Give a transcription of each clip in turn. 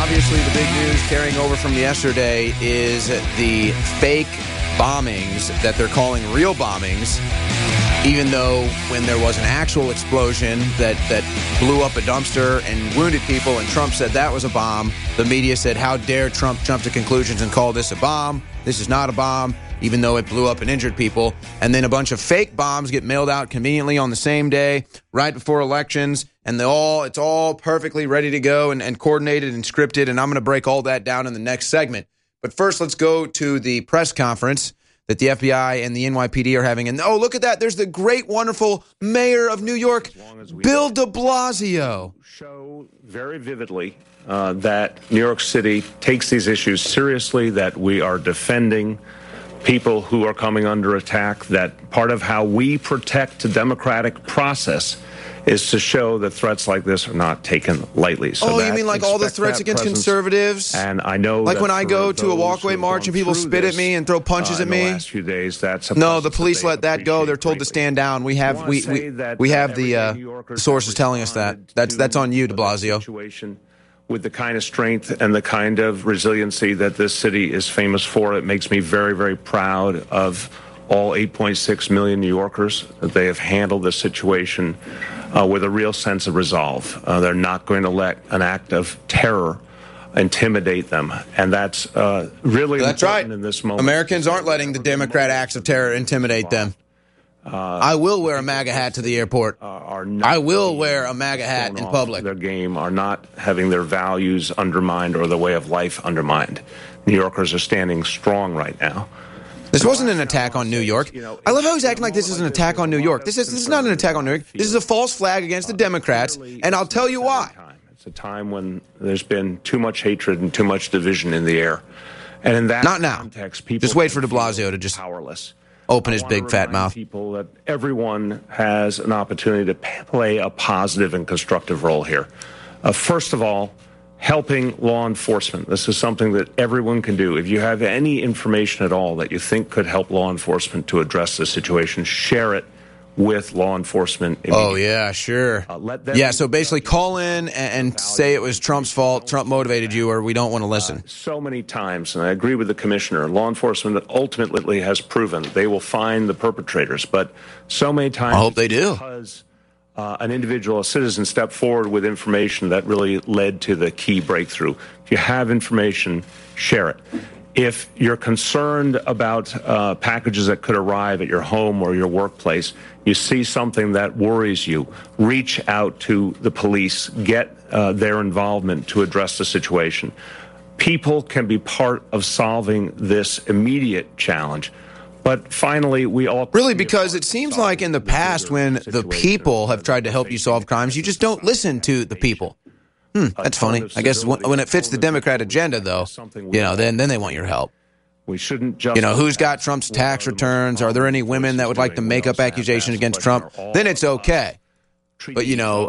obviously the big news carrying over from yesterday is the fake bombings that they're calling real bombings, even though when there was an actual explosion that blew up a dumpster and wounded people and Trump said that was a bomb, the media said, how dare Trump jump to conclusions and call this a bomb? This is not a bomb, even though it blew up and injured people. And then a bunch of fake bombs get mailed out conveniently on the same day, right before elections, and it's all perfectly ready to go and coordinated and scripted, and I'm going to break all that down in the next segment. But first, let's go to the press conference that the FBI and the NYPD are having. And, oh, look at that. There's the great, wonderful mayor of New York, Bill de Blasio. Show very vividly that New York City takes these issues seriously, that we are defending people who are coming under attack, that part of how we protect the democratic process is to show that threats like this are not taken lightly. So you mean like all the threats against conservatives? And I know, like when I go to a walkway march and people spit at me and throw punches at me. The last few days, no, the police let that go. They're told to stand down. We have the sources telling us that. That's on you, de Blasio. With the kind of strength and the kind of resiliency that this city is famous for, it makes me very, very proud of all 8.6 million New Yorkers. That they have handled this situation with a real sense of resolve. They're not going to let an act of terror intimidate them, and that's really important right. In this moment. Americans aren't letting the Democrat acts of terror intimidate them. I will wear a MAGA hat to the airport. I will wear a MAGA hat in public. Their game are not having their values undermined or the way of life undermined. New Yorkers are standing strong right now. This wasn't an attack on New York. I love how he's acting like this is an attack on New York. This is not an attack on New York. This is a false flag against the Democrats, and I'll tell you why. It's a time when there's been too much hatred and too much division in the air. And in that context, people just wait for de Blasio to just powerless. Open his big fat mouth. People that everyone has an opportunity to play a positive and constructive role here. First of all, helping law enforcement. This is something that everyone can do. If you have any information at all that you think could help law enforcement to address this situation, share it with law enforcement immediately. Oh, yeah, sure. So basically call in and say it was Trump's fault, Trump motivated you, or we don't want to listen. So many times, and I agree with the commissioner, law enforcement ultimately has proven they will find the perpetrators, but so many times... I hope they do. Because an individual, a citizen, stepped forward with information that really led to the key breakthrough. If you have information, share it. If you're concerned about packages that could arrive at your home or your workplace, you see something that worries you, reach out to the police, get their involvement to address the situation. People can be part of solving this immediate challenge. But finally, we all... Really, because it seems like in the past when the people have tried to help you solve crimes, you just don't listen to the people. That's funny. I guess when it fits the Democrat agenda, though, then they want your help. We shouldn't just... who's got Trump's tax returns? Are there any women that would like to make up accusations against Trump? Then it's okay. But,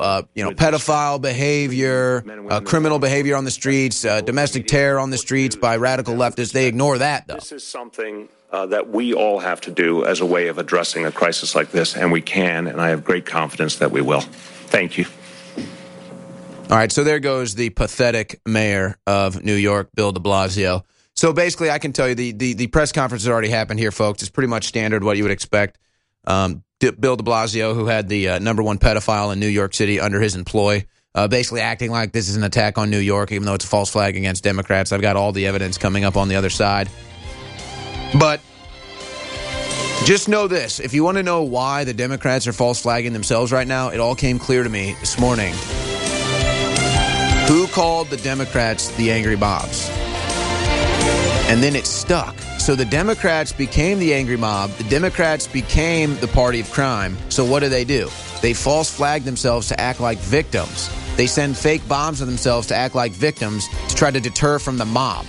pedophile behavior, criminal behavior on the streets, domestic terror on the streets by radical leftists, they ignore that, though. This is something that we all have to do as a way of addressing a crisis like this, and we can, and I have great confidence that we will. Thank you. All right, so there goes the pathetic mayor of New York, Bill de Blasio. So basically, I can tell you the press conference has already happened here, folks. It's pretty much standard what you would expect. Bill de Blasio, who had the number one pedophile in New York City under his employ, basically acting like this is an attack on New York, even though it's a false flag against Democrats. I've got all the evidence coming up on the other side. But just know this. If you want to know why the Democrats are false flagging themselves right now, it all came clear to me this morning. Who called the Democrats the angry mobs? And then it stuck. So the Democrats became the angry mob. The Democrats became the party of crime. So what do? They false flag themselves to act like victims. They send fake bombs to themselves to act like victims to try to deter from the mob.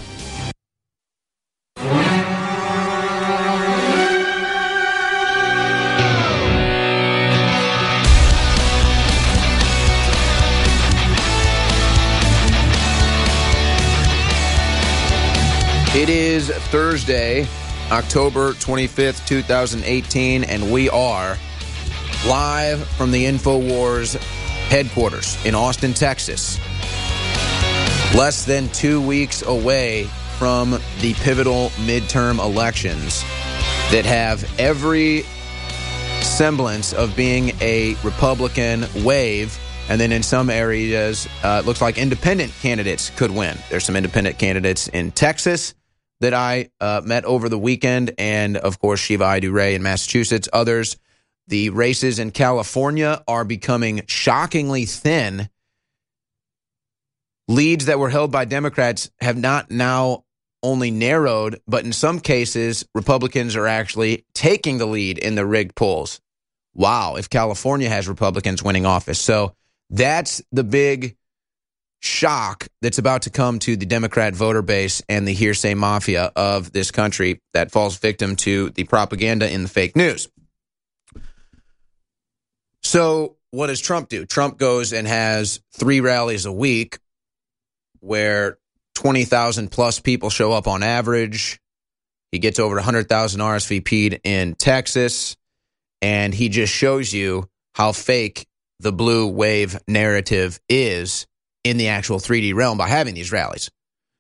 It is Thursday, October 25th, 2018, and we are live from the InfoWars headquarters in Austin, Texas. Less than 2 weeks away from the pivotal midterm elections that have every semblance of being a Republican wave, and then in some areas, it looks like independent candidates could win. There's some independent candidates in Texas that I met over the weekend, and of course, Shiva Ayyadurai in Massachusetts. Others, the races in California are becoming shockingly thin. Leads that were held by Democrats have not now only narrowed, but in some cases, Republicans are actually taking the lead in the rigged polls. Wow, if California has Republicans winning office. So that's the big shock that's about to come to the Democrat voter base and the hearsay mafia of this country that falls victim to the propaganda in the fake news. So what does Trump do? Trump goes and has 3 rallies a week where 20,000 plus people show up on average. He gets over 100,000 RSVP'd in Texas, and he just shows you how fake the blue wave narrative is in the actual 3D realm by having these rallies.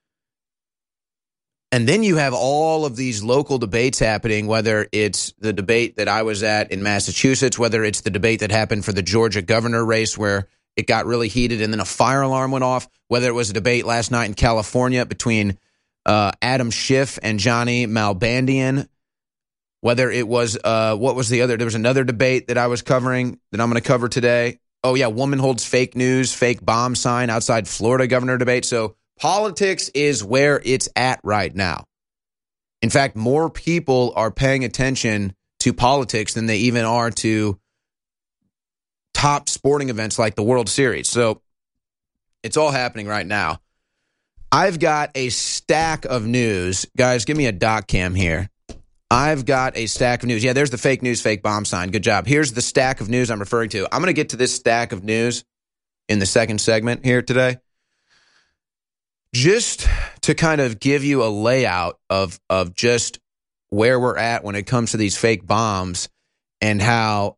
And then you have all of these local debates happening, whether it's the debate that I was at in Massachusetts, whether it's the debate that happened for the Georgia governor race where it got really heated and then a fire alarm went off, whether it was a debate last night in California between Adam Schiff and Johnny Malbandian, whether it was, what was the other? There was another debate that I was covering that I'm going to cover today. Oh, yeah, woman holds fake news, fake bomb sign outside Florida governor debate. So politics is where it's at right now. In fact, more people are paying attention to politics than they even are to top sporting events like the World Series. So it's all happening right now. I've got a stack of news. Guys, give me a doc cam here. I've got a stack of news. Yeah, there's the fake news, fake bomb sign. Good job. Here's the stack of news I'm referring to. I'm going to get to this stack of news in the second segment here today. Just to kind of give you a layout of just where we're at when it comes to these fake bombs and how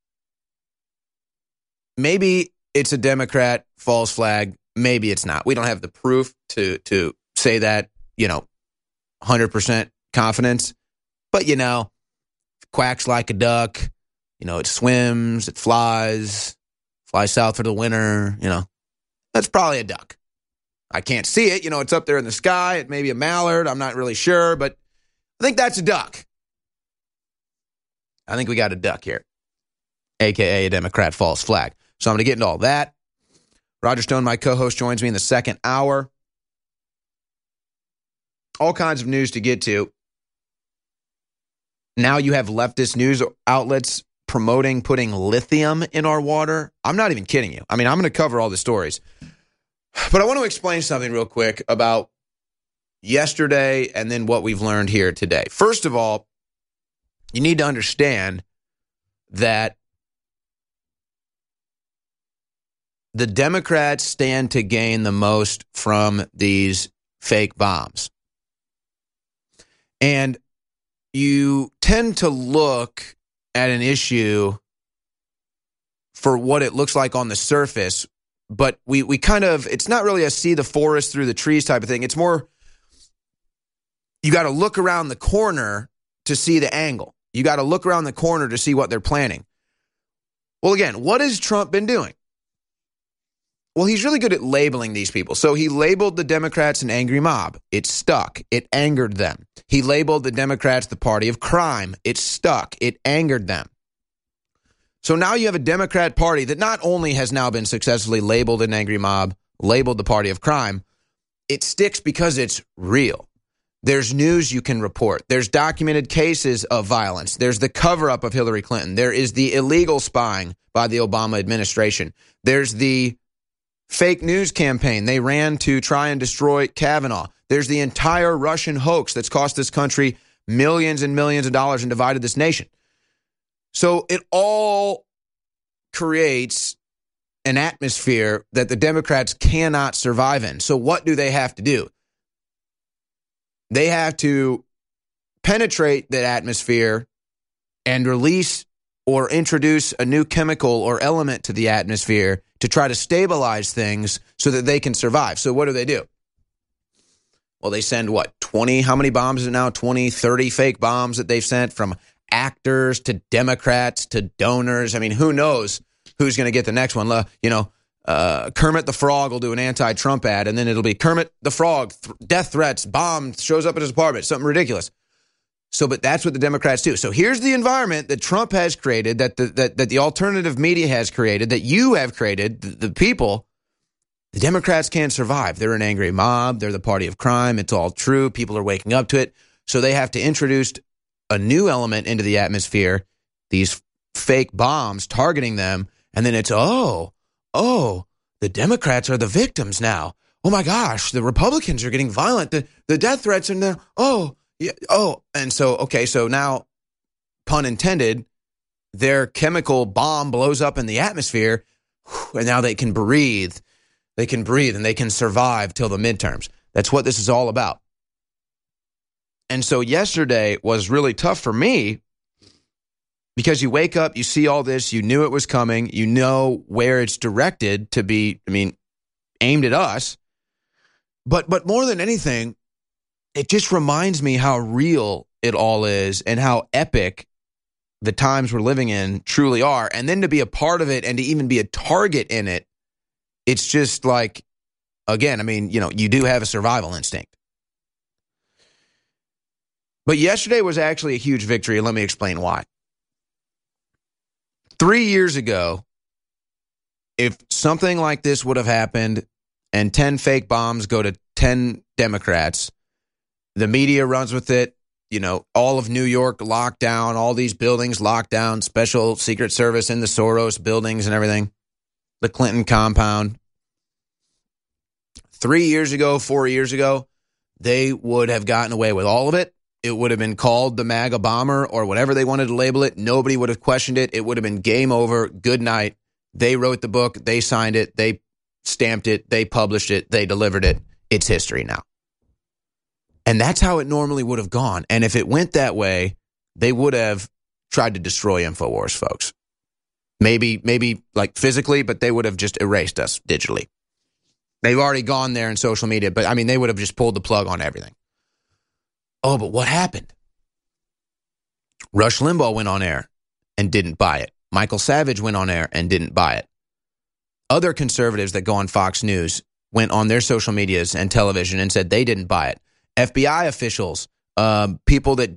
maybe it's a Democrat false flag, maybe it's not. We don't have the proof to say that, 100% confidence. But, quacks like a duck, it swims, it flies south for the winter, that's probably a duck. I can't see it, it's up there in the sky. It may be a mallard, I'm not really sure, but I think that's a duck. I think we got a duck here, a.k.a. a Democrat false flag. So I'm going to get into all that. Roger Stone, my co-host, joins me in the second hour. All kinds of news to get to. Now you have leftist news outlets promoting putting lithium in our water. I'm not even kidding you. I mean, I'm going to cover all the stories. But I want to explain something real quick about yesterday and then what we've learned here today. First of all, you need to understand that the Democrats stand to gain the most from these fake bombs. And you tend to look at an issue for what it looks like on the surface, but we kind of, it's not really a see the forest through the trees type of thing. It's more, you got to look around the corner to see the angle. You got to look around the corner to see what they're planning. Well, again, what has Trump been doing? Well, he's really good at labeling these people. So he labeled the Democrats an angry mob. It stuck. It angered them. He labeled the Democrats the party of crime. It stuck. It angered them. So now you have a Democrat party that not only has now been successfully labeled an angry mob, labeled the party of crime, it sticks because it's real. There's news you can report. There's documented cases of violence. There's the cover-up of Hillary Clinton. There is the illegal spying by the Obama administration. There's the fake news campaign they ran to try and destroy Kavanaugh. There's the entire Russian hoax that's cost this country millions and millions of dollars and divided this nation. So it all creates an atmosphere that the Democrats cannot survive in. So what do they have to do? They have to penetrate that atmosphere and release or introduce a new chemical or element to the atmosphere to try to stabilize things so that they can survive. So what do? Well, they send, 20, how many bombs is it now? 20, 30 fake bombs that they've sent, from actors to Democrats to donors. I mean, who knows who's going to get the next one? Kermit the Frog will do an anti-Trump ad, and then it'll be Kermit the Frog, death threats, bomb, shows up at his apartment, something ridiculous. So, but that's what the Democrats do. So here's the environment that Trump has created, that the alternative media has created, that you have created, the people. The Democrats can't survive. They're an angry mob. They're the party of crime. It's all true. People are waking up to it. So they have to introduce a new element into the atmosphere, these fake bombs targeting them. And then it's, the Democrats are the victims now. Oh, my gosh, the Republicans are getting violent. The death threats are there. And so now, pun intended, their chemical bomb blows up in the atmosphere, and now they can breathe. They can breathe, and they can survive till the midterms. That's what this is all about. And so yesterday was really tough for me, because you wake up, you see all this, you knew it was coming, you know where it's directed to be, aimed at us. But more than anything, it just reminds me how real it all is and how epic the times we're living in truly are. And then to be a part of it and to even be a target in it, it's just like, again, you do have a survival instinct. But yesterday was actually a huge victory, and let me explain why. 3 years ago, if something like this would have happened and 10 fake bombs go to 10 Democrats, the media runs with it, all of New York locked down, all these buildings locked down, special Secret Service in the Soros buildings and everything, the Clinton compound. 3 years ago, 4 years ago, they would have gotten away with all of it. It would have been called the MAGA bomber or whatever they wanted to label it. Nobody would have questioned it. It would have been game over, good night. They wrote the book, they signed it, they stamped it, they published it, they delivered it. It's history now. And that's how it normally would have gone. And if it went that way, they would have tried to destroy InfoWars, folks. Maybe like physically, but they would have just erased us digitally. They've already gone there in social media, but they would have just pulled the plug on everything. Oh, but what happened? Rush Limbaugh went on air and didn't buy it. Michael Savage went on air and didn't buy it. Other conservatives that go on Fox News went on their social medias and television and said they didn't buy it. FBI officials, people that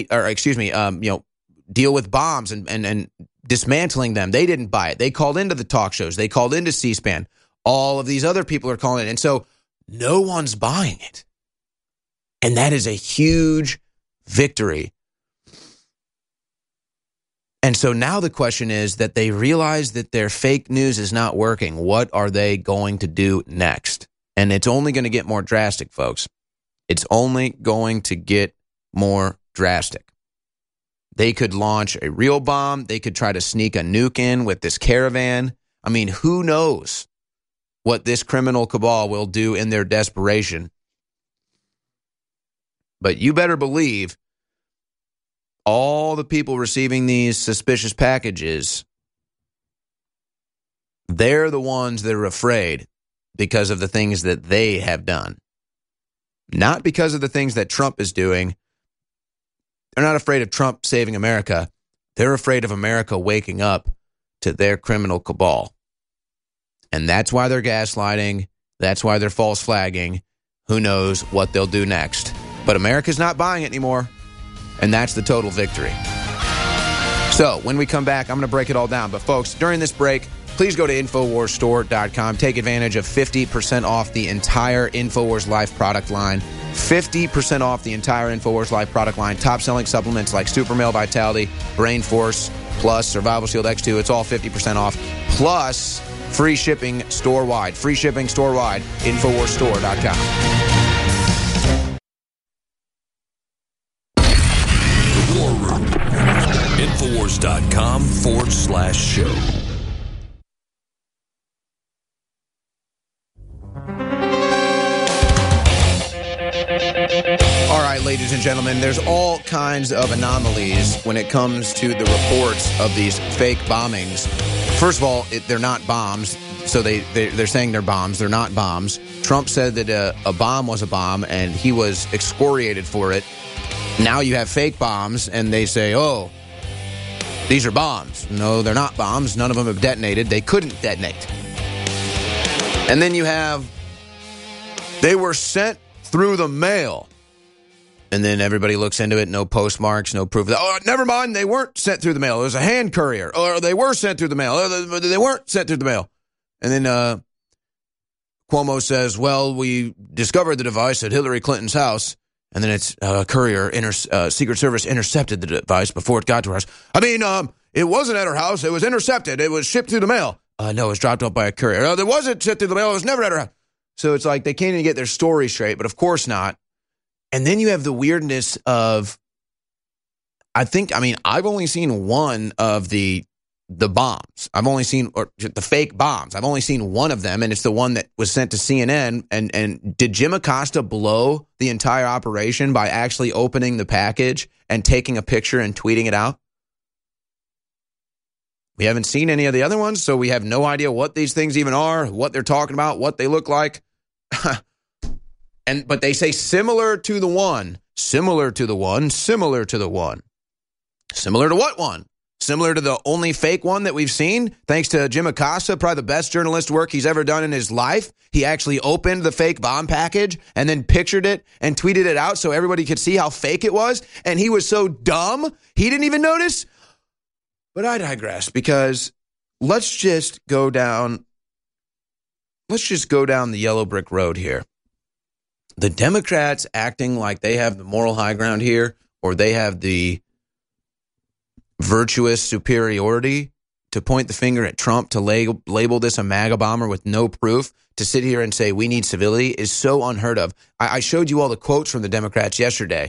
deal with bombs and dismantling them, they didn't buy it. They called into the talk shows. They called into C-SPAN. All of these other people are calling it. And so no one's buying it. And that is a huge victory. And so now the question is that they realize that their fake news is not working. What are they going to do next? And it's only going to get more drastic, folks. It's only going to get more drastic. They could launch a real bomb. They could try to sneak a nuke in with this caravan. Who knows what this criminal cabal will do in their desperation. But you better believe all the people receiving these suspicious packages, they're the ones that are afraid because of the things that they have done. Not because of the things that Trump is doing. They're not afraid of Trump saving America. They're afraid of America waking up to their criminal cabal. And that's why they're gaslighting. That's why they're false flagging. Who knows what they'll do next. But America's not buying it anymore. And that's the total victory. So when we come back, I'm going to break it all down. But folks, during this break, please go to InfoWarsStore.com. Take advantage of 50% off the entire InfoWars Life product line. 50% off the entire InfoWars Life product line. Top-selling supplements like Super Male Vitality, Brain Force, plus Survival Shield X2. It's all 50% off. Plus free shipping store-wide. Free shipping store-wide. InfoWarsStore.com. Infowars.com/show. All right, ladies and gentlemen, there's all kinds of anomalies when it comes to the reports of these fake bombings. First of all, they're not bombs. So they're saying they're bombs. They're not bombs. Trump said that a bomb was a bomb, and he was excoriated for it. Now you have fake bombs, and they say, oh, these are bombs. No, they're not bombs. None of them have detonated. They couldn't detonate. And then you have, they were sent through the mail. And then everybody looks into it, no postmarks, no proof. Oh, never mind, they weren't sent through the mail. It was a hand courier. Or they were sent through the mail. Or they weren't sent through the mail. And then Cuomo says, well, we discovered the device at Hillary Clinton's house. And then it's courier, Secret Service intercepted the device before it got to her house. I mean, it wasn't at her house. It was intercepted. It was shipped through the mail. No, it was dropped off by a courier. No, it wasn't shipped through the mail. It was never at her house. So it's like they can't even get their story straight, but of course not. And then you have the weirdness of, I've only seen one of the bombs. I've only seen, or the fake bombs. I've only seen one of them, and it's the one that was sent to CNN. And did Jim Acosta blow the entire operation by actually opening the package and taking a picture and tweeting it out? We haven't seen any of the other ones, so we have no idea what these things even are, what they're talking about, what they look like. But they say similar to the one, similar to the one, similar to the one. Similar to what one? Similar to the only fake one that we've seen, thanks to Jim Acosta, probably the best journalist work he's ever done in his life. He actually opened the fake bomb package and then pictured it and tweeted it out so everybody could see how fake it was. And he was so dumb, he didn't even notice. But I digress, because let's just go down the yellow brick road here. The Democrats acting like they have the moral high ground here, or they have the virtuous superiority to point the finger at Trump, to label this a MAGA bomber with no proof, to sit here and say we need civility, is so unheard of. I showed you all the quotes from the Democrats yesterday.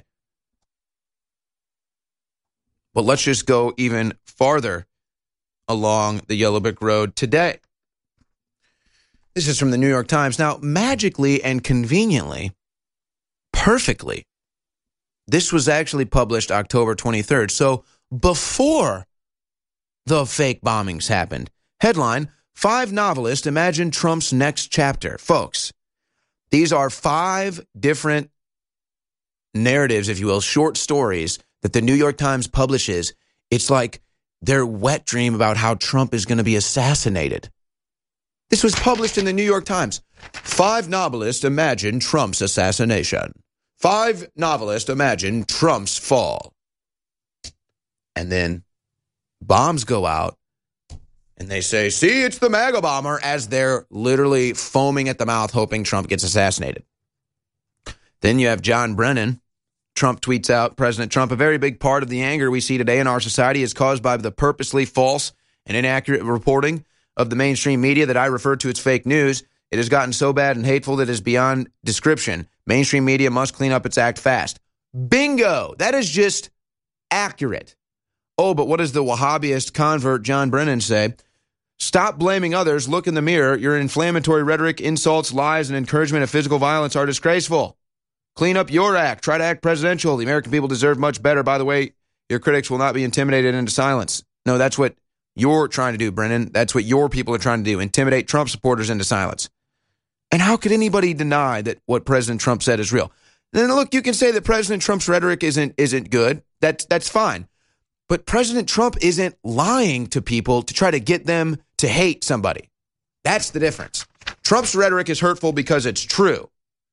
But let's just go even farther along the yellow brick road today. This is from the New York Times. Now, magically and conveniently, perfectly, this was actually published October 23rd. So before the fake bombings happened. Headline, 5 novelists imagine Trump's next chapter. Folks, these are 5 different narratives, if you will, short stories that the New York Times publishes. It's like their wet dream about how Trump is going to be assassinated. This was published in the New York Times. 5 novelists imagine Trump's assassination. 5 novelists imagine Trump's fall. And then bombs go out, and they say, see, it's the MAGA bomber, as they're literally foaming at the mouth, hoping Trump gets assassinated. Then you have John Brennan. Trump tweets out, President Trump, a very big part of the anger we see today in our society is caused by the purposely false and inaccurate reporting of the mainstream media that I refer to as fake news. It has gotten so bad and hateful that it is beyond description. Mainstream media must clean up its act fast. Bingo! That is just accurate. Oh, but what does the Wahhabist convert John Brennan say? Stop blaming others. Look in the mirror. Your inflammatory rhetoric, insults, lies, and encouragement of physical violence are disgraceful. Clean up your act. Try to act presidential. The American people deserve much better. By the way, your critics will not be intimidated into silence. No, that's what you're trying to do, Brennan. That's what your people are trying to do. Intimidate Trump supporters into silence. And how could anybody deny that what President Trump said is real? Then look, you can say that President Trump's rhetoric isn't good. That's fine. But President Trump isn't lying to people to try to get them to hate somebody. That's the difference. Trump's rhetoric is hurtful because it's true.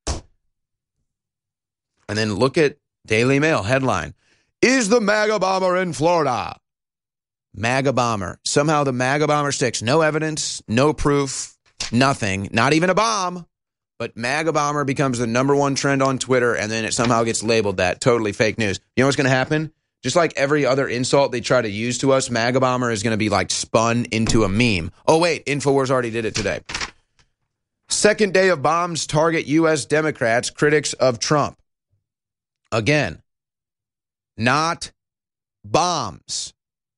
And then look at Daily Mail headline. Is the MAGA bomber in Florida? MAGA bomber. Somehow the MAGA bomber sticks. No evidence, no proof, nothing, not even a bomb. But MAGA bomber becomes the #1 trend on Twitter, and then it somehow gets labeled that. Totally fake news. You know what's going to happen? Just like every other insult they try to use to us, MAGA bomber is going to be like spun into a meme. Oh, wait, InfoWars already did it today. Second day of bombs target U.S. Democrats, critics of Trump. Again, not bombs.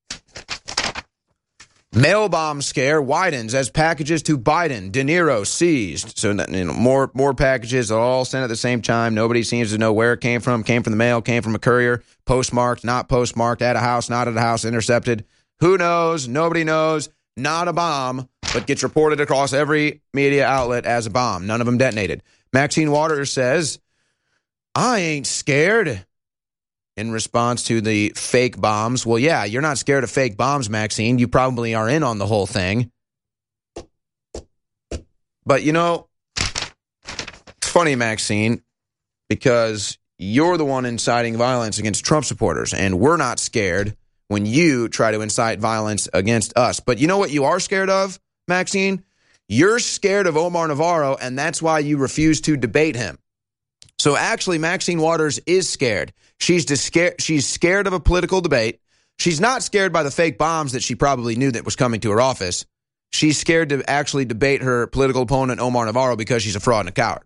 Mail bomb scare widens as packages to Biden, De Niro seized. So more packages all sent at the same time. Nobody seems to know where it came from. Came from the mail, came from a courier, postmarked, not postmarked, at a house, not at a house, intercepted. Who knows? Nobody knows. not a bomb, but gets reported across every media outlet as a bomb. None of them detonated. Maxine Waters says, I ain't scared. In response to the fake bombs. Well, yeah, you're not scared of fake bombs, Maxine. You probably are in on the whole thing. But, you know, it's funny, Maxine, because you're the one inciting violence against Trump supporters, and we're not scared when you try to incite violence against us. But you know what you are scared of, Maxine? You're scared of Omar Navarro, and that's why you refuse to debate him. So actually, Maxine Waters is scared. She's scared of a political debate. She's not scared by the fake bombs that she probably knew that was coming to her office. She's scared to actually debate her political opponent, Omar Navarro, because she's a fraud and a coward.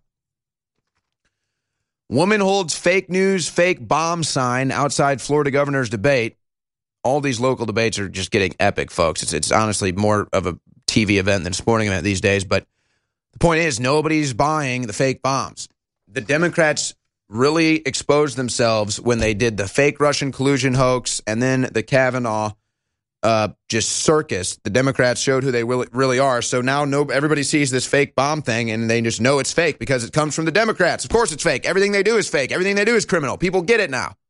Woman holds fake news, fake bomb sign outside Florida governor's debate. All these local debates are just getting epic, folks. It's honestly more of a TV event than a sporting event these days. But the point is, nobody's buying the fake bombs. The Democrats really exposed themselves when they did the fake Russian collusion hoax and then the Kavanaugh just circus. The Democrats showed who they really are. So now everybody sees this fake bomb thing and they just know it's fake because it comes from the Democrats. Of course it's fake. Everything they do is fake. Everything they do is criminal. People get it now.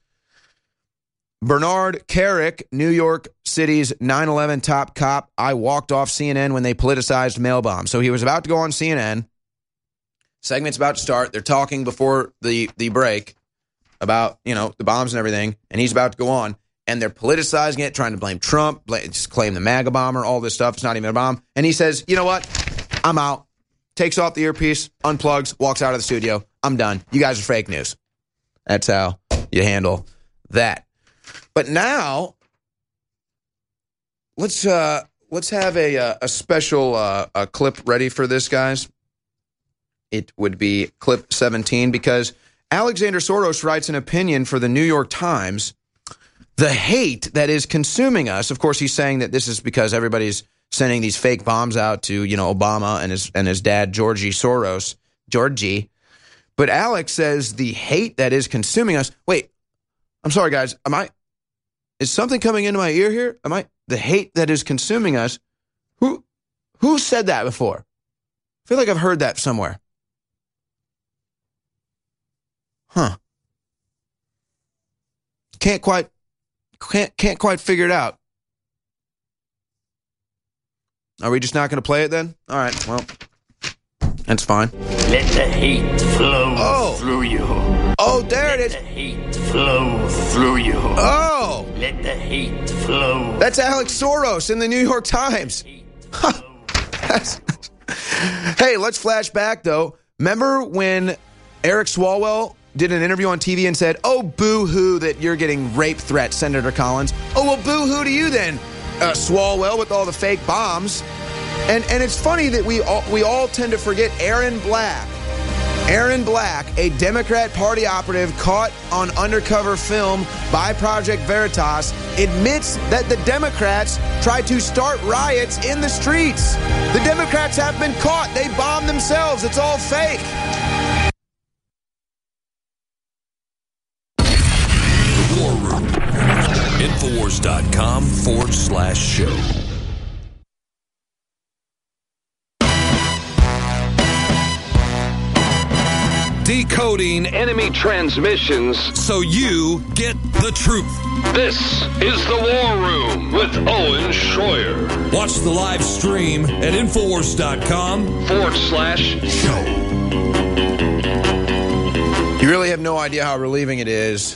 Bernard Kerik, New York City's 9/11 top cop. I walked off CNN when they politicized mail bombs. So he was about to go on CNN. Segment's about to start. They're talking before the break about, you know, the bombs and everything, and he's about to go on, and they're politicizing it, trying to blame Trump, just claim the MAGA bomber, all this stuff. It's not even a bomb. And he says, you know what? I'm out. Takes off the earpiece, unplugs, walks out of the studio. I'm done. You guys are fake news. That's how you handle that. But now, let's have a special a clip ready for this, guys. It would be clip 17 because Alexander Soros writes an opinion for the New York Times. The hate that is consuming us. Of course, he's saying that this is because everybody's sending these fake bombs out to, you know, Obama and his dad, Georgie Soros. But Alex says the hate that is consuming us. Wait, I'm sorry, guys. Is something coming into my ear here? The hate that is consuming us? Who said that before? I feel like I've heard that somewhere. Huh. Can't quite figure it out. Are we just not going to play it then? All right, well, that's fine. Let the hate flow through you. Oh, there it is. Let the hate flow through you. Oh. Let the hate flow. That's Alex Soros in the New York Times. Hey, let's flash back, though. Remember when Eric Swalwell did an interview on TV and said, oh, boo-hoo that you're getting rape threats, Senator Collins. Oh, well, boo-hoo to you then, Swalwell, with all the fake bombs. And it's funny that we all tend to forget Aaron Black. Aaron Black, a Democrat Party operative caught on undercover film by Project Veritas, admits that the Democrats tried to start riots in the streets. The Democrats have been caught. They bombed themselves. It's all fake. War Room. Infowars.com/show. Decoding enemy transmissions So you get the truth. This is the War Room with Owen Schroyer. Watch the live stream at Infowars.com/show. You really have no idea how relieving it is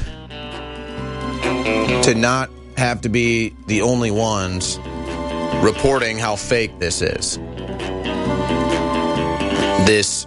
to not have to be the only ones reporting how fake this is. This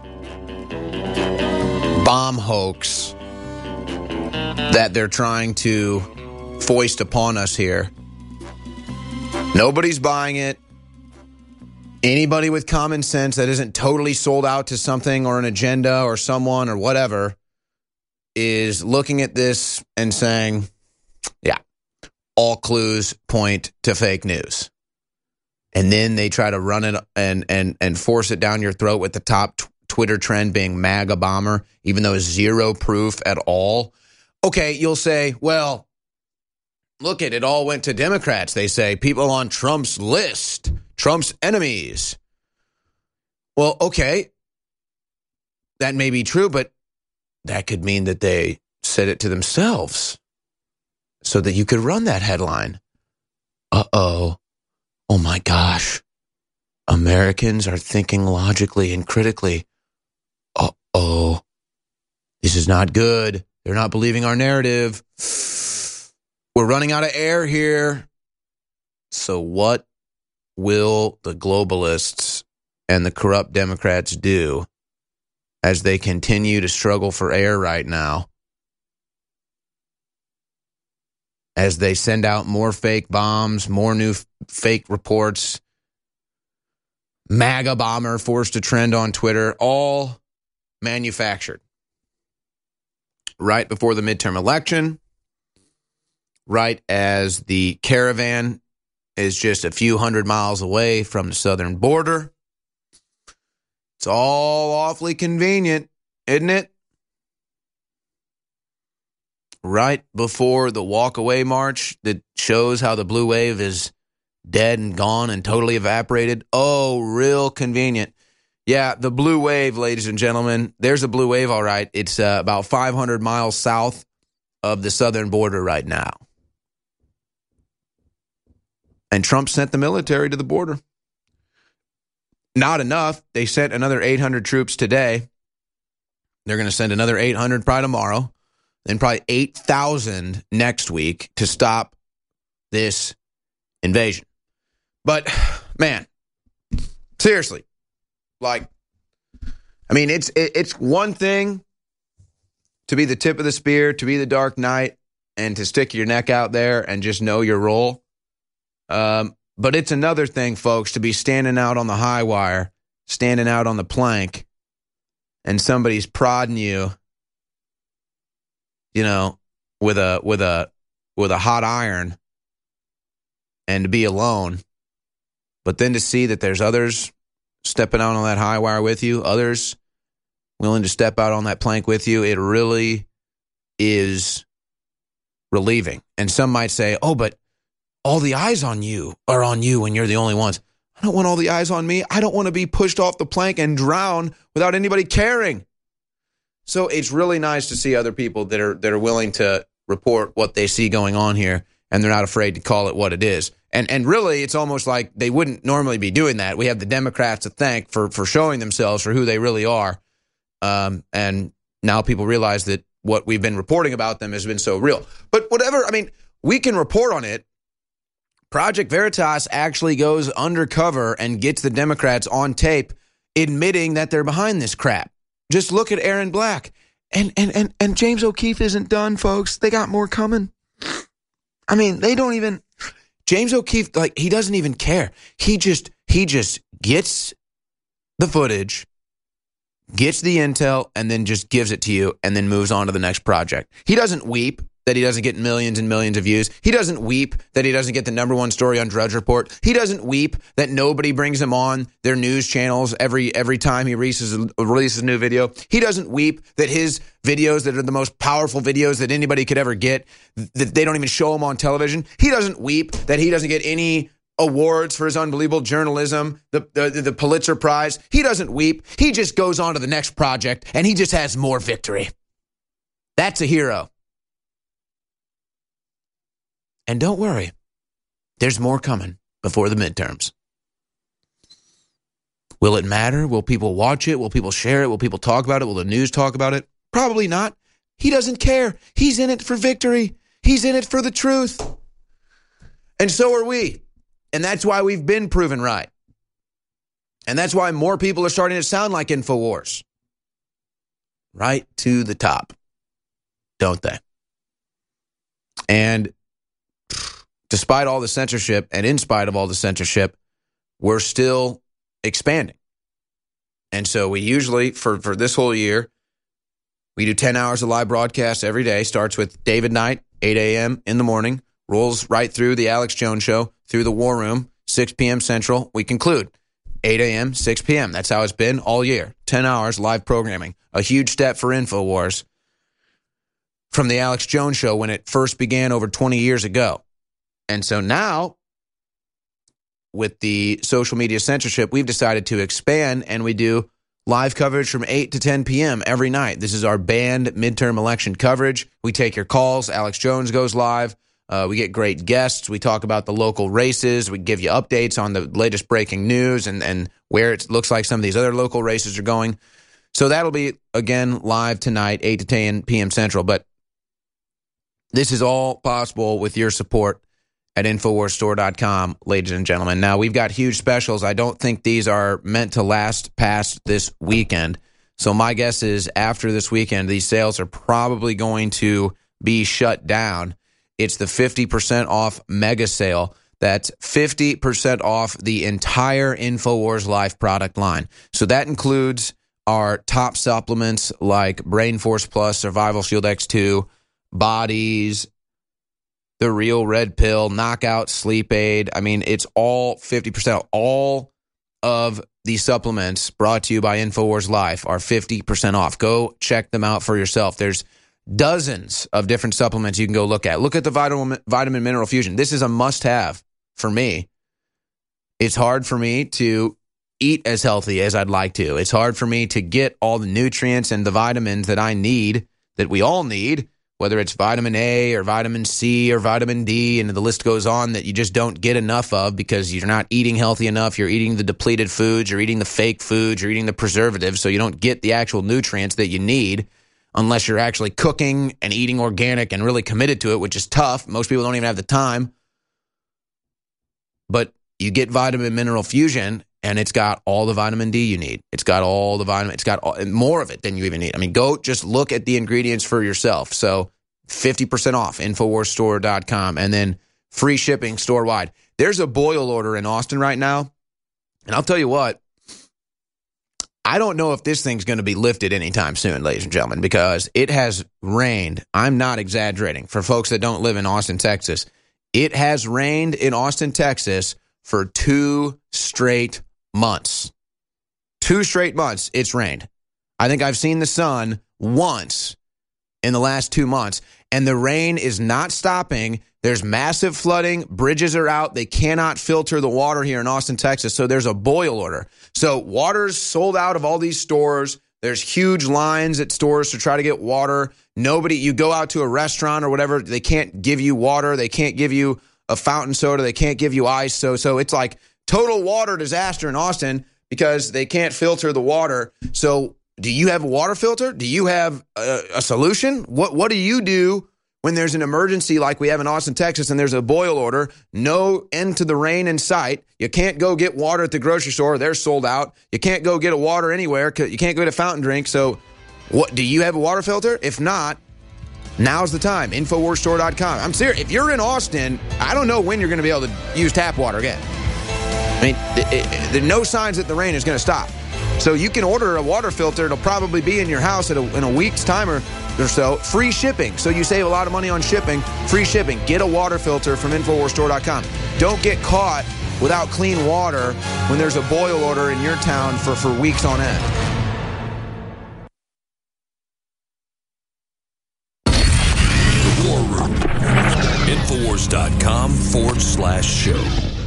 bomb hoax that they're trying to foist upon us here. Nobody's buying it. Anybody with common sense that isn't totally sold out to something or an agenda or someone or whatever is looking at this and saying, yeah, all clues point to fake news. And then they try to run it and force it down your throat with the top Twitter trend being MAGA bomber, even though it's zero proof at all. Okay, you'll say, well, look at it, all went to Democrats. They say people on Trump's list, Trump's enemies. Well, okay, that may be true, but that could mean that they said it to themselves so that you could run that headline. Uh-oh. Oh, my gosh. Americans are thinking logically and critically. Uh-oh. This is not good. They're not believing our narrative. We're running out of air here. So what will the globalists and the corrupt Democrats do as they continue to struggle for air right now? As they send out more fake bombs, more new fake reports, MAGA bomber forced to trend on Twitter, all manufactured. Right before the midterm election, right as the caravan is just a few hundred miles away from the southern border. It's all awfully convenient, isn't it? Right before the walk-away march that shows how the blue wave is dead and gone and totally evaporated. Oh, real convenient. Yeah, the blue wave, ladies and gentlemen, there's a blue wave, all right. It's about 500 miles south of the southern border right now. And Trump sent the military to the border. Not enough. They sent another 800 troops today. They're going to send another 800 probably tomorrow. Then probably 8,000 next week to stop this invasion. But, man, seriously, like, I mean, it's one thing to be the tip of the spear, to be the Dark Knight, and to stick your neck out there and just know your role. But it's another thing, folks, to be standing out on the high wire, standing out on the plank, and somebody's prodding you, you know, with a hot iron, and to be alone. But then to see that there's others stepping out on that high wire with you, others willing to step out on that plank with you, it really is relieving. And some might say, oh, but all the eyes on you are on you when you're the only ones. I don't want all the eyes on me. I don't want to be pushed off the plank and drown without anybody caring. So it's really nice to see other people that are willing to report what they see going on here, and they're not afraid to call it what it is. And really, it's almost like they wouldn't normally be doing that. We have the Democrats to thank for showing themselves for who they really are. And now people realize that what we've been reporting about them has been so real. But whatever, I mean, we can report on it. Project Veritas actually goes undercover and gets the Democrats on tape admitting that they're behind this crap. Just look at Aaron Black. And James O'Keefe isn't done, folks. They got more coming. I mean, they don't even... James O'Keefe, like, he doesn't even care. He just gets the footage, gets the intel, and then just gives it to you and then moves on to the next project. He doesn't weep that he doesn't get millions and millions of views. He doesn't weep that he doesn't get the #1 story on Drudge Report. He doesn't weep that nobody brings him on their news channels every time he releases a new video. He doesn't weep that his videos that are the most powerful videos that anybody could ever get, that they don't even show him on television. He doesn't weep that he doesn't get any awards for his unbelievable journalism, the Pulitzer Prize. He doesn't weep. He just goes on to the next project, and he just has more victory. That's a hero. And don't worry, there's more coming before the midterms. Will it matter? Will people watch it? Will people share it? Will people talk about it? Will the news talk about it? Probably not. He doesn't care. He's in it for victory. He's in it for the truth. And so are we. And that's why we've been proven right. And that's why more people are starting to sound like InfoWars. Right to the top, don't they? And despite all the censorship and in spite of all the censorship, we're still expanding. And so we usually, for this whole year, we do 10 hours of live broadcasts every day. Starts with David Knight, 8 a.m. in the morning, rolls right through the Alex Jones Show, through the War Room, 6 p.m. Central. We conclude 8 a.m., 6 p.m. That's how it's been all year. 10 hours live programming. A huge step for InfoWars from the Alex Jones Show when it first began over 20 years ago. And so now, with the social media censorship, we've decided to expand, and we do live coverage from 8 to 10 p.m. every night. This is our banned midterm election coverage. We take your calls. Alex Jones goes live. We get great guests. We talk about the local races. We give you updates on the latest breaking news and where it looks like some of these other local races are going. So that'll be, again, live tonight, 8 to 10 p.m. Central. But this is all possible with your support at InfoWarsStore.com, ladies and gentlemen. Now, we've got huge specials. I don't think these are meant to last past this weekend. So my guess is after this weekend, these sales are probably going to be shut down. It's the 50% off mega sale. That's 50% off the entire InfoWars Life product line. So that includes our top supplements like Brain Force Plus, Survival Shield X2, Bodies, the Real Red Pill, Knockout Sleep Aid. I mean, it's all 50%. All of the supplements brought to you by InfoWars Life are 50% off. Go check them out for yourself. There's dozens of different supplements you can go look at. Look at the Vitamin Mineral Fusion. This is a must-have for me. It's hard for me to eat as healthy as I'd like to. It's hard for me to get all the nutrients and the vitamins that I need, that we all need, whether it's vitamin A or vitamin C or vitamin D, and the list goes on, that you just don't get enough of because you're not eating healthy enough. You're eating the depleted foods, you're eating the fake foods, you're eating the preservatives, so you don't get the actual nutrients that you need unless you're actually cooking and eating organic and really committed to it, which is tough. Most people don't even have the time. But you get Vitamin Mineral Fusion, and it's got all the vitamin D you need. It's got all the vitamin. It's got more of it than you even need. I mean, go just look at the ingredients for yourself. So 50% off, InfoWarsStore.com, and then free shipping store-wide. There's a boil order in Austin right now, and I'll tell you what, I don't know if this thing's going to be lifted anytime soon, ladies and gentlemen, because it has rained. I'm not exaggerating. For folks that don't live in Austin, Texas, it has rained in Austin, Texas for 2 straight months. 2 straight months it's rained. I think I've seen the sun once in the last 2 months, and the rain is not stopping. There's massive flooding. Bridges are out. They cannot filter the water here in Austin, Texas, so there's a boil order. So water's sold out of all these stores. There's huge lines at stores to try to get water. You go out to a restaurant or whatever, they can't give you water. They can't give you a fountain soda. They can't give you ice. So it's like total water disaster in Austin because they can't filter the water. So do you have a water filter? Do you have a solution? What do you do when there's an emergency like we have in Austin, Texas, and there's a boil order, no end to the rain in sight? You can't go get water at the grocery store. They're sold out. You can't go get a water anywhere. You can't go get a fountain drink. So do you have a water filter? If not, now's the time. InfoWarsStore.com. I'm serious. If you're in Austin, I don't know when you're going to be able to use tap water again. I mean, there are no signs that the rain is going to stop. So you can order a water filter. It'll probably be in your house in a week's time or so. Free shipping. So you save a lot of money on shipping. Free shipping. Get a water filter from InfoWarsStore.com. Don't get caught without clean water when there's a boil order in your town for weeks on end. The War Room. InfoWars.com/show.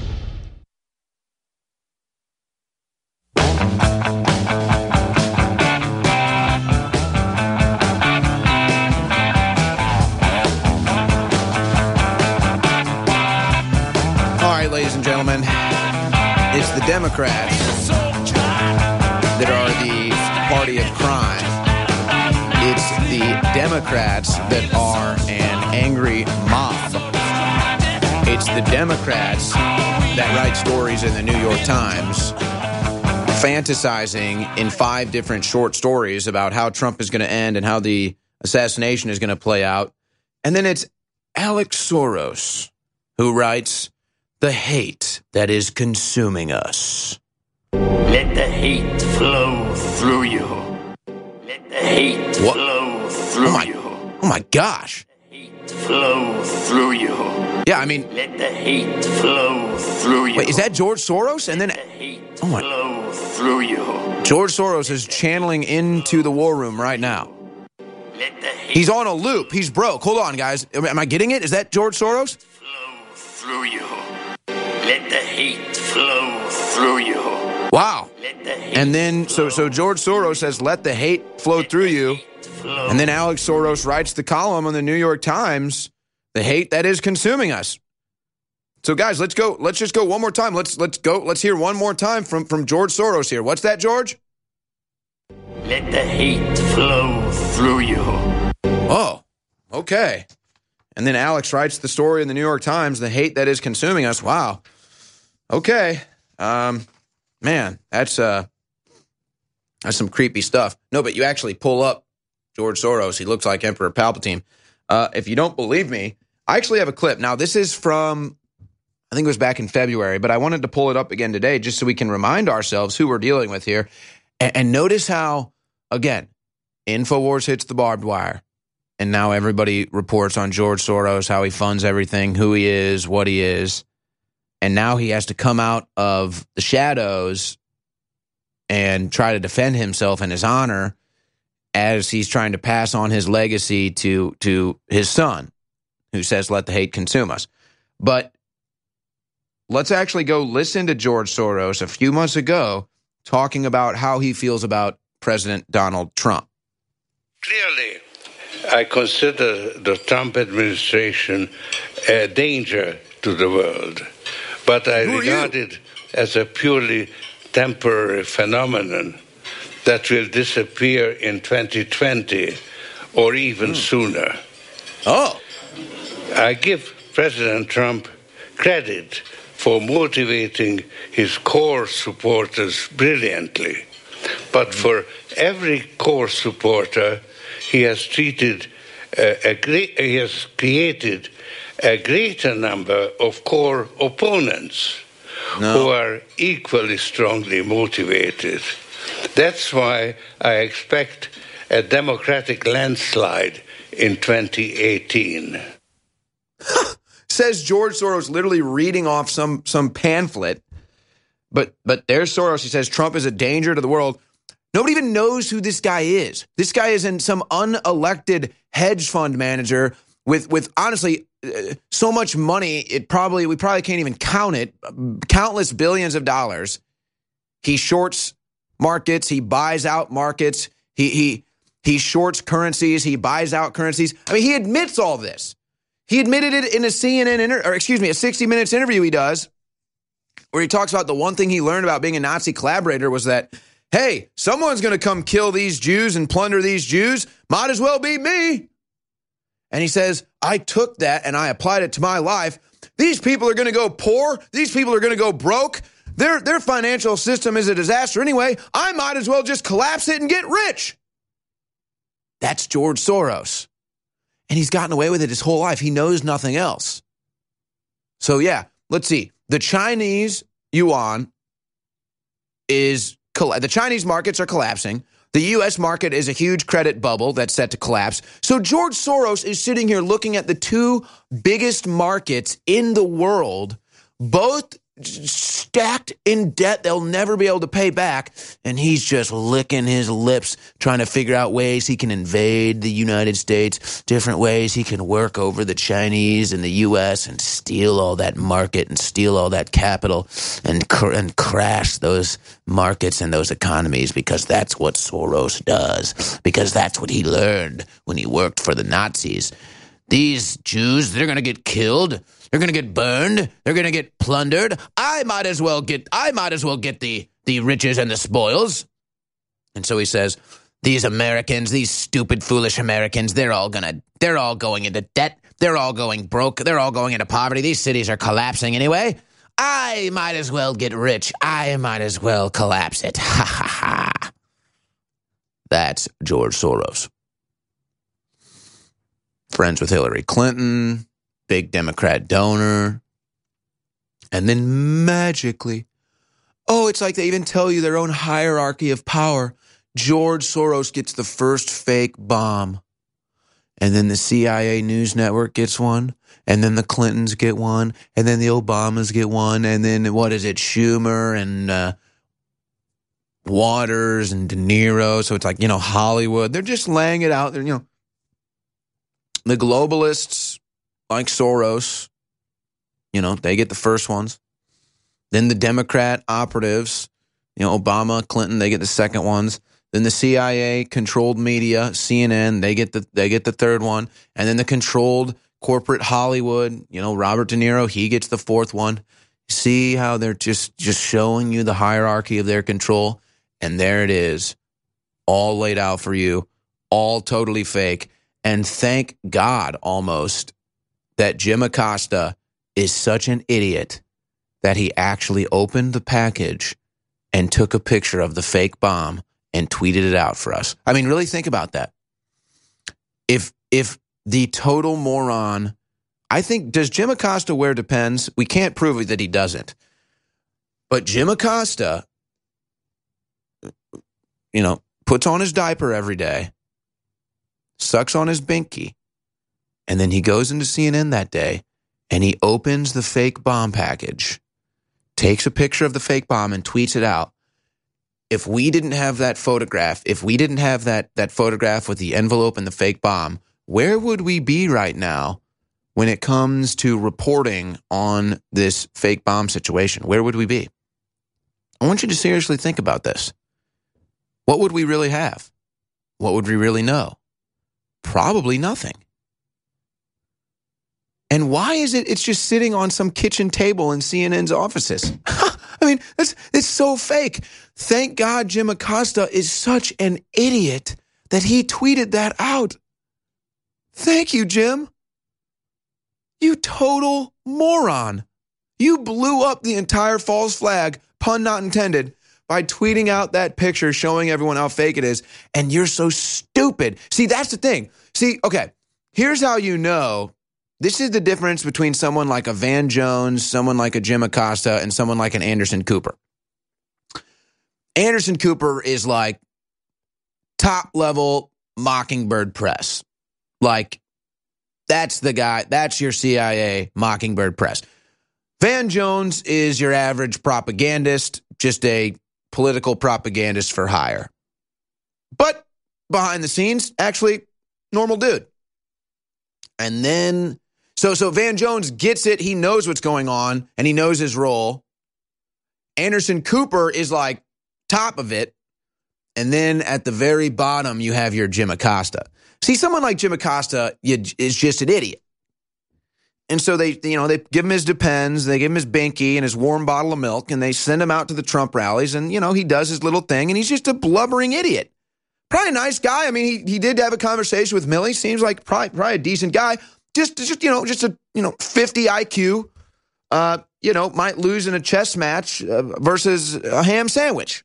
Ladies and gentlemen, it's the Democrats that are the party of crime. It's the Democrats that are an angry mob. It's the Democrats that write stories in the New York Times fantasizing in 5 different short stories about how Trump is going to end and how the assassination is going to play out. And then it's Alex Soros who writes, "The hate that is consuming us." Let the hate flow through you. Let the hate flow through you. Oh my gosh. Hate flow through you. Yeah, I mean, let the hate flow through you. Wait, is that George Soros? And then let the hate flow through you. George Soros is channeling into the War Room right now. Let the hate He's on a loop. He's broke. Hold on, guys. Am I getting it? Is that George Soros? through you. Let the hate flow through you. Wow. Let the hate And then, flow. so George Soros says, let the hate flow through you. Flow. And then Alex Soros writes the column on the New York Times, the hate that is consuming us. So guys, let's go. Let's just go one more time. Let's go. Let's hear one more time from George Soros here. What's that, George? Let the hate flow through you. Oh, okay. And then Alex writes the story in the New York Times, the hate that is consuming us. Wow. Okay. Man, that's some creepy stuff. No, but you actually pull up George Soros. He looks like Emperor Palpatine. If you don't believe me, I actually have a clip. Now, this is from, I think it was back in February, but I wanted to pull it up again today just so we can remind ourselves who we're dealing with here. And notice how, again, InfoWars hits the barbed wire. And now everybody reports on George Soros, how he funds everything, who he is, what he is. And now he has to come out of the shadows and try to defend himself and his honor as he's trying to pass on his legacy to his son, who says, let the hate consume us. But let's actually go listen to George Soros a few months ago talking about how he feels about President Donald Trump. Clearly, I consider the Trump administration a danger to the world, but I regard it as a purely temporary phenomenon that will disappear in 2020 or even sooner. Oh. I give President Trump credit for motivating his core supporters brilliantly, but for every core supporter, he has created a greater number of core opponents who are equally strongly motivated. That's why I expect a Democratic landslide in 2018. Says George Soros, literally reading off some pamphlet. But there's Soros. He says Trump is a danger to the world. Nobody even knows who this guy is. This guy is in some unelected hedge fund manager with honestly so much money. We probably can't even count it. Countless billions of dollars. He shorts markets. He buys out markets. He shorts currencies. He buys out currencies. I mean, he admits all this. He admitted it in a a 60 Minutes interview he does, where he talks about the one thing he learned about being a Nazi collaborator was that, hey, someone's going to come kill these Jews and plunder these Jews. Might as well be me. And he says, I took that and I applied it to my life. These people are going to go poor. These people are going to go broke. Their financial system is a disaster anyway. I might as well just collapse it and get rich. That's George Soros. And he's gotten away with it his whole life. He knows nothing else. So yeah, let's see. The Chinese yuan the Chinese markets are collapsing. The U.S. market is a huge credit bubble that's set to collapse. So George Soros is sitting here looking at the two biggest markets in the world, both stacked in debt they'll never be able to pay back, and he's just licking his lips trying to figure out ways he can invade the United States, different ways he can work over the Chinese and the U.S. and steal all that market and steal all that capital and crash those markets and those economies, because that's what Soros does, because that's what he learned when he worked for the Nazis. These Jews, they're going to get killed. They're going to get burned. They're going to get plundered. I might as well get the riches and the spoils. And so he says, these Americans, these stupid, foolish Americans, they're all going into debt. They're all going broke. They're all going into poverty. These cities are collapsing anyway. I might as well get rich. I might as well collapse it. Ha ha ha. That's George Soros. Friends with Hillary Clinton, big Democrat donor. And then magically, it's like they even tell you their own hierarchy of power. George Soros gets the first fake bomb. And then the CIA News Network gets one. And then the Clintons get one. And then the Obamas get one. And then, Schumer and Waters and De Niro. So it's like, Hollywood. They're just laying it out there, The globalists, like Soros, they get the first ones. Then the Democrat operatives, Obama, Clinton, they get the second ones. Then the CIA-controlled media, CNN, they get the third one. And then the controlled corporate Hollywood, Robert De Niro, he gets the fourth one. See how they're just showing you the hierarchy of their control? And there it is, all laid out for you, all totally fake. And thank God almost that Jim Acosta is such an idiot that he actually opened the package and took a picture of the fake bomb and tweeted it out for us. I mean, really think about that. If the total moron, I think, does Jim Acosta wear Depends? We can't prove that he doesn't. But Jim Acosta, puts on his diaper every day, sucks on his binky, and then he goes into CNN that day and he opens the fake bomb package, takes a picture of the fake bomb and tweets it out. If we didn't have that photograph, if we didn't have that photograph with the envelope and the fake bomb, where would we be right now when it comes to reporting on this fake bomb situation? Where would we be? I want you to seriously think about this. What would we really have? What would we really know? Probably nothing. And why is it's just sitting on some kitchen table in CNN's offices? I mean, it's so fake. Thank God Jim Acosta is such an idiot that he tweeted that out. Thank you, Jim. You total moron. You blew up the entire false flag, pun not intended, by tweeting out that picture showing everyone how fake it is, and you're so stupid. See, that's the thing. See, okay, here's how you know. This is the difference between someone like a Van Jones, someone like a Jim Acosta, and someone like an Anderson Cooper. Anderson Cooper is like top-level Mockingbird press. Like, that's the guy, that's your CIA Mockingbird press. Van Jones is your average propagandist, just a political propagandist for hire. But behind the scenes, actually, normal dude. And then, so Van Jones gets it, he knows what's going on, and he knows his role. Anderson Cooper is like top of it, and then at the very bottom, you have your Jim Acosta. See, someone like Jim Acosta is just an idiot. And so they give him his Depends, they give him his binky and his warm bottle of milk, and they send him out to the Trump rallies, and, he does his little thing, and he's just a blubbering idiot. Probably a nice guy. I mean, he did have a conversation with Milley. Seems like probably a decent guy. Just a 50 IQ. Might lose in a chess match versus a ham sandwich.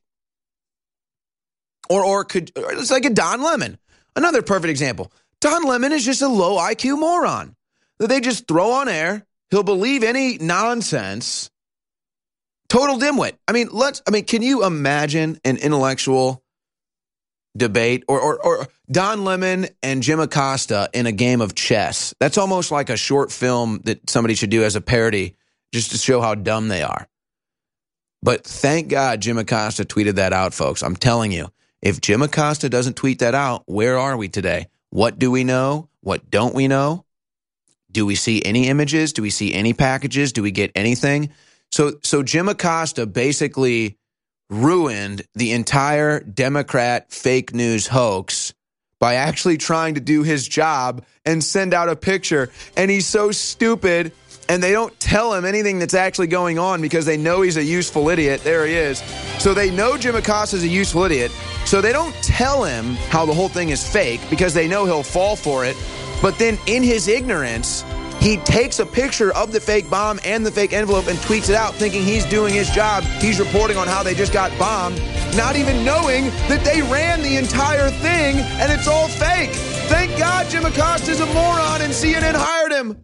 Or it's like a Don Lemon. Another perfect example. Don Lemon is just a low IQ moron that they just throw on air. He'll believe any nonsense. Total dimwit. I mean, can you imagine an intellectual debate or Don Lemon and Jim Acosta in a game of chess? That's almost like a short film that somebody should do as a parody just to show how dumb they are. But thank God Jim Acosta tweeted that out, folks. I'm telling you, if Jim Acosta doesn't tweet that out, where are we today? What do we know? What don't we know? Do we see any images? Do we see any packages? Do we get anything? So Jim Acosta basically ruined the entire Democrat fake news hoax by actually trying to do his job and send out a picture. And he's so stupid, and they don't tell him anything that's actually going on because they know he's a useful idiot. There he is. So they know Jim Acosta is a useful idiot. So they don't tell him how the whole thing is fake because they know he'll fall for it. But then in his ignorance, he takes a picture of the fake bomb and the fake envelope and tweets it out thinking he's doing his job. He's reporting on how they just got bombed, not even knowing that they ran the entire thing and it's all fake. Thank God Jim Acosta is a moron and CNN hired him.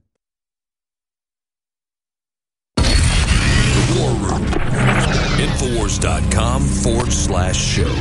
The War Room. Infowars.com/show.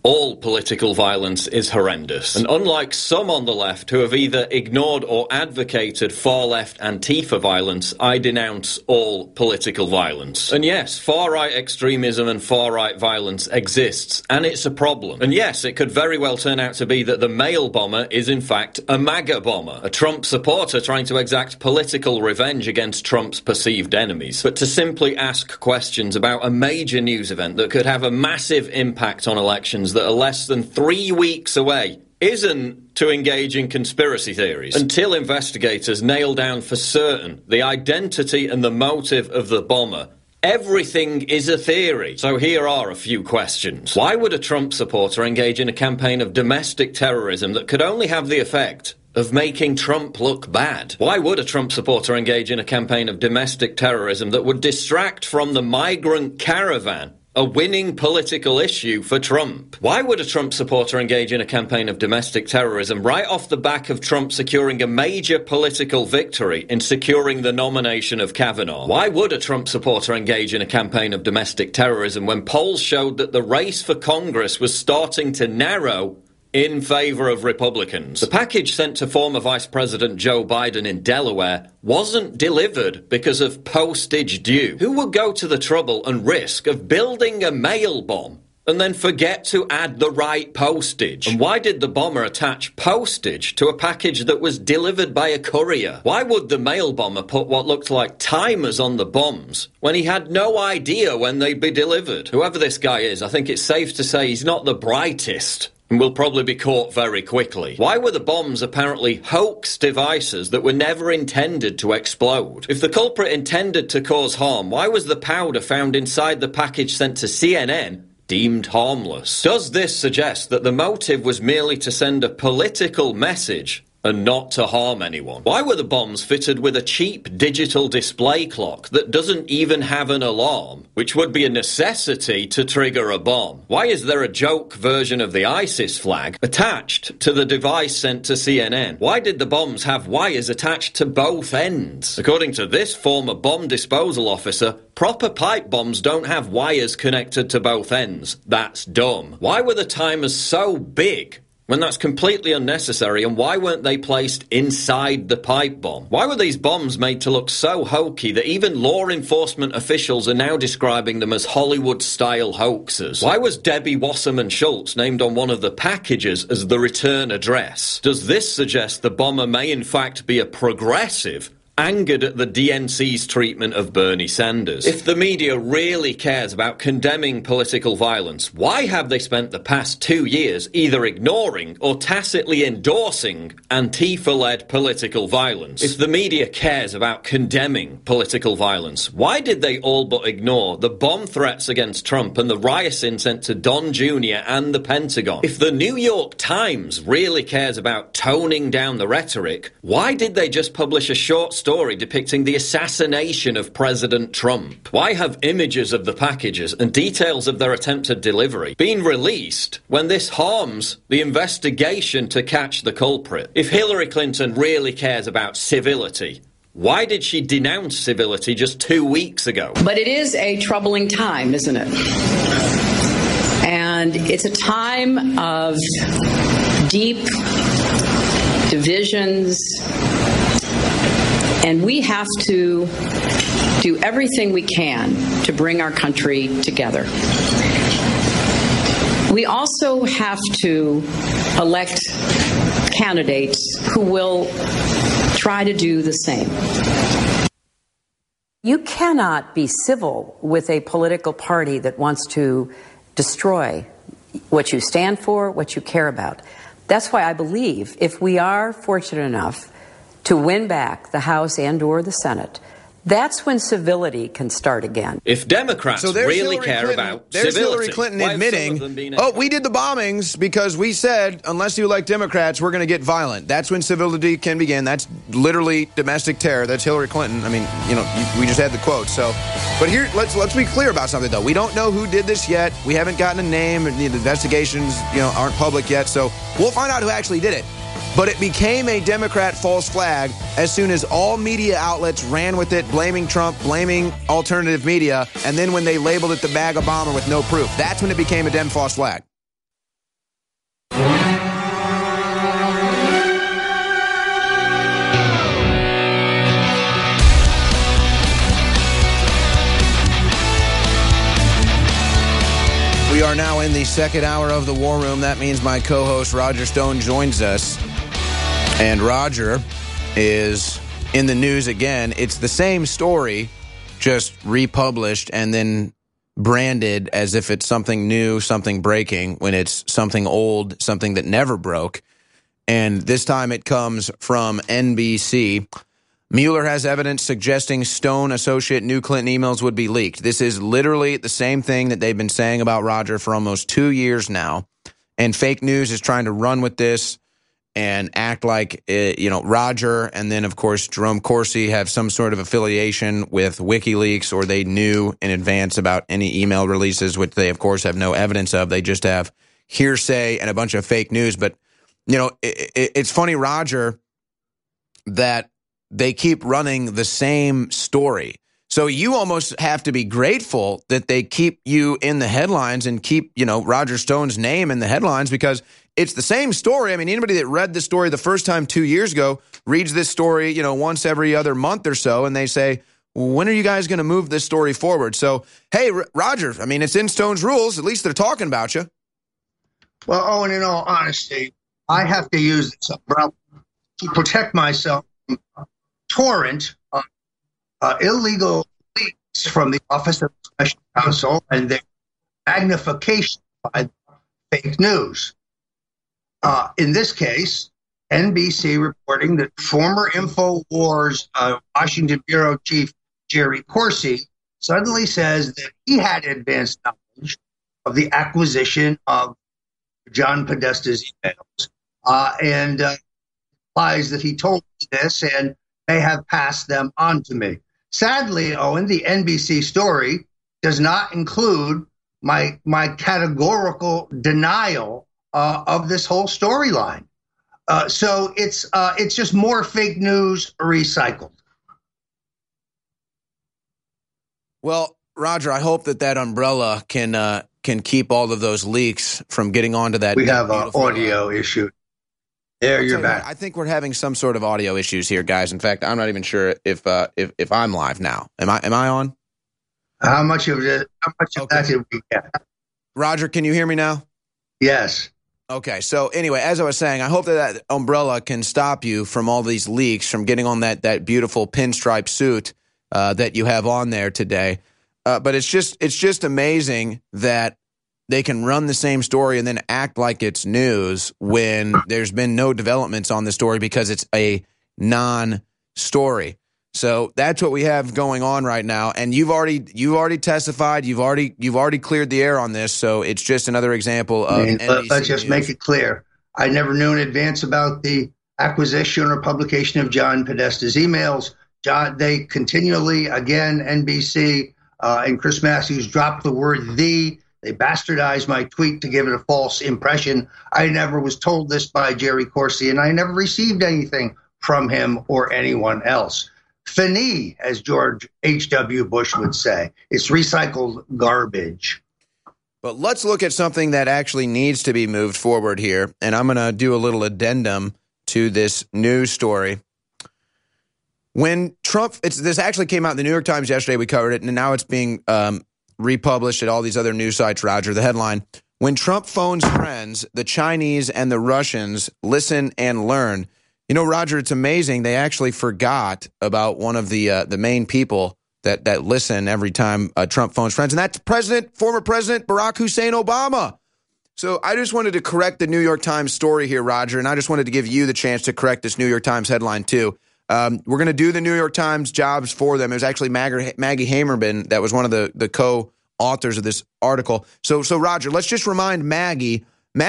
all political violence is horrendous. And unlike some on the left who have either ignored or advocated far-left Antifa violence, I denounce all political violence. And yes, far-right extremism and far-right violence exists, and it's a problem. And yes, it could very well turn out to be that the mail bomber is in fact a MAGA bomber, a Trump supporter trying to exact political revenge against Trump's perceived enemies. But to simply ask questions about a major news event that could have a massive impact on elections that are less than 3 weeks away isn't to engage in conspiracy theories until investigators nail down for certain the identity and the motive of the bomber. Everything is a theory. So here are a few questions. Why would a Trump supporter engage in a campaign of domestic terrorism that could only have the effect of making Trump look bad? Why would a Trump supporter engage in a campaign of domestic terrorism that would distract from the migrant caravan, a winning political issue for Trump? Why would a Trump supporter engage in a campaign of domestic terrorism right off the back of Trump securing a major political victory in securing the nomination of Kavanaugh? Why would a Trump supporter engage in a campaign of domestic terrorism when polls showed that the race for Congress was starting to narrow in favor of Republicans? The package sent to former Vice President Joe Biden in Delaware wasn't delivered because of postage due. Who would go to the trouble and risk of building a mail bomb and then forget to add the right postage? And why did the bomber attach postage to a package that was delivered by a courier? Why would the mail bomber put what looked like timers on the bombs when he had no idea when they'd be delivered? Whoever this guy is, I think it's safe to say he's not the brightest and will probably be caught very quickly. Why were the bombs apparently hoax devices that were never intended to explode? If the culprit intended to cause harm, why was the powder found inside the package sent to CNN deemed harmless? Does this suggest that the motive was merely to send a political message and not to harm anyone? Why were the bombs fitted with a cheap digital display clock that doesn't even have an alarm, which would be a necessity to trigger a bomb? Why is there a joke version of the ISIS flag attached to the device sent to CNN? Why did the bombs have wires attached to both ends? According to this former bomb disposal officer, proper pipe bombs don't have wires connected to both ends. That's dumb. Why were the timers so big when that's completely unnecessary, and why weren't they placed inside the pipe bomb? Why were these bombs made to look so hokey that even law enforcement officials are now describing them as Hollywood-style hoaxes? Why was Debbie Wasserman Schultz named on one of the packages as the return address? Does this suggest the bomber may in fact be a progressive, angered at the DNC's treatment of Bernie Sanders? If the media really cares about condemning political violence, why have they spent the past 2 years either ignoring or tacitly endorsing Antifa-led political violence? If the media cares about condemning political violence, why did they all but ignore the bomb threats against Trump and the rioting sent to Don Jr. and the Pentagon? If the New York Times really cares about toning down the rhetoric, why did they just publish a short story depicting the assassination of President Trump? Why have images of the packages and details of their attempted delivery been released when this harms the investigation to catch the culprit? If Hillary Clinton really cares about civility, why did she denounce civility just 2 weeks ago? But it is a troubling time, isn't it? And it's a time of deep divisions, and we have to do everything we can to bring our country together. We also have to elect candidates who will try to do the same. You cannot be civil with a political party that wants to destroy what you stand for, what you care about. That's why I believe if we are fortunate enough to win back the House and or the Senate, that's when civility can start again. If Democrats really care about there's civility, Hillary Clinton admitting, we did the bombings because we said, unless you elect Democrats, we're going to get violent. That's when civility can begin. That's literally domestic terror. That's Hillary Clinton. I mean, we just had the quote. So, but here, let's be clear about something, though. We don't know who did this yet. We haven't gotten a name, and the investigations, aren't public yet. So we'll find out who actually did it. But it became a Democrat false flag as soon as all media outlets ran with it, blaming Trump, blaming alternative media, and then when they labeled it the MAGA bomber with no proof. That's when it became a Dem false flag. We are now in the second hour of the War Room. That means my co-host Roger Stone joins us. And Roger is in the news again. It's the same story, just republished and then branded as if it's something new, something breaking, when it's something old, something that never broke. And this time it comes from NBC. Mueller has evidence suggesting Stone associate new Clinton emails would be leaked. This is literally the same thing that they've been saying about Roger for almost 2 years now. And fake news is trying to run with this and act like, Roger and then, of course, Jerome Corsi have some sort of affiliation with WikiLeaks, or they knew in advance about any email releases, which they, of course, have no evidence of. They just have hearsay and a bunch of fake news. But, it's funny, Roger, that they keep running the same story. So you almost have to be grateful that they keep you in the headlines and keep, Roger Stone's name in the headlines, because it's the same story. I mean, anybody that read the story the first time 2 years ago reads this story, once every other month or so, and they say, when are you guys going to move this story forward? So, hey, Roger, I mean, it's in Stone's rules. At least they're talking about you. Well, Owen, in all honesty, I have to use this umbrella to protect myself from torrent illegal leaks from the Office of the Special Counsel and their magnification by fake news. In this case, NBC reporting that former InfoWars Washington bureau chief Jerry Corsi suddenly says that he had advanced knowledge of the acquisition of John Podesta's emails, and implies that he told me this and may have passed them on to me. Sadly, Owen, the NBC story does not include my categorical denial of this whole storyline. So it's just more fake news recycled. Well, Roger, I hope that umbrella can keep all of those leaks from getting onto that. We have an audio issue. There, you're back. I think we're having some sort of audio issues here, guys. In fact, I'm not even sure if I'm live now. Am I on? How much of that did we get? Roger, can you hear me now? Yes. Okay. So anyway, as I was saying, I hope that umbrella can stop you from all these leaks, from getting on that beautiful pinstripe suit that you have on there today. But it's just amazing that they can run the same story and then act like it's news when there's been no developments on the story because it's a non-story. So that's what we have going on right now. And you've already testified. You've already cleared the air on this. So it's just another example of NBC let's just news. Make it clear. I never knew in advance about the acquisition or publication of John Podesta's emails. They continually, again, NBC and Chris Matthews dropped the word "the." They bastardized my tweet to give it a false impression. I never was told this by Jerry Corsi, and I never received anything from him or anyone else. Finis, as George H.W. Bush would say. It's recycled garbage. But let's look at something that actually needs to be moved forward here, and I'm going to do a little addendum to this news story. When Trump, this actually came out in the New York Times yesterday. We covered it, and now it's being republished at all these other news sites, Roger. The headline, when Trump phones friends, the Chinese and the Russians listen and learn. You know, Roger, it's amazing. They actually forgot about one of the main people that listen every time Trump phones friends, and that's former President Barack Hussein Obama. So I just wanted to correct the New York Times story here, Roger, and I just wanted to give you the chance to correct this New York Times headline, too. We're going to do the New York Times jobs for them. It was actually Maggie Hamerman that was one of the co-authors of this article. So Roger, let's just remind Maggie,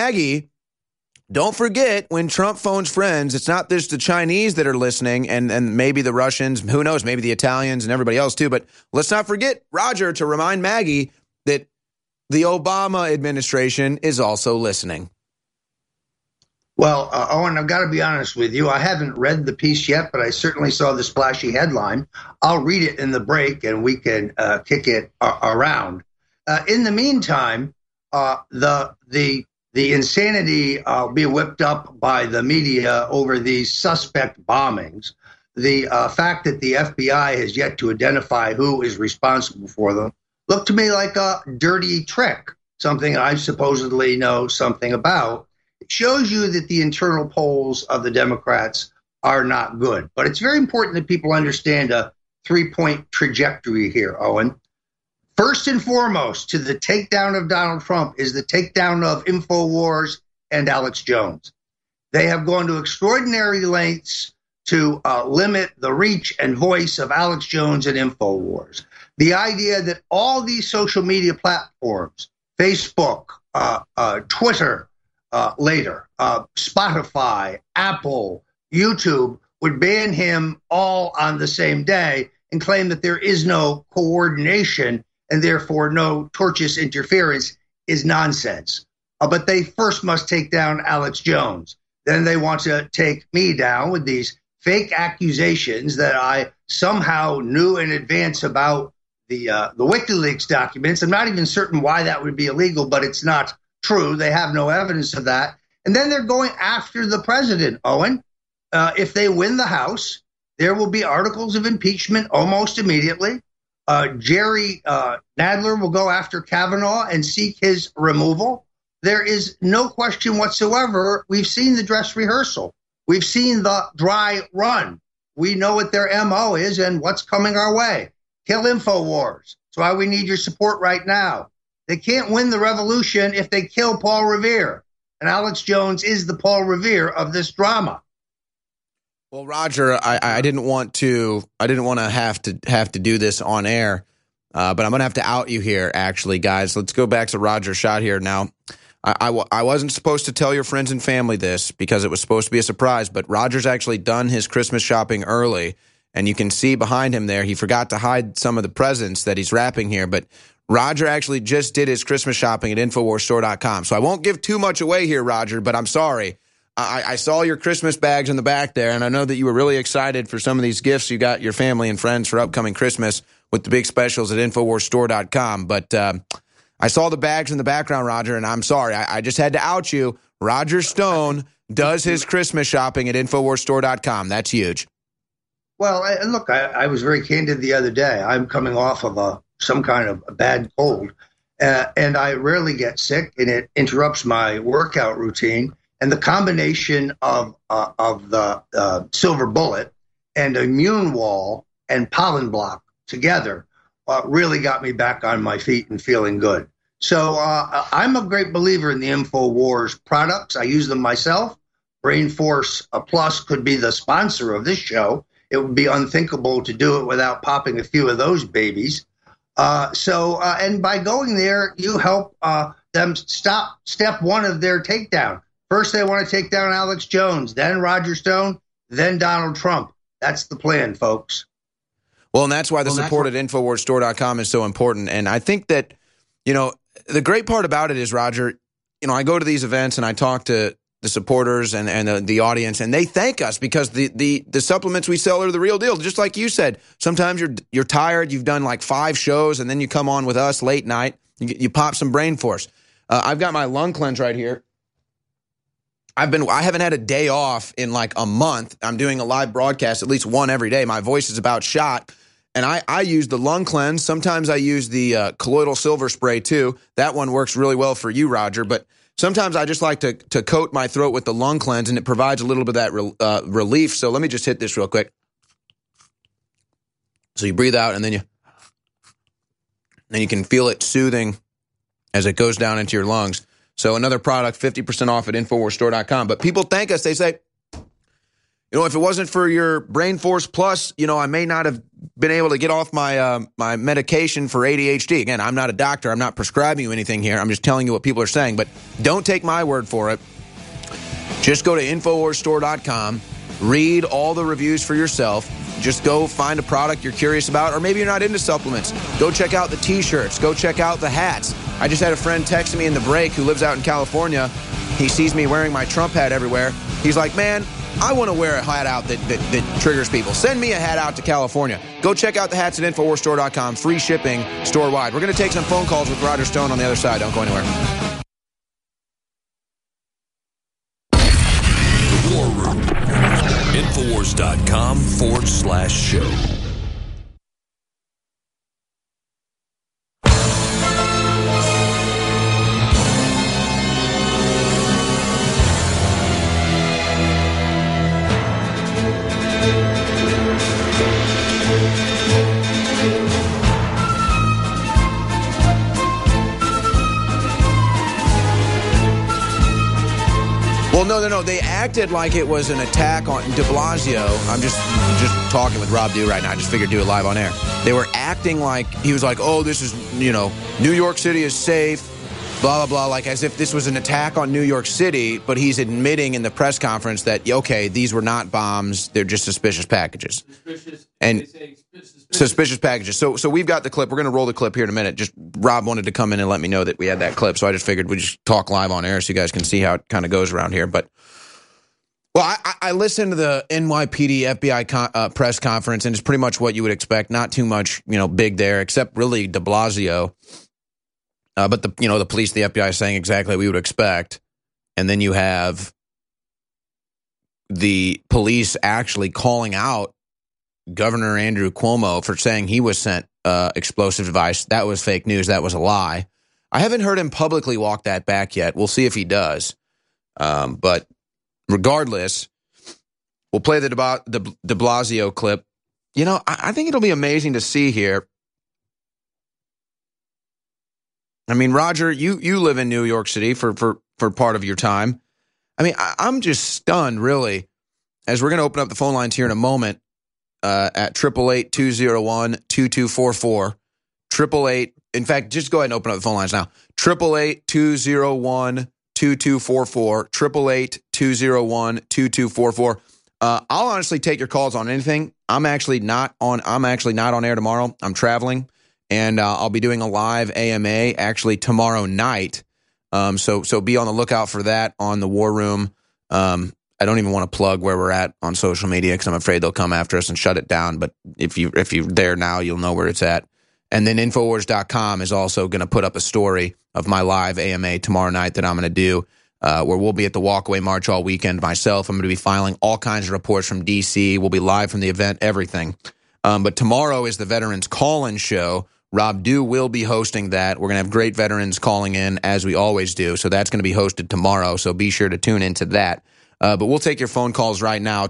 don't forget when Trump phones friends, it's not just the Chinese that are listening and maybe the Russians, who knows, maybe the Italians and everybody else too. But let's not forget, Roger, to remind Maggie that the Obama administration is also listening. Well, Owen, I've got to be honest with you. I haven't read the piece yet, but I certainly saw the splashy headline. I'll read it in the break, and we can kick it around. In the meantime, the the insanity being whipped up by the media over these suspect bombings, the fact that the FBI has yet to identify who is responsible for them, look to me like a dirty trick, something I supposedly know something about. It shows you that the internal polls of the Democrats are not good. But it's very important that people understand a three-point trajectory here, Owen. First and foremost, to the takedown of Donald Trump is the takedown of InfoWars and Alex Jones. They have gone to extraordinary lengths to limit the reach and voice of Alex Jones and InfoWars. The idea that all these social media platforms, Facebook, Twitter, later, Spotify, Apple, YouTube, would ban him all on the same day and claim that there is no coordination and therefore no tortious interference is nonsense. But they first must take down Alex Jones. Then they want to take me down with these fake accusations that I somehow knew in advance about the WikiLeaks documents. I'm not even certain why that would be illegal, but it's not true. They have no evidence of that. And then they're going after the president, Owen. If they win the House, there will be articles of impeachment almost immediately. Jerry Nadler will go after Kavanaugh and seek his removal. There is no question whatsoever. We've seen the dress rehearsal. We've seen the dry run. We know what their MO is and what's coming our way. Kill InfoWars. That's why we need your support right now. They can't win the revolution if they kill Paul Revere. And Alex Jones is the Paul Revere of this drama. Well, Roger, I didn't want to have to do this on air, but I'm going to have to out you here, actually, guys. Let's go back to Roger Schott here. Now, I wasn't supposed to tell your friends and family this because it was supposed to be a surprise, but Roger's actually done his Christmas shopping early, and you can see behind him there, he forgot to hide some of the presents that he's wrapping here, but Roger actually just did his Christmas shopping at InfoWarsStore.com. So I won't give too much away here, Roger, but I'm sorry. I saw your Christmas bags in the back there, and I know that you were really excited for some of these gifts you got your family and friends for upcoming Christmas with the big specials at InfoWarsStore.com. But I saw the bags in the background, Roger, and I'm sorry. I just had to out you. Roger Stone does his Christmas shopping at InfoWarsStore.com. That's huge. Well, look, I was very candid the other day. I'm coming off of some kind of a bad cold, and I rarely get sick, and it interrupts my workout routine. And the combination of the silver bullet and immune wall and pollen block together really got me back on my feet and feeling good. So I'm a great believer in the InfoWars products. I use them myself. BrainForce Plus could be the sponsor of this show. It would be unthinkable to do it without popping a few of those babies. And by going there, you help them stop step one of their takedown. First, they want to take down Alex Jones, then Roger Stone, then Donald Trump. That's the plan, folks. Well, and that's why the support at InfoWarsStore.com is so important. And I think that, the great part about it is, Roger, I go to these events and I talk to the supporters and the audience, and they thank us because the supplements we sell are the real deal. Just like you said, sometimes you're tired, you've done like 5 shows, and then you come on with us late night, you pop some Brain Force. I've got my lung cleanse right here. I haven't had a day off in like a month. I'm doing a live broadcast, at least one every day. My voice is about shot. And I use the lung cleanse. Sometimes I use the colloidal silver spray too. That one works really well for you, Roger. But sometimes I just like to coat my throat with the lung cleanse, and it provides a little bit of that relief. So let me just hit this real quick. So you breathe out, and then you can feel it soothing as it goes down into your lungs. So another product, 50% off at InfoWarsStore.com. But people thank us. They say, if it wasn't for your Brain Force Plus, I may not have been able to get off my my medication for ADHD. Again, I'm not a doctor. I'm not prescribing you anything here. I'm just telling you what people are saying. But don't take my word for it. Just go to InfoWarsStore.com. Read all the reviews for yourself. Just go find a product you're curious about, or maybe you're not into supplements. Go check out the T-shirts. Go check out the hats. I just had a friend text me in the break who lives out in California. He sees me wearing my Trump hat everywhere. He's like, man, I want to wear a hat out that triggers people. Send me a hat out to California. Go check out the hats at InfoWarsStore.com. Free shipping store-wide. We're going to take some phone calls with Roger Stone on the other side. Don't go anywhere. acted like it was an attack on de Blasio. I'm just talking with Rob Dew right now. I just figured do it live on air. They were acting like he was like, oh, this is, New York City is safe, blah, blah, blah, like as if this was an attack on New York City, but he's admitting in the press conference that, okay, these were not bombs, they're just suspicious packages. Suspicious packages. So we've got the clip. We're going to roll the clip here in a minute. Just Rob wanted to come in and let me know that we had that clip, so I just figured we'd just talk live on air so you guys can see how it kind of goes around here. But, well, I listened to the NYPD FBI press conference, and it's pretty much what you would expect. Not too much, big there, except really de Blasio. But the police, the FBI saying exactly what we would expect. And then you have the police actually calling out Governor Andrew Cuomo for saying he was sent explosive device. That was fake news. That was a lie. I haven't heard him publicly walk that back yet. We'll see if he does. But regardless, we'll play the de Blasio clip. I think it'll be amazing to see here. I mean, Roger, you live in New York City for part of your time. I mean, I'm just stunned, really, as we're going to open up the phone lines here in a moment at 888-201-2244. 888, in fact, just go ahead and open up the phone lines now. 888-201-2244. 888-201-2244. I'll honestly take your calls on anything. I'm actually not on air tomorrow. I'm traveling. And I'll be doing a live AMA actually tomorrow night. So be on the lookout for that on the War Room. I don't even want to plug where we're at on social media because I'm afraid they'll come after us and shut it down. But if you're there now, you'll know where it's at. And then Infowars.com is also going to put up a story of my live AMA tomorrow night that I'm going to do where we'll be at the Walkaway March all weekend myself. I'm going to be filing all kinds of reports from D.C. We'll be live from the event, everything. But tomorrow is the Veterans Call-In Show. Rob Dew will be hosting that. We're going to have great veterans calling in, as we always do. So that's going to be hosted tomorrow. So be sure to tune into that. But we'll take your phone calls right now,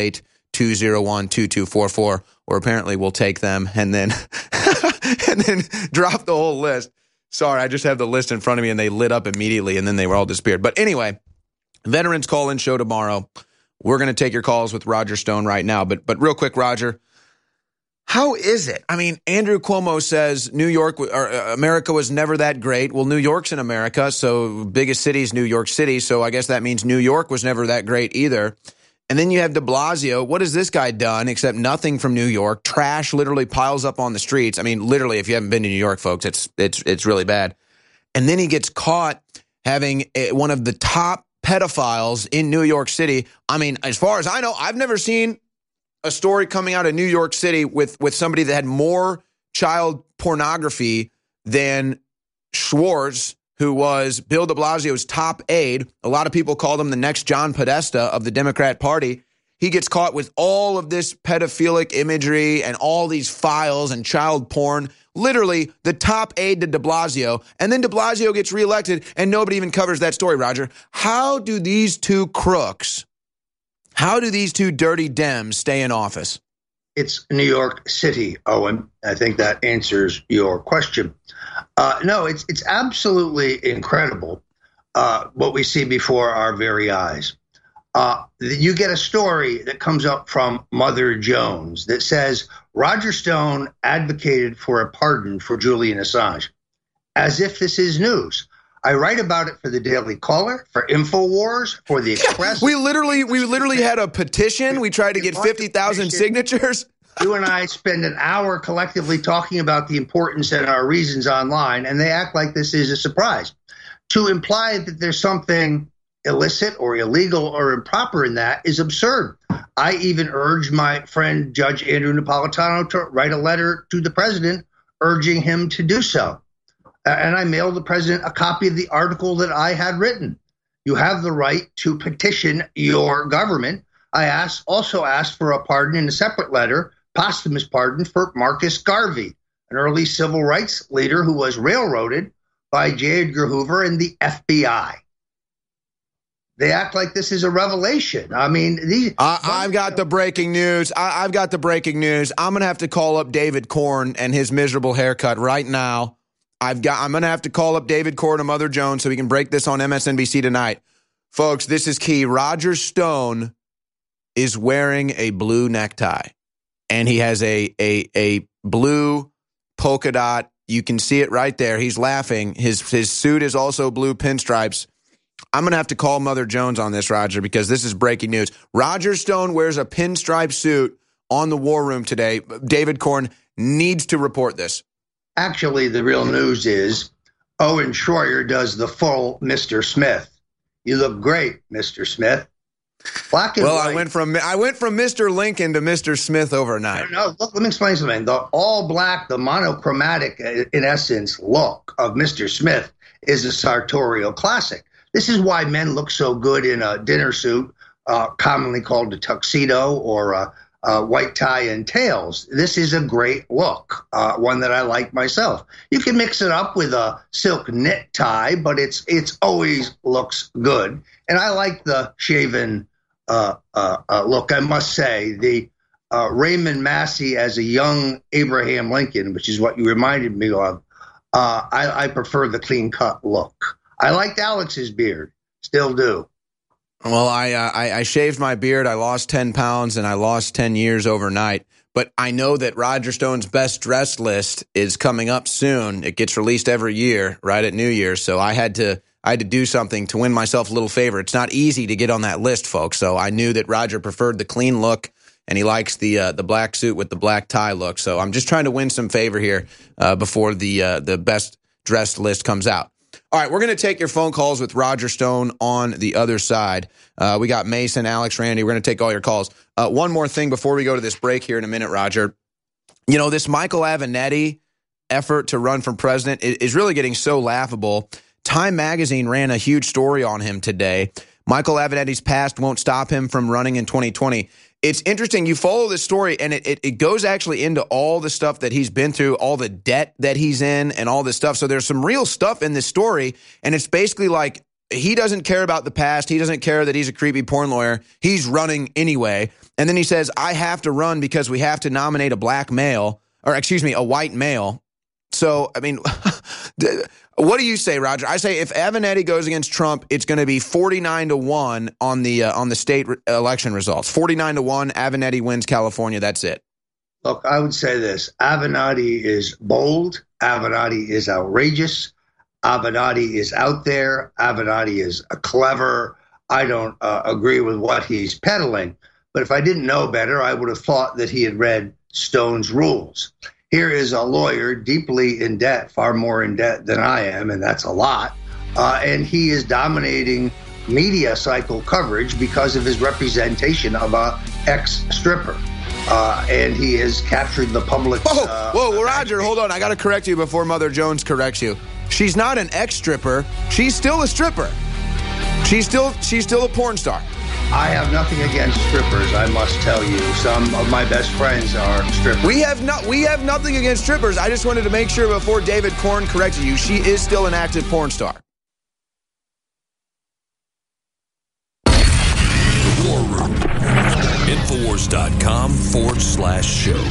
888-201-2244. Or apparently we'll take them and then and then drop the whole list. Sorry, I just have the list in front of me and they lit up immediately and then they were all disappeared. But anyway, Veterans Call-In Show tomorrow. We're going to take your calls with Roger Stone right now. But real quick, Roger, how is it? I mean, Andrew Cuomo says New York or America was never that great. Well, New York's in America, so biggest city is New York City. So I guess that means New York was never that great either. And then you have de Blasio. What has this guy done except nothing from New York? Trash literally piles up on the streets. I mean, literally, if you haven't been to New York, folks, it's really bad. And then he gets caught having one of the top pedophiles in New York City. I mean, as far as I know, I've never seen a story coming out of New York City with somebody that had more child pornography than Schwartz, who was Bill de Blasio's top aide. A lot of people called him the next John Podesta of the Democrat Party. He gets caught with all of this pedophilic imagery and all these files and child porn. Literally the top aide to de Blasio. And then de Blasio gets reelected and nobody even covers that story, Roger. How do these two crooks, how do these two dirty Dems stay in office? It's New York City, Owen. I think that answers your question. No, it's absolutely incredible what we see before our very eyes. You get a story that comes up from Mother Jones that says Roger Stone advocated for a pardon for Julian Assange, as if this is news. I write about it for the Daily Caller, for InfoWars, for the Express. We literally had a petition. We tried to get 50,000 signatures. You and I spend an hour collectively talking about the importance and our reasons online, and they act like this is a surprise. To imply that there's something illicit or illegal or improper in that is absurd. I even urged my friend Judge Andrew Napolitano to write a letter to the president urging him to do so. And I mailed the president a copy of the article that I had written. You have the right to petition your government. I also asked for a pardon in a separate letter, posthumous pardon for Marcus Garvey, an early civil rights leader who was railroaded by J. Edgar Hoover and the FBI. They act like this is a revelation. I mean, I've got the breaking news. I've got the breaking news. I'm going to have to call up David Corn and his miserable haircut right now. I'm going to have to call up David Corn and Mother Jones so we can break this on MSNBC tonight. Folks, this is key. Roger Stone is wearing a blue necktie, and he has a blue polka dot. You can see it right there. He's laughing. His suit is also blue pinstripes. I'm going to have to call Mother Jones on this, Roger, because this is breaking news. Roger Stone wears a pinstripe suit on the War Room today. David Corn needs to report this. Actually, the real news is Owen Schroyer does the full Mr. Smith. You look great, Mr. Smith. Black and white. I went from Mr. Lincoln to Mr. Smith overnight. No, look, let me explain something. The all black, the monochromatic, in essence, look of Mr. Smith is a sartorial classic. This is why men look so good in a dinner suit, commonly called a tuxedo, or a white tie and tails. This is a great look, one that I like myself. You can mix it up with a silk knit tie, but it's always looks good. And I like the shaven look, I must say. The Raymond Massey as a young Abraham Lincoln, which is what you reminded me of, I prefer the clean-cut look. I liked Alex's beard, still do. Well, I shaved my beard, I lost 10 pounds, and I lost 10 years overnight. But I know that Roger Stone's best dressed list is coming up soon. It gets released every year, right at New Year's. So I had to do something to win myself a little favor. It's not easy to get on that list, folks. So I knew that Roger preferred the clean look, and he likes the black suit with the black tie look. So I'm just trying to win some favor here before the best dressed list comes out. All right, we're going to take your phone calls with Roger Stone on the other side. We got Mason, Alex, Randy. We're going to take all your calls. One more thing before we go to this break here in a minute, Roger. You know, this Michael Avenatti effort to run for president is really getting so laughable. Time Magazine ran a huge story on him today. Michael Avenatti's past won't stop him from running in 2020. It's interesting. You follow this story, and it goes actually into all the stuff that he's been through, all the debt that he's in, and all this stuff. So there's some real stuff in this story, and it's basically like he doesn't care about the past. He doesn't care that he's a creepy porn lawyer. He's running anyway. And then he says, I have to run because we have to nominate a white male. So, I mean, what do you say, Roger? I say if Avenatti goes against Trump, it's going to be 49-1 on the state election results. 49-1, Avenatti wins California. That's it. Look, I would say this. Avenatti is bold. Avenatti is outrageous. Avenatti is out there. Avenatti is clever. I don't agree with what he's peddling. But if I didn't know better, I would have thought that he had read Stone's rules. Here is a lawyer deeply in debt, far more in debt than I am, and that's a lot. And he is dominating media cycle coverage because of his representation of a ex-stripper. And he has captured the public. Whoa, Roger, hold on. I got to correct you before Mother Jones corrects you. She's not an ex-stripper. She's still a stripper. She's still a porn star. I have nothing against strippers, I must tell you. Some of my best friends are strippers. We have nothing against strippers. I just wanted to make sure before David Corn corrected you, she is still an active porn star. The War Room. Infowars.com/show.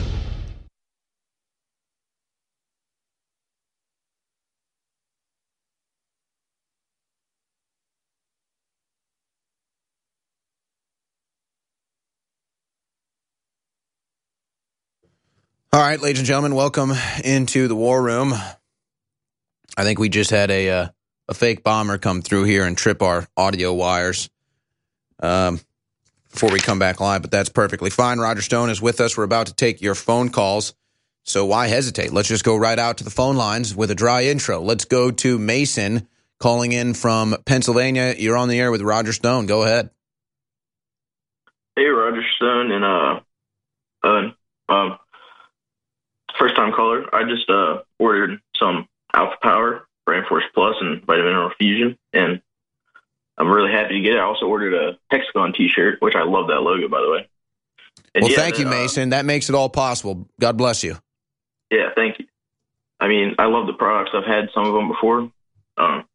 All right, ladies and gentlemen, welcome into the War Room. I think we just had a fake bomber come through here and trip our audio wires before we come back live, but that's perfectly fine. Roger Stone is with us. We're about to take your phone calls, so why hesitate? Let's just go right out to the phone lines with a dry intro. Let's go to Mason calling in from Pennsylvania. You're on the air with Roger Stone. Go ahead. Hey, Roger Stone, and first-time caller. I just ordered some Alpha Power, Brain Force Plus, and Vitamin Fusion, and I'm really happy to get it. I also ordered a Hexagon T-shirt, which I love that logo, by the way. And well, thank you, Mason. That makes it all possible. God bless you. Yeah, thank you. I mean, I love the products. I've had some of them before. But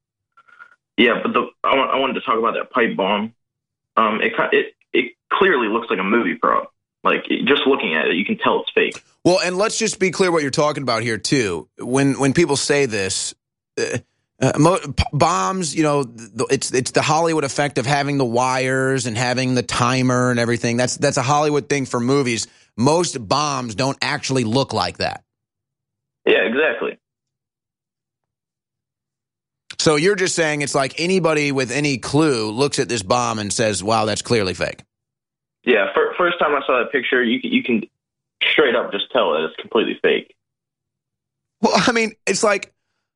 I wanted to talk about that pipe bomb. It clearly looks like a movie prop. Like, just looking at it, you can tell it's fake. Well, and let's just be clear what you're talking about here, too. When people say this, Bombs, it's the Hollywood effect of having the wires and having the timer and everything. That's a Hollywood thing for movies. Most bombs don't actually look like that. Yeah, exactly. So you're just saying it's like anybody with any clue looks at this bomb and says, wow, that's clearly fake. Yeah, first time I saw that picture, you can straight up just tell that it's completely fake. Well, I mean, it's like,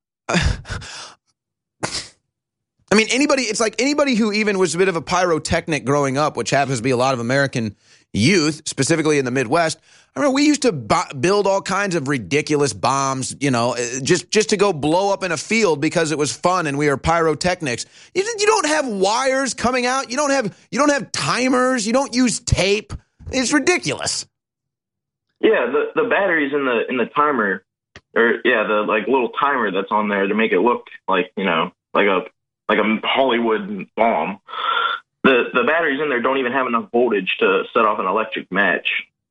anybody who even was a bit of a pyrotechnic growing up, which happens to be a lot of American youth, specifically in the Midwest. I remember we used to build all kinds of ridiculous bombs, just to go blow up in a field because it was fun and we were pyrotechnics. You don't have wires coming out. You don't have timers. You don't use tape. It's ridiculous. Yeah, the batteries in the timer, the little timer that's on there to make it look like like a Hollywood bomb. The batteries in there don't even have enough voltage to set off an electric match.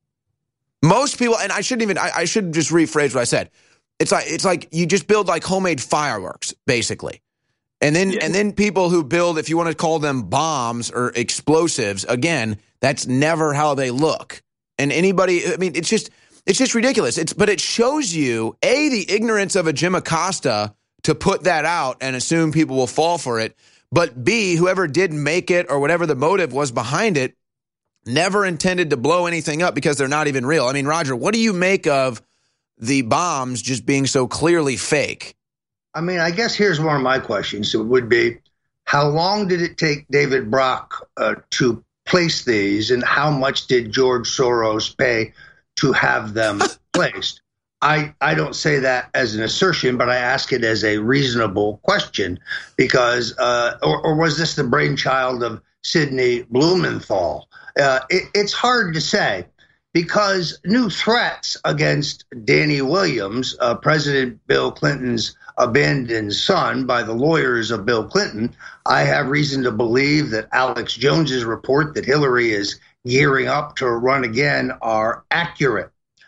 Most people, and I should just rephrase what I said. It's like you just build like homemade fireworks, basically. And then people who build, if you want to call them bombs or explosives, again, that's never how they look. And anybody, I mean, it's just ridiculous. But it shows you, A, the ignorance of a Jim Acosta to put that out and assume people will fall for it. But B, whoever did make it or whatever the motive was behind it, never intended to blow anything up because they're not even real. I mean, Roger, what do you make of the bombs just being so clearly fake? I mean, I guess here's one of my questions. It would be, how long did it take David Brock to place these, and how much did George Soros pay to have them placed? I don't say that as an assertion, but I ask it as a reasonable question because, or was this the brainchild of Sidney Blumenthal? It's hard to say because new threats against Danny Williams, President Bill Clinton's abandoned son, by the lawyers of Bill Clinton. I have reason to believe that Alex Jones's report that Hillary is gearing up to run again are accurate.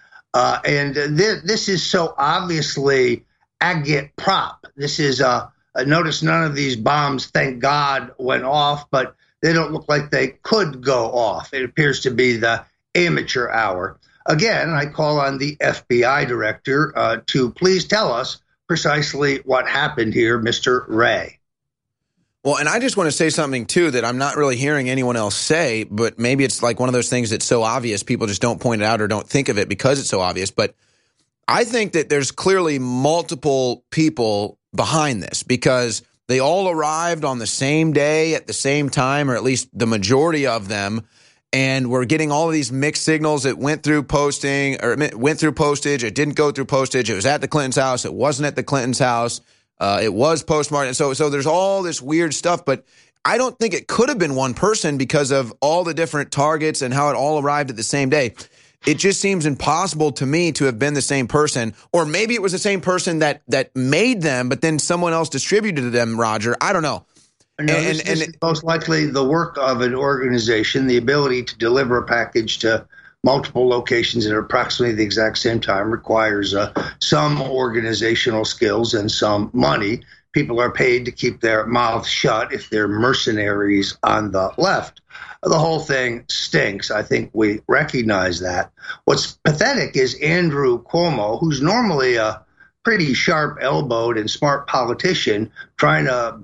And this is so obviously agitprop. This is notice none of these bombs, thank God, went off, but they don't look like they could go off. It appears to be the amateur hour. Again, I call on the FBI director to please tell us precisely what happened here, Mr. Wray. Well, and I just want to say something, too, that I'm not really hearing anyone else say, but maybe it's like one of those things that's so obvious people just don't point it out or don't think of it because it's so obvious. But I think that there's clearly multiple people behind this because they all arrived on the same day at the same time, or at least the majority of them. And we're getting all of these mixed signals. It went through posting, or it went through postage. It didn't go through postage. It was at the Clintons' house. It wasn't at the Clintons' house. It was postmarked. And so there's all this weird stuff. But I don't think it could have been one person because of all the different targets and how it all arrived at the same day. It just seems impossible to me to have been the same person. Or maybe it was the same person that made them, but then someone else distributed them, Roger. I don't know. No, this is most likely the work of an organization. The ability to deliver a package to multiple locations at approximately the exact same time requires some organizational skills and some money. People are paid to keep their mouths shut if they're mercenaries on the left. The whole thing stinks. I think we recognize that. What's pathetic is Andrew Cuomo, who's normally a pretty sharp-elbowed and smart politician, trying to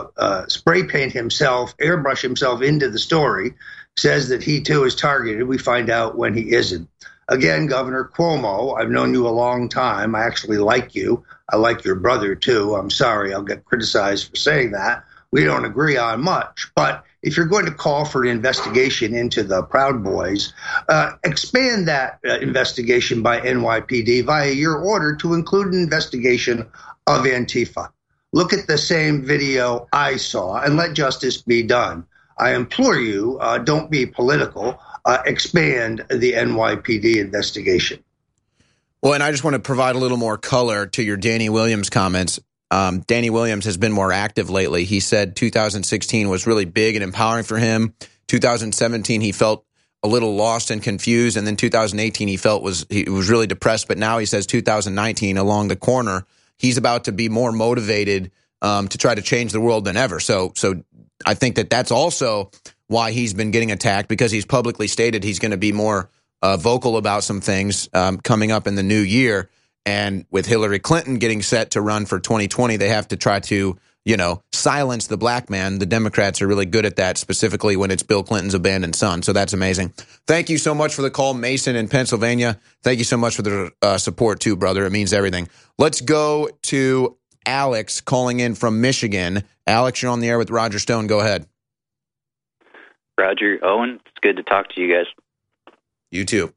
spray paint himself, airbrush himself into the story, says that he too is targeted. We find out when he isn't. Again, Governor Cuomo, I've known you a long time. I actually like you. I like your brother too. I'm sorry I'll get criticized for saying that. We don't agree on much, but if you're going to call for an investigation into the Proud Boys, expand that investigation by NYPD via your order to include an investigation of Antifa. Look at the same video I saw and let justice be done. I implore you, don't be political. Expand the NYPD investigation. Well, and I just want to provide a little more color to your Danny Williams comments. Danny Williams has been more active lately. He said 2016 was really big and empowering for him. 2017, he felt a little lost and confused. And then 2018, he was really depressed. But now he says 2019, along the corner, he's about to be more motivated to try to change the world than ever. So I think that's also why he's been getting attacked, because he's publicly stated he's going to be more vocal about some things coming up in the new year. And with Hillary Clinton getting set to run for 2020, they have to try to, silence the black man. The Democrats are really good at that, specifically when it's Bill Clinton's abandoned son. So that's amazing. Thank you so much for the call, Mason in Pennsylvania. Thank you so much for the support too, brother. It means everything. Let's go to Alex calling in from Michigan. Alex, you're on the air with Roger Stone. Go ahead. Roger, Owen, it's good to talk to you guys. You too.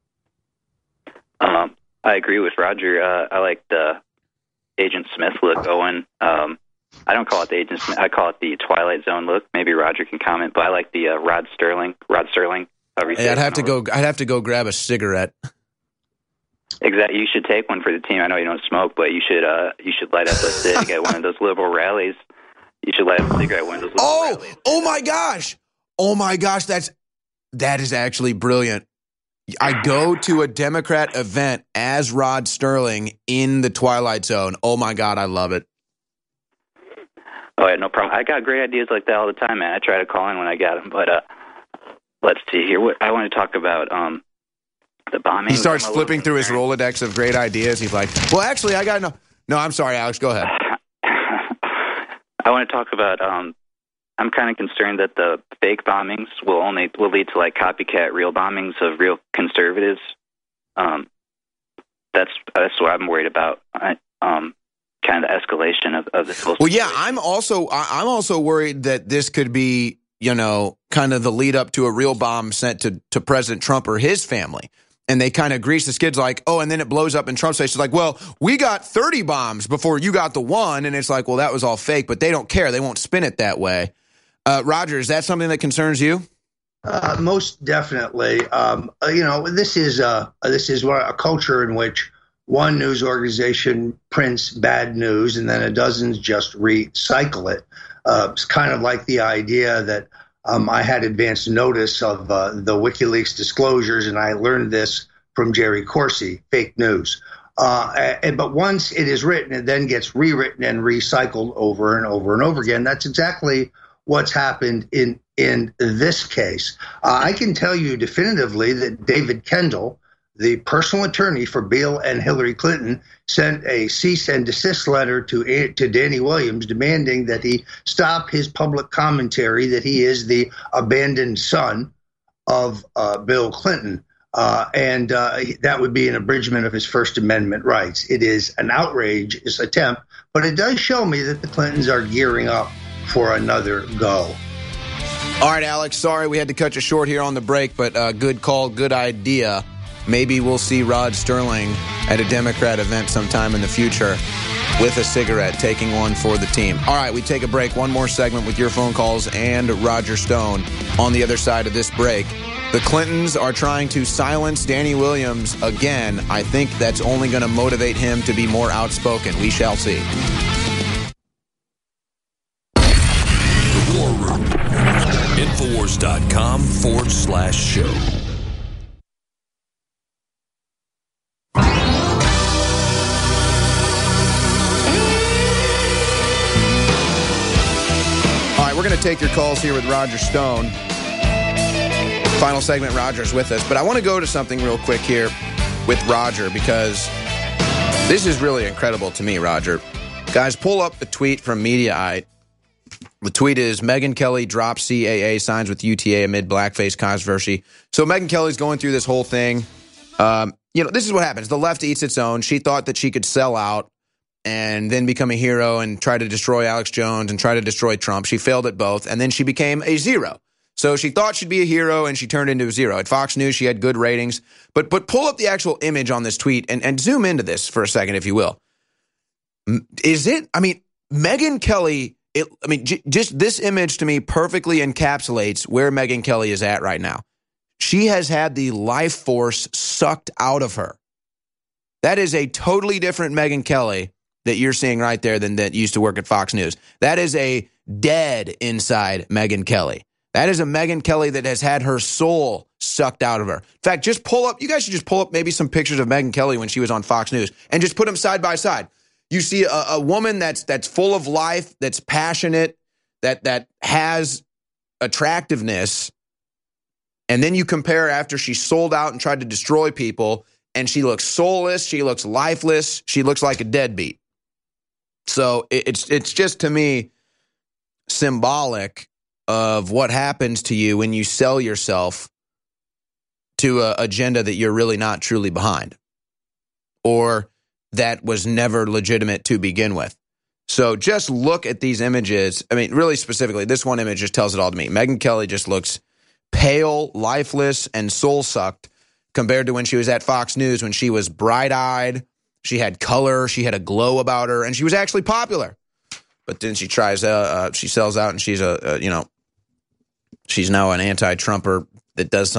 I agree with Roger. I like the Agent Smith look, Owen. I don't call it the Agent Smith. I call it the Twilight Zone look. Maybe Roger can comment, but I like the Rod Sterling. Hey, I'd have to go grab a cigarette. Exactly. You should take one for the team. I know you don't smoke, but you should light up a cig at one of those liberal rallies. You should light up a cigarette at one of those liberal rallies. Oh my gosh, that is actually brilliant. I go to a Democrat event as Rod Sterling in the Twilight Zone. Oh my God, I love it. Oh, yeah, no problem. I got great ideas like that all the time, man. I try to call in when I got them, but let's see here. I want to talk about the bombing. He starts flipping through his Rolodex of great ideas. He's like, well, actually, I got no, I'm sorry, Alex, go ahead. I want to talk about, I'm kind of concerned that the fake bombings will lead to like copycat real bombings of real conservatives. That's what I'm worried about. Kind of the escalation of this whole situation. Well, yeah, I'm also worried that this could be, kind of the lead up to a real bomb sent to President Trump or his family. And they kind of grease the skids like, oh, and then it blows up in Trump's face. It's like, well, we got 30 bombs before you got the one. And it's like, well, that was all fake, but they don't care. They won't spin it that way. Roger, is that something that concerns you? Most definitely. This is a culture in which one news organization prints bad news and then a dozen just recycle it. It's kind of like the idea that I had advance notice of the WikiLeaks disclosures, and I learned this from Jerry Corsi, fake news. But once it is written, it then gets rewritten and recycled over and over and over again. That's exactly what's happened in this case. I can tell you definitively that David Kendall, the personal attorney for Bill and Hillary Clinton, sent a cease and desist letter to Danny Williams demanding that he stop his public commentary that he is the abandoned son of Bill Clinton. And that would be an abridgment of his First Amendment rights. It is an outrageous attempt, but it does show me that the Clintons are gearing up for another go. All right, Alex, sorry we had to cut you short here on the break, but good call, good idea. Maybe we'll see Rod Sterling at a Democrat event sometime in the future with a cigarette, taking one for the team. All right, we take a break. One more segment with your phone calls and Roger Stone on the other side of this break. The Clintons are trying to silence Danny Williams again. I think that's only going to motivate him to be more outspoken. We shall see. The War Room. Infowars.com/show. We're going to take your calls here with Roger Stone. Final segment, Roger's with us. But I want to go to something real quick here with Roger because this is really incredible to me, Roger. Guys, pull up the tweet from Mediaite. The tweet is, Megyn Kelly drops CAA, signs with UTA amid blackface controversy. So Megyn Kelly's going through this whole thing. This is what happens. The left eats its own. She thought that she could sell out and then become a hero and try to destroy Alex Jones and try to destroy Trump. She failed at both, and then she became a zero. So she thought she'd be a hero, and she turned into a zero. At Fox News, she had good ratings. But pull up the actual image on this tweet and zoom into this for a second, if you will. Megyn Kelly, just this image to me perfectly encapsulates where Megyn Kelly is at right now. She has had the life force sucked out of her. That is a totally different Megyn Kelly that you're seeing right there than that used to work at Fox News. That is a dead inside Megyn Kelly. That is a Megyn Kelly that has had her soul sucked out of her. In fact, you guys should just pull up maybe some pictures of Megyn Kelly when she was on Fox News and just put them side by side. You see a woman that's full of life, that's passionate, that has attractiveness, and then you compare after she sold out and tried to destroy people, and she looks soulless, she looks lifeless, she looks like a deadbeat. So it's just, to me, symbolic of what happens to you when you sell yourself to an agenda that you're really not truly behind, or that was never legitimate to begin with. So just look at these images. I mean, really specifically, this one image just tells it all to me. Megyn Kelly just looks pale, lifeless, and soul-sucked compared to when she was at Fox News, when she was bright-eyed, she had color, she had a glow about her, and she was actually popular. But then she she sells out, and she's she's now an anti-Trumper that does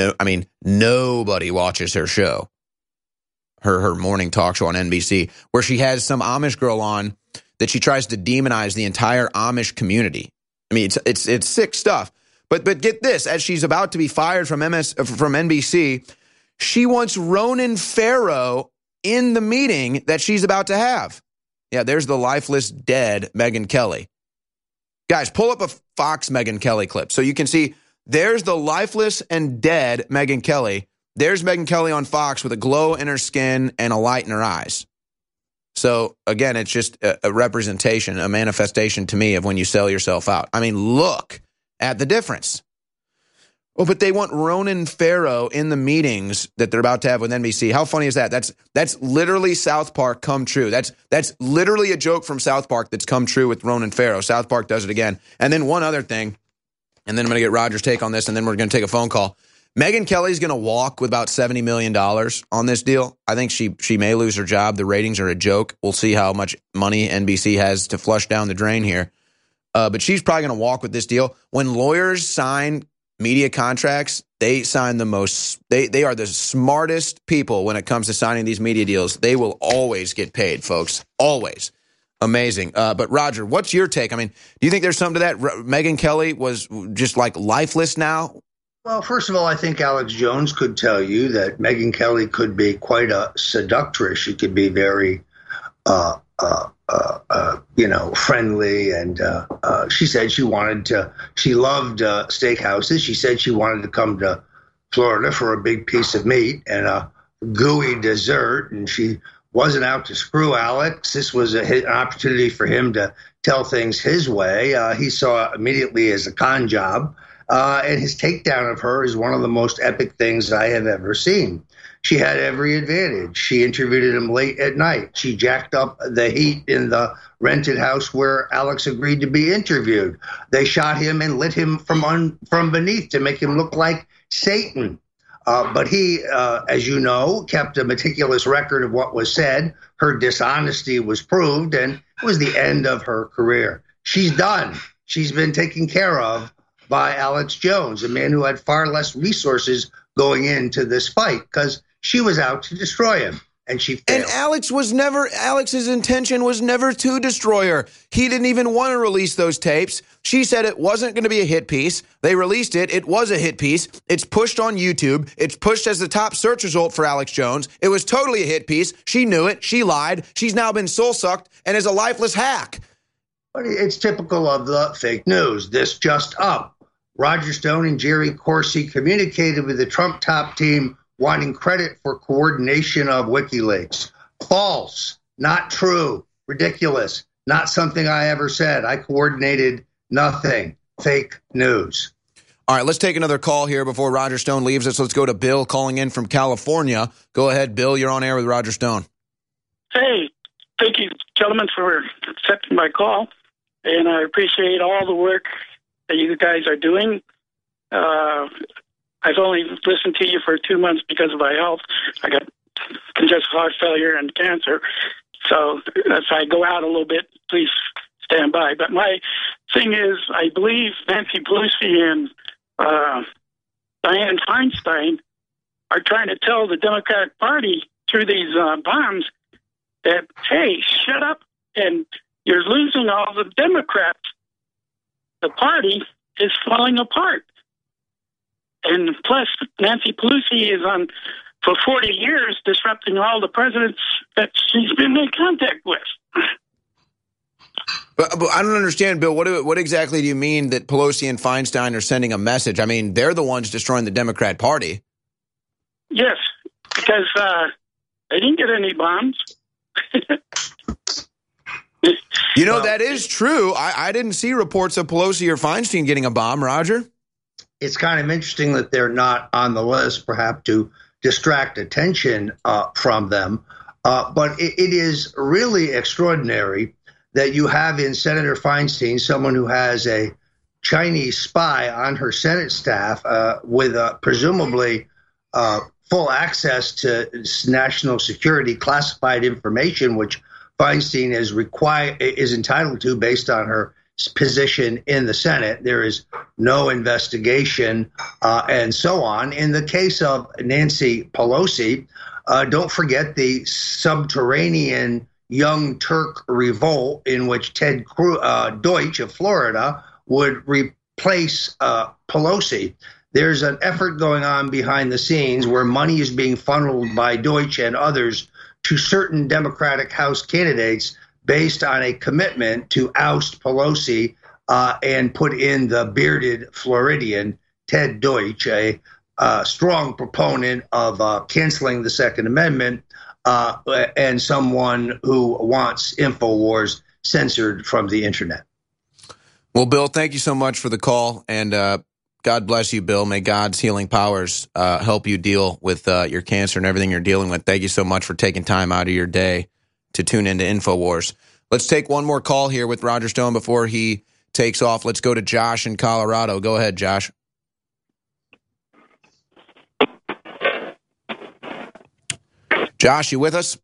nobody watches her show, her morning talk show on NBC, where she has some Amish girl on that she tries to demonize the entire Amish community. I mean, it's sick stuff. But get this, as she's about to be fired from NBC, she wants Ronan Farrow in the meeting that she's about to have. Yeah, there's the lifeless, dead Megyn Kelly. Guys, pull up a Fox Megyn Kelly clip so you can see there's the lifeless and dead Megyn Kelly. There's Megyn Kelly on Fox with a glow in her skin and a light in her eyes. So, again, it's just a representation, a manifestation to me of when you sell yourself out. I mean, look at the difference. Oh, but they want Ronan Farrow in the meetings that they're about to have with NBC. How funny is that? That's literally South Park come true. That's literally a joke from South Park that's come true with Ronan Farrow. South Park does it again. And then one other thing, and then I'm going to get Roger's take on this, and then we're going to take a phone call. Megyn Kelly's going to walk with about $70 million on this deal. I think she may lose her job. The ratings are a joke. We'll see how much money NBC has to flush down the drain here. But she's probably going to walk with this deal. When lawyers sign media contracts, they sign the most, they are the smartest people when it comes to signing these media deals. They will always get paid, folks. Always. Amazing. But Roger, what's your take? I mean, do you think there's something to that? Megyn Kelly was just like lifeless now? Well, first of all, I think Alex Jones could tell you that Megyn Kelly could be quite a seductress. She could be very, friendly. And she said she loved steakhouses. She said she wanted to come to Florida for a big piece of meat and a gooey dessert. And she wasn't out to screw Alex. This was an opportunity for him to tell things his way. He saw it immediately as a con job. And his takedown of her is one of the most epic things I have ever seen. She had every advantage. She interviewed him late at night. She jacked up the heat in the rented house where Alex agreed to be interviewed. They shot him and lit him from beneath to make him look like Satan. But he, as you know, kept a meticulous record of what was said. Her dishonesty was proved, and it was the end of her career. She's done. She's been taken care of by Alex Jones, a man who had far less resources going into this fight because she was out to destroy him, and she failed. And Alex's intention was never to destroy her. He didn't even want to release those tapes. She said it wasn't going to be a hit piece. They released it. It was a hit piece. It's pushed on YouTube. It's pushed as the top search result for Alex Jones. It was totally a hit piece. She knew it. She lied. She's now been soul-sucked and is a lifeless hack. But it's typical of the fake news. This just up. Roger Stone and Jerry Corsi communicated with the Trump top team wanting credit for coordination of WikiLeaks. False, not true, ridiculous, not something I ever said. I coordinated nothing. Fake news. All right, let's take another call here before Roger Stone leaves us. Let's go to Bill calling in from California. Go ahead, Bill. You're on air with Roger Stone. Hey, thank you, gentlemen, for accepting my call. And I appreciate all the work that you guys are doing. I've only listened to you for 2 months because of my health. I got congestive heart failure and cancer. So if I go out a little bit, please stand by. But my thing is, I believe Nancy Pelosi and Dianne Feinstein are trying to tell the Democratic Party through these bombs that, hey, shut up, and you're losing all the Democrats. The party is falling apart. And plus, Nancy Pelosi is on for 40 years disrupting all the presidents that she's been in contact with. But I don't understand, Bill. What exactly do you mean that Pelosi and Feinstein are sending a message? I mean, they're the ones destroying the Democrat Party. Yes, because they didn't get any bombs. You know, that is true. I didn't see reports of Pelosi or Feinstein getting a bomb, Roger. It's kind of interesting that they're not on the list, perhaps to distract attention from them. But it is really extraordinary that you have in Senator Feinstein someone who has a Chinese spy on her Senate staff with presumably full access to national security classified information, which Feinstein is entitled to based on her position in the Senate. There is no investigation and so on. In the case of Nancy Pelosi, don't forget the subterranean Young Turk revolt in which Ted Deutsch of Florida would replace Pelosi. There's an effort going on behind the scenes where money is being funneled by Deutsch and others to certain Democratic House candidates based on a commitment to oust Pelosi and put in the bearded Floridian Ted Deutsch, a strong proponent of canceling the Second Amendment and someone who wants InfoWars censored from the internet. Well, Bill, thank you so much for the call, and God bless you, Bill. May God's healing powers help you deal with your cancer and everything you're dealing with. Thank you so much for taking time out of your day to tune into InfoWars. Let's take one more call here with Roger Stone before he takes off. Let's go to Josh in Colorado. Go ahead, Josh. Josh, you with us?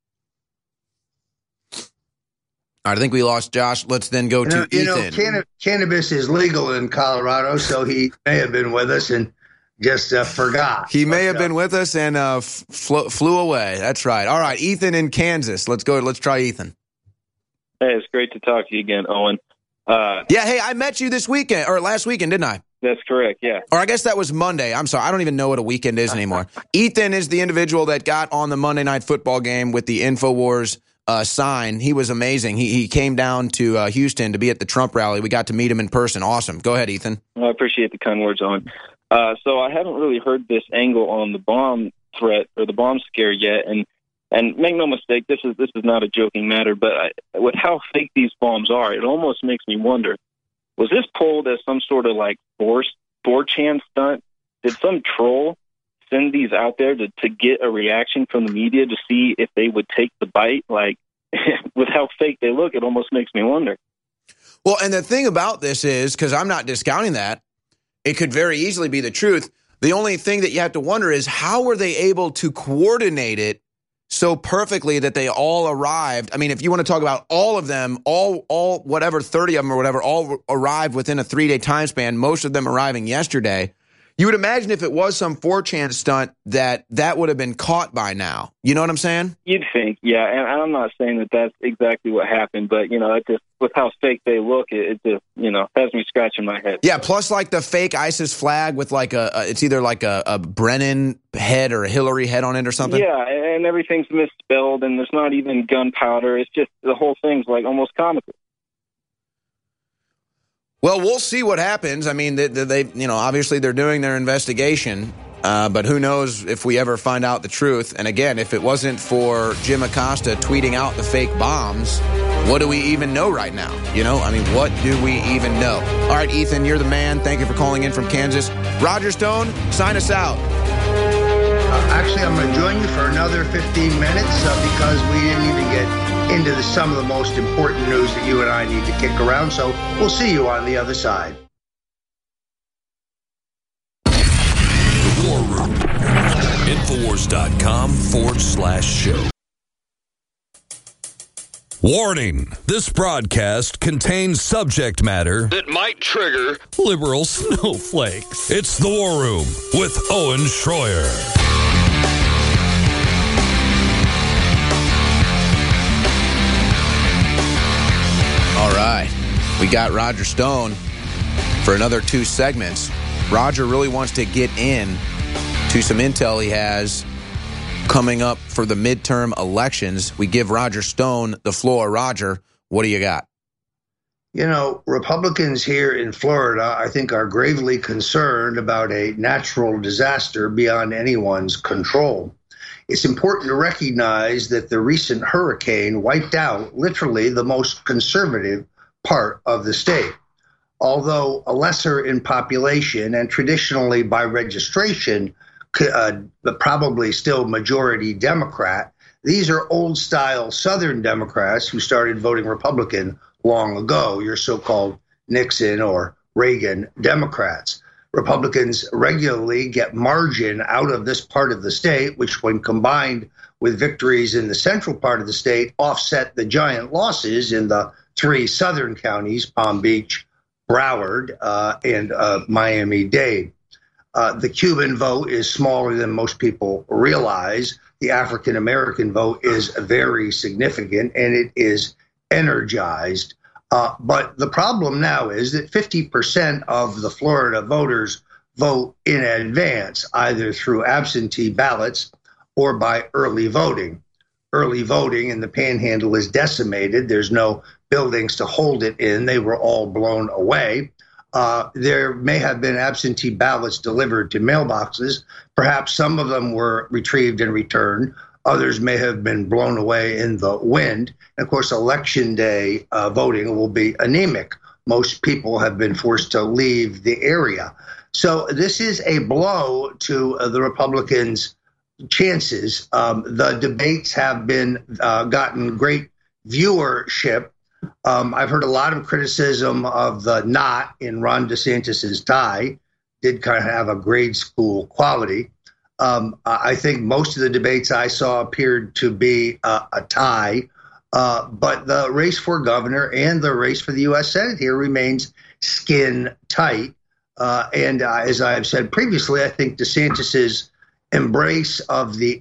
All right, I think we lost Josh. Let's then go to Ethan. Cannabis is legal in Colorado, so he may have been with us and just forgot. He may have been with us and flew away. That's right. All right, Ethan in Kansas. Let's go. Let's try Ethan. Hey, it's great to talk to you again, Owen. Yeah, hey, I met you this weekend, or last weekend, didn't I? That's correct, yeah. Or I guess that was Monday. I'm sorry. I don't even know what a weekend is anymore. Ethan is the individual that got on the Monday Night Football game with the InfoWars sign. He was amazing. He came down to Houston to be at the Trump rally. We got to meet him in person. Awesome. Go ahead, Ethan. I appreciate the kind words, Owen. So I haven't really heard this angle on the bomb threat or the bomb scare yet. And make no mistake, this is not a joking matter, but with how fake these bombs are, it almost makes me wonder, was this pulled as some sort of like 4chan stunt? Did some troll send these out there to get a reaction from the media to see if they would take the bite? Like, with how fake they look, it almost makes me wonder. Well, and the thing about this is, because I'm not discounting that, it could very easily be the truth. The only thing that you have to wonder is how were they able to coordinate it so perfectly that they all arrived? I mean, if you want to talk about all of them, all whatever, 30 of them or whatever, all arrived within a 3-day time span, most of them arriving yesterday. You would imagine if it was some 4chan stunt that would have been caught by now. You know what I'm saying? You'd think, yeah. And I'm not saying that that's exactly what happened, but, it just, with how fake they look, it just, has me scratching my head. Yeah, plus like the fake ISIS flag with like it's either like a Brennan head or a Hillary head on it or something. Yeah, and everything's misspelled, and there's not even gunpowder. It's just the whole thing's like almost comical. Well, we'll see what happens. I mean, they obviously they're doing their investigation, but who knows if we ever find out the truth. And again, if it wasn't for Jim Acosta tweeting out the fake bombs, what do we even know right now? What do we even know? All right, Ethan, you're the man. Thank you for calling in from Kansas. Roger Stone, sign us out. Actually, I'm going to join you for another 15 minutes because we didn't even get into some of the most important news that you and I need to kick around. So we'll see you on the other side. The War Room. Infowars.com/show. Warning. This broadcast contains subject matter that might trigger liberal snowflakes. It's The War Room with Owen Schroyer. All right. We got Roger Stone for another 2 segments. Roger really wants to get in to some intel he has coming up for the midterm elections. We give Roger Stone the floor. Roger, what do you got? Republicans here in Florida, I think, are gravely concerned about a natural disaster beyond anyone's control. It's important to recognize that the recent hurricane wiped out literally the most conservative part of the state. Although a lesser in population and traditionally by registration, but probably still majority Democrat, these are old-style Southern Democrats who started voting Republican long ago, your so-called Nixon or Reagan Democrats. Republicans regularly get margin out of this part of the state, which when combined with victories in the central part of the state, offset the giant losses in the three southern counties, Palm Beach, Broward, and Miami-Dade. The Cuban vote is smaller than most people realize. The African-American vote is very significant, and it is energized. But the problem now is that 50% of the Florida voters vote in advance, either through absentee ballots or by early voting. Early voting in the Panhandle is decimated. There's no buildings to hold it in. They were all blown away. There may have been absentee ballots delivered to mailboxes. Perhaps some of them were retrieved and returned. Others may have been blown away in the wind. And of course, Election Day voting will be anemic. Most people have been forced to leave the area. So this is a blow to the Republicans' chances. The debates have been gotten great viewership. I've heard a lot of criticism of the knot in Ron DeSantis's tie. Did kind of have a grade school quality. I think most of the debates I saw appeared to be a tie, but the race for governor and the race for the U.S. Senate here remains skin tight. And as I have said previously, I think DeSantis's embrace of the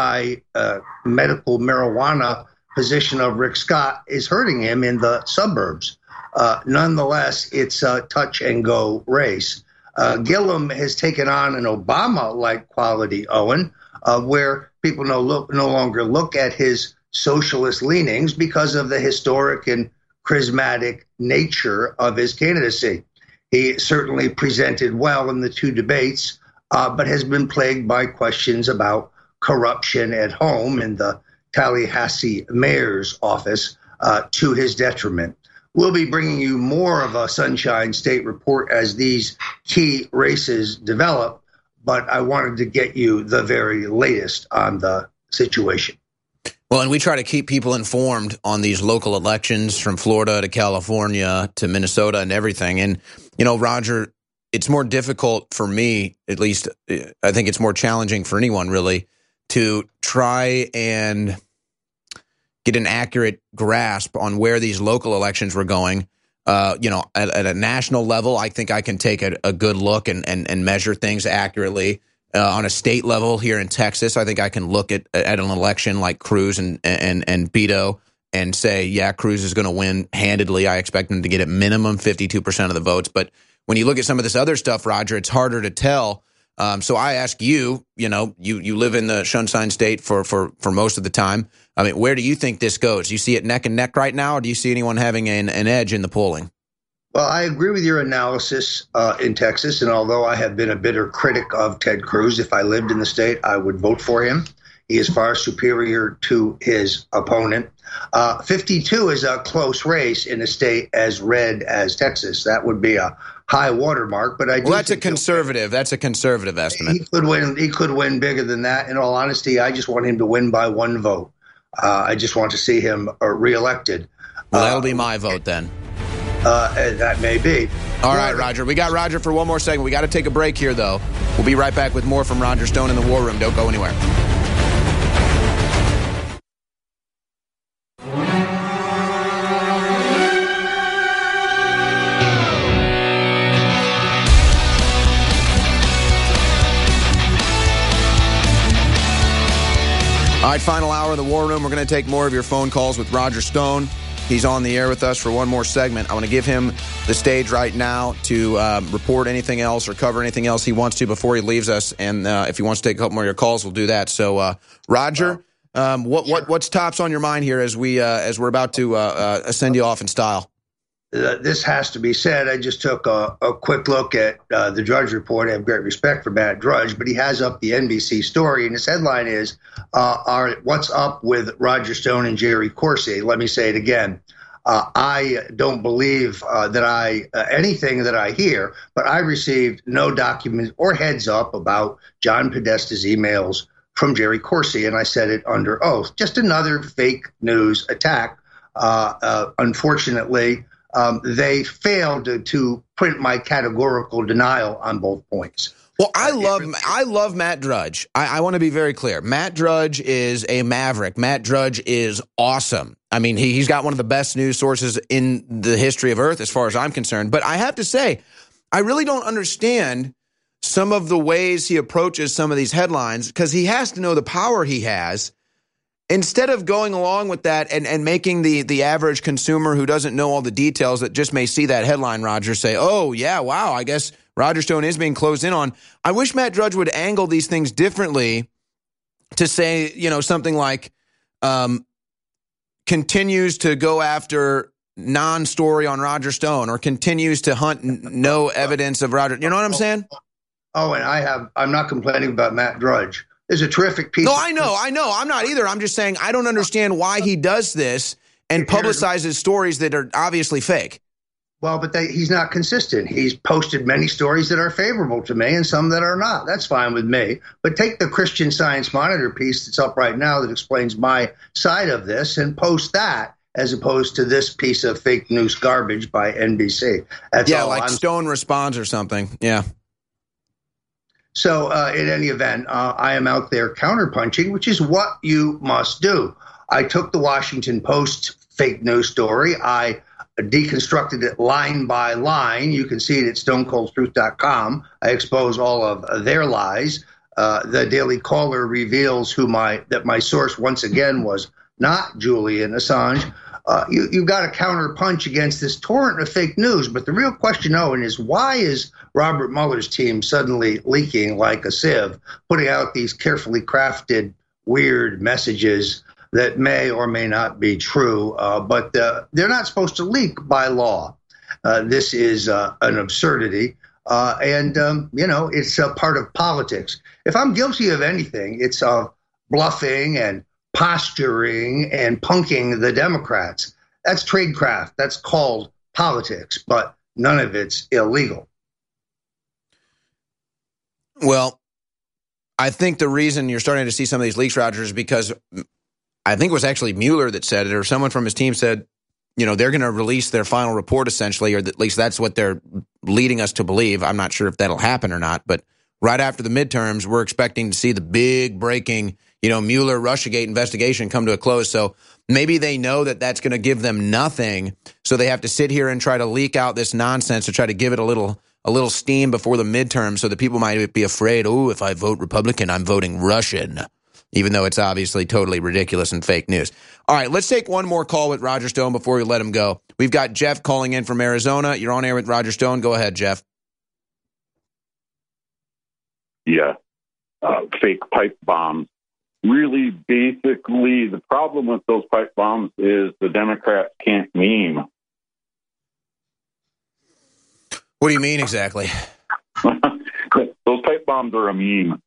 anti-medical marijuana position of Rick Scott is hurting him in the suburbs. Nonetheless, it's a touch-and-go race. Gillum has taken on an Obama-like quality, Owen, where people no longer look at his socialist leanings because of the historic and charismatic nature of his candidacy. He certainly presented well in the two debates, but has been plagued by questions about corruption at home in the Tallahassee mayor's office, to his detriment. We'll be bringing you more of a Sunshine State report as these key races develop, but I wanted to get you the very latest on the situation. Well, and we try to keep people informed on these local elections from Florida to California to Minnesota and everything. And, Roger, it's more difficult for me, at least I think it's more challenging for anyone really, to try and get an accurate grasp on where these local elections were going. At a national level, I think I can take a good look and measure things accurately. On a state level here in Texas, I think I can look at an election like Cruz and Beto and say, yeah, Cruz is going to win handedly. I expect him to get at minimum 52% of the votes. But when you look at some of this other stuff, Roger, it's harder to tell. So I ask you, you live in the Sunshine State for most of the time. I mean, where do you think this goes? Do you see it neck and neck right now, or do you see anyone having an edge in the polling? Well, I agree with your analysis in Texas, and although I have been a bitter critic of Ted Cruz, if I lived in the state, I would vote for him. He is far superior to his opponent. 52 is a close race in a state as red as Texas. That would be a high watermark, but I do. Well, that's a conservative. That's a conservative estimate. He could win bigger than that. In all honesty, I just want him to win by one vote. I just want to see him reelected. Well, that'll be my vote then. That may be. All right, Roger. We got Roger for one more segment. We got to take a break here, though. We'll be right back with more from Roger Stone in the War Room. Don't go anywhere. All right, final hour of the War Room. We're going to take more of your phone calls with Roger Stone. He's on the air with us for one more segment. I want to give him the stage right now to report anything else or cover anything else he wants to before he leaves us. And if he wants to take a couple more of your calls, we'll do that. So, Roger, what's tops on your mind here as we're about to send you off in style? this has to be said. I just took a quick look at the Drudge Report. I have great respect for Matt Drudge, but he has up the NBC story, and his headline is, what's up with Roger Stone and Jerry Corsi? Let me say it again. I don't believe anything that I hear, but I received no document or heads up about John Podesta's emails from Jerry Corsi, and I said it under oath. Just another fake news attack. Unfortunately, they failed to print my categorical denial on both points. Well, I love Matt Drudge. I want to be very clear. Matt Drudge is a maverick. Matt Drudge is awesome. I mean, he's got one of the best news sources in the history of Earth, as far as I'm concerned. But I have to say, I really don't understand some of the ways he approaches some of these headlines, because he has to know the power he has. Instead of going along with that and making the average consumer who doesn't know all the details, that just may see that headline, Roger, say, oh, yeah, wow, I guess Roger Stone is being closed in on. I wish Matt Drudge would angle these things differently to say, something like continues to go after non-story on Roger Stone, or continues to hunt no evidence of Roger. You know what I'm saying? Oh, and I'm not complaining about Matt Drudge. There's a terrific piece. No, I know. I'm not either. I'm just saying I don't understand why he does this and publicizes stories that are obviously fake. Well, but he's not consistent. He's posted many stories that are favorable to me and some that are not. That's fine with me. But take the Christian Science Monitor piece that's up right now that explains my side of this and post that, as opposed to this piece of fake news garbage by NBC. That's all like Stone Responds or something. Yeah. So in any event, I am out there counterpunching, which is what you must do. I took the Washington Post fake news story. I deconstructed it line by line. You can see it at stonecoldtruth.com. I expose all of their lies. The Daily Caller reveals that my source once again was not Julian Assange. You've got to counterpunch against this torrent of fake news. But the real question, Owen, is why is Robert Mueller's team suddenly leaking like a sieve, putting out these carefully crafted, weird messages that may or may not be true, but they're not supposed to leak by law. This is an absurdity, and it's a part of politics. If I'm guilty of anything, it's bluffing and posturing and punking the Democrats. That's tradecraft. That's called politics, but none of it's illegal. Well, I think the reason you're starting to see some of these leaks, Roger, is because I think it was actually Mueller that said it, or someone from his team said, they're going to release their final report essentially, or at least that's what they're leading us to believe. I'm not sure if that'll happen or not, but right after the midterms, we're expecting to see the big breaking, Mueller-Russiagate investigation come to a close. So maybe they know that that's going to give them nothing, so they have to sit here and try to leak out this nonsense to try to give it a little steam before the midterm, so that people might be afraid, oh, if I vote Republican, I'm voting Russian, even though it's obviously totally ridiculous and fake news. All right, let's take one more call with Roger Stone before we let him go. We've got Jeff calling in from Arizona. You're on air with Roger Stone. Go ahead, Jeff. Yeah, fake pipe bombs. Really, basically, the problem with those pipe bombs is the Democrats can't meme. What do you mean exactly? Those pipe bombs are a meme.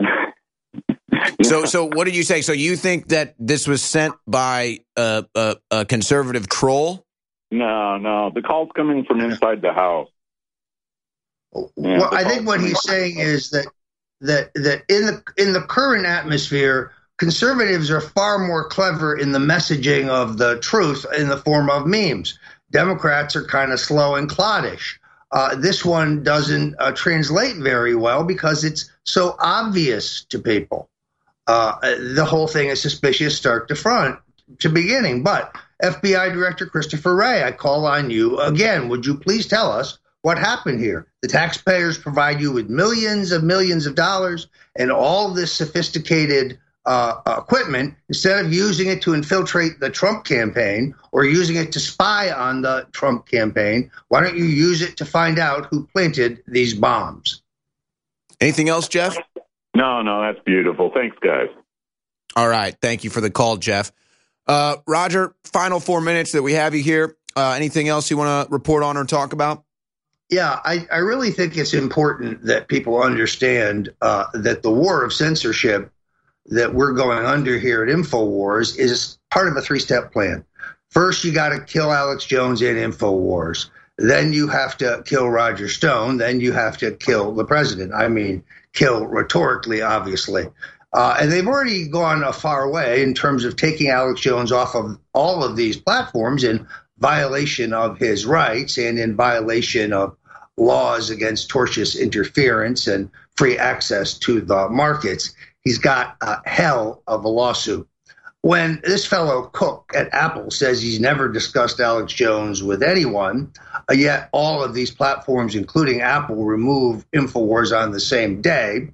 So what did you say? So you think that this was sent by a conservative troll? No. The call's coming from inside the house. Well, I think what he's saying is that in the current atmosphere, conservatives are far more clever in the messaging of the truth in the form of memes. Democrats are kind of slow and cloddish. This one doesn't translate very well because it's so obvious to people. The whole thing is suspicious start to front to beginning. But FBI Director Christopher Wray, I call on you again. Would you please tell us what happened here? The taxpayers provide you with millions of dollars and all this sophisticated equipment. Instead of using it to infiltrate the Trump campaign or using it to spy on the Trump campaign, why don't you use it to find out who planted these bombs? Anything else, Jeff? No, that's beautiful. Thanks, guys. All right. Thank you for the call, Jeff. Roger, final 4 minutes that we have you here. Anything else you want to report on or talk about? Yeah, I really think it's important that people understand that the war of censorship that we're going under here at InfoWars is part of a three-step plan. First, you got to kill Alex Jones and InfoWars. Then you have to kill Roger Stone. Then you have to kill the president. I mean, kill rhetorically, obviously. And they've already gone a far way in terms of taking Alex Jones off of all of these platforms in violation of his rights and in violation of laws against tortious interference and free access to the markets. He's got a hell of a lawsuit. When this fellow Cook at Apple says he's never discussed Alex Jones with anyone, yet all of these platforms, including Apple, remove InfoWars on the same day,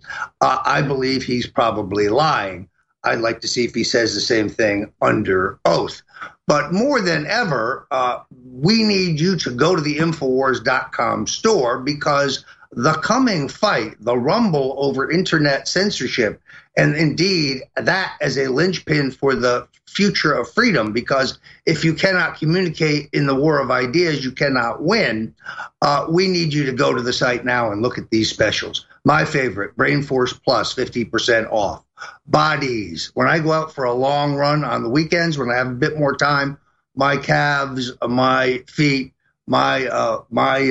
I believe he's probably lying. I'd like to see if he says the same thing under oath. But more than ever, we need you to go to the Infowars.com store, because the coming fight, the rumble over internet censorship, and indeed that as a linchpin for the future of freedom, because if you cannot communicate in the war of ideas, you cannot win. We need you to go to the site now and look at these specials. My favorite, Brain Force Plus, 50% off. Bodies. When I go out for a long run on the weekends, when I have a bit more time, my calves, my feet, my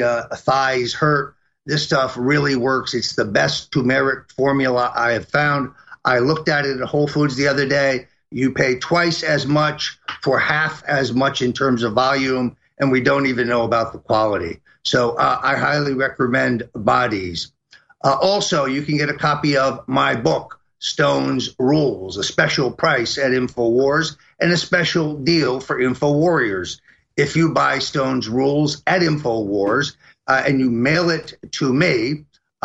thighs hurt. This stuff really works. It's the best turmeric formula I have found. I looked at it at Whole Foods the other day. You pay twice as much for half as much in terms of volume, and we don't even know about the quality. So I highly recommend Bodies. Also, you can get a copy of my book, Stone's Rules, a special price at InfoWars and a special deal for InfoWarriors. If you buy Stone's Rules at InfoWars and you mail it to me,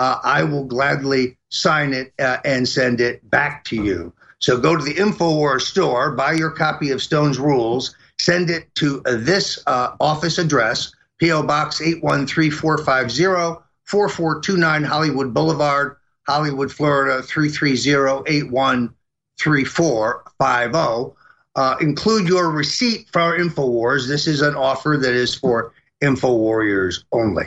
I will gladly sign it and send it back to you. So go to the InfoWars store, buy your copy of Stone's Rules, send it to this office address, P.O. Box 813450, 4429 Hollywood Boulevard, Hollywood, Florida, 330-813450. Include your receipt for our InfoWars. This is an offer that is for InfoWarriors only.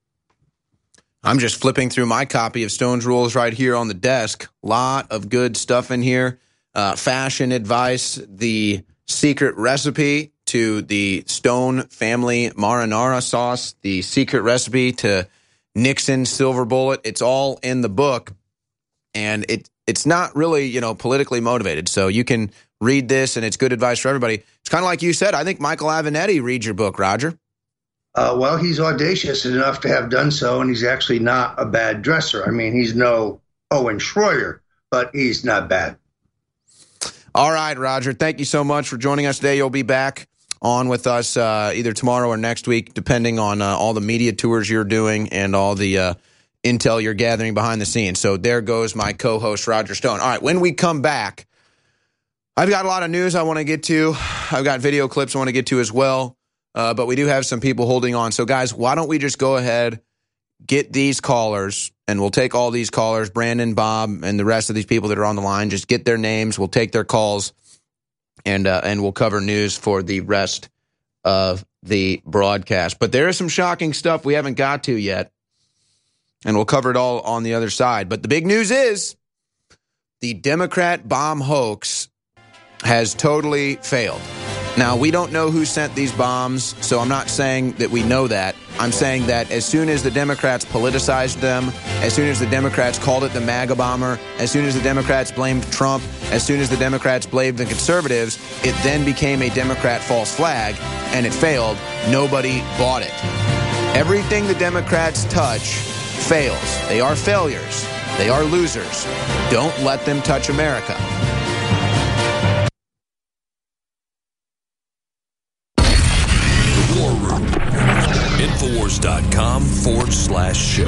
I'm just flipping through my copy of Stone's Rules right here on the desk. Lot of good stuff in here. Fashion advice, the secret recipe to the Stone family marinara sauce, the secret recipe to Nixon Silver Bullet. It's all in the book, and it's not really, politically motivated. So you can read this, and it's good advice for everybody. It's kind of like you said. I think Michael Avenatti reads your book, Roger. Well, he's audacious enough to have done so, and he's actually not a bad dresser. I mean, he's no Owen Schroyer, but he's not bad. All right, Roger. Thank you so much for joining us today. You'll be back on with us either tomorrow or next week, depending on all the media tours you're doing and all the intel you're gathering behind the scenes. So there goes my co-host, Roger Stone. All right, when we come back, I've got a lot of news I want to get to. I've got video clips I want to get to as well. But we do have some people holding on. So, guys, why don't we just go ahead, get these callers, and we'll take all these callers, Brandon, Bob, and the rest of these people that are on the line. Just get their names. We'll take their calls, and we'll cover news for the rest of the broadcast. But there is some shocking stuff we haven't got to yet, and we'll cover it all on the other side. But the big news is the Democrat bomb hoax has totally failed. Now, we don't know who sent these bombs, so I'm not saying that we know that. I'm saying that as soon as the Democrats politicized them, as soon as the Democrats called it the MAGA bomber, as soon as the Democrats blamed Trump, as soon as the Democrats blamed the conservatives, it then became a Democrat false flag, and it failed. Nobody bought it. Everything the Democrats touch fails. They are failures. They are losers. Don't let them touch America. Infowars.com/show.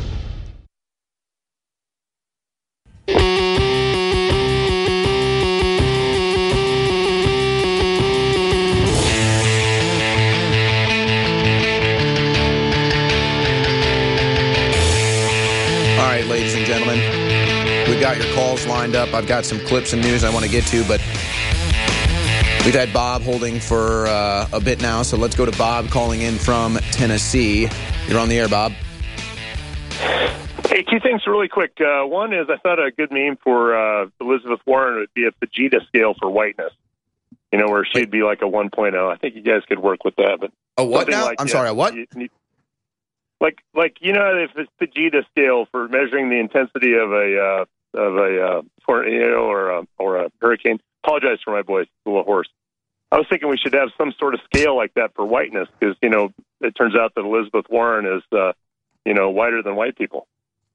All right, ladies and gentlemen, we've got your calls lined up. I've got some clips and news I want to get to, but We've had Bob holding for a bit now, so let's go to Bob calling in from Tennessee. You're on the air, Bob. Hey, two things really quick. One is I thought a good meme for Elizabeth Warren would be a Fujita scale for whiteness. You know, where she'd be like a 1.0. I think you guys could work with that. But a what now? I'm sorry, a what? Like you know, if it's Fujita scale for measuring the intensity of a tornado or a hurricane. Apologize for my voice; it's a little hoarse. I was thinking we should have some sort of scale like that for whiteness, because you know it turns out that Elizabeth Warren is whiter than white people.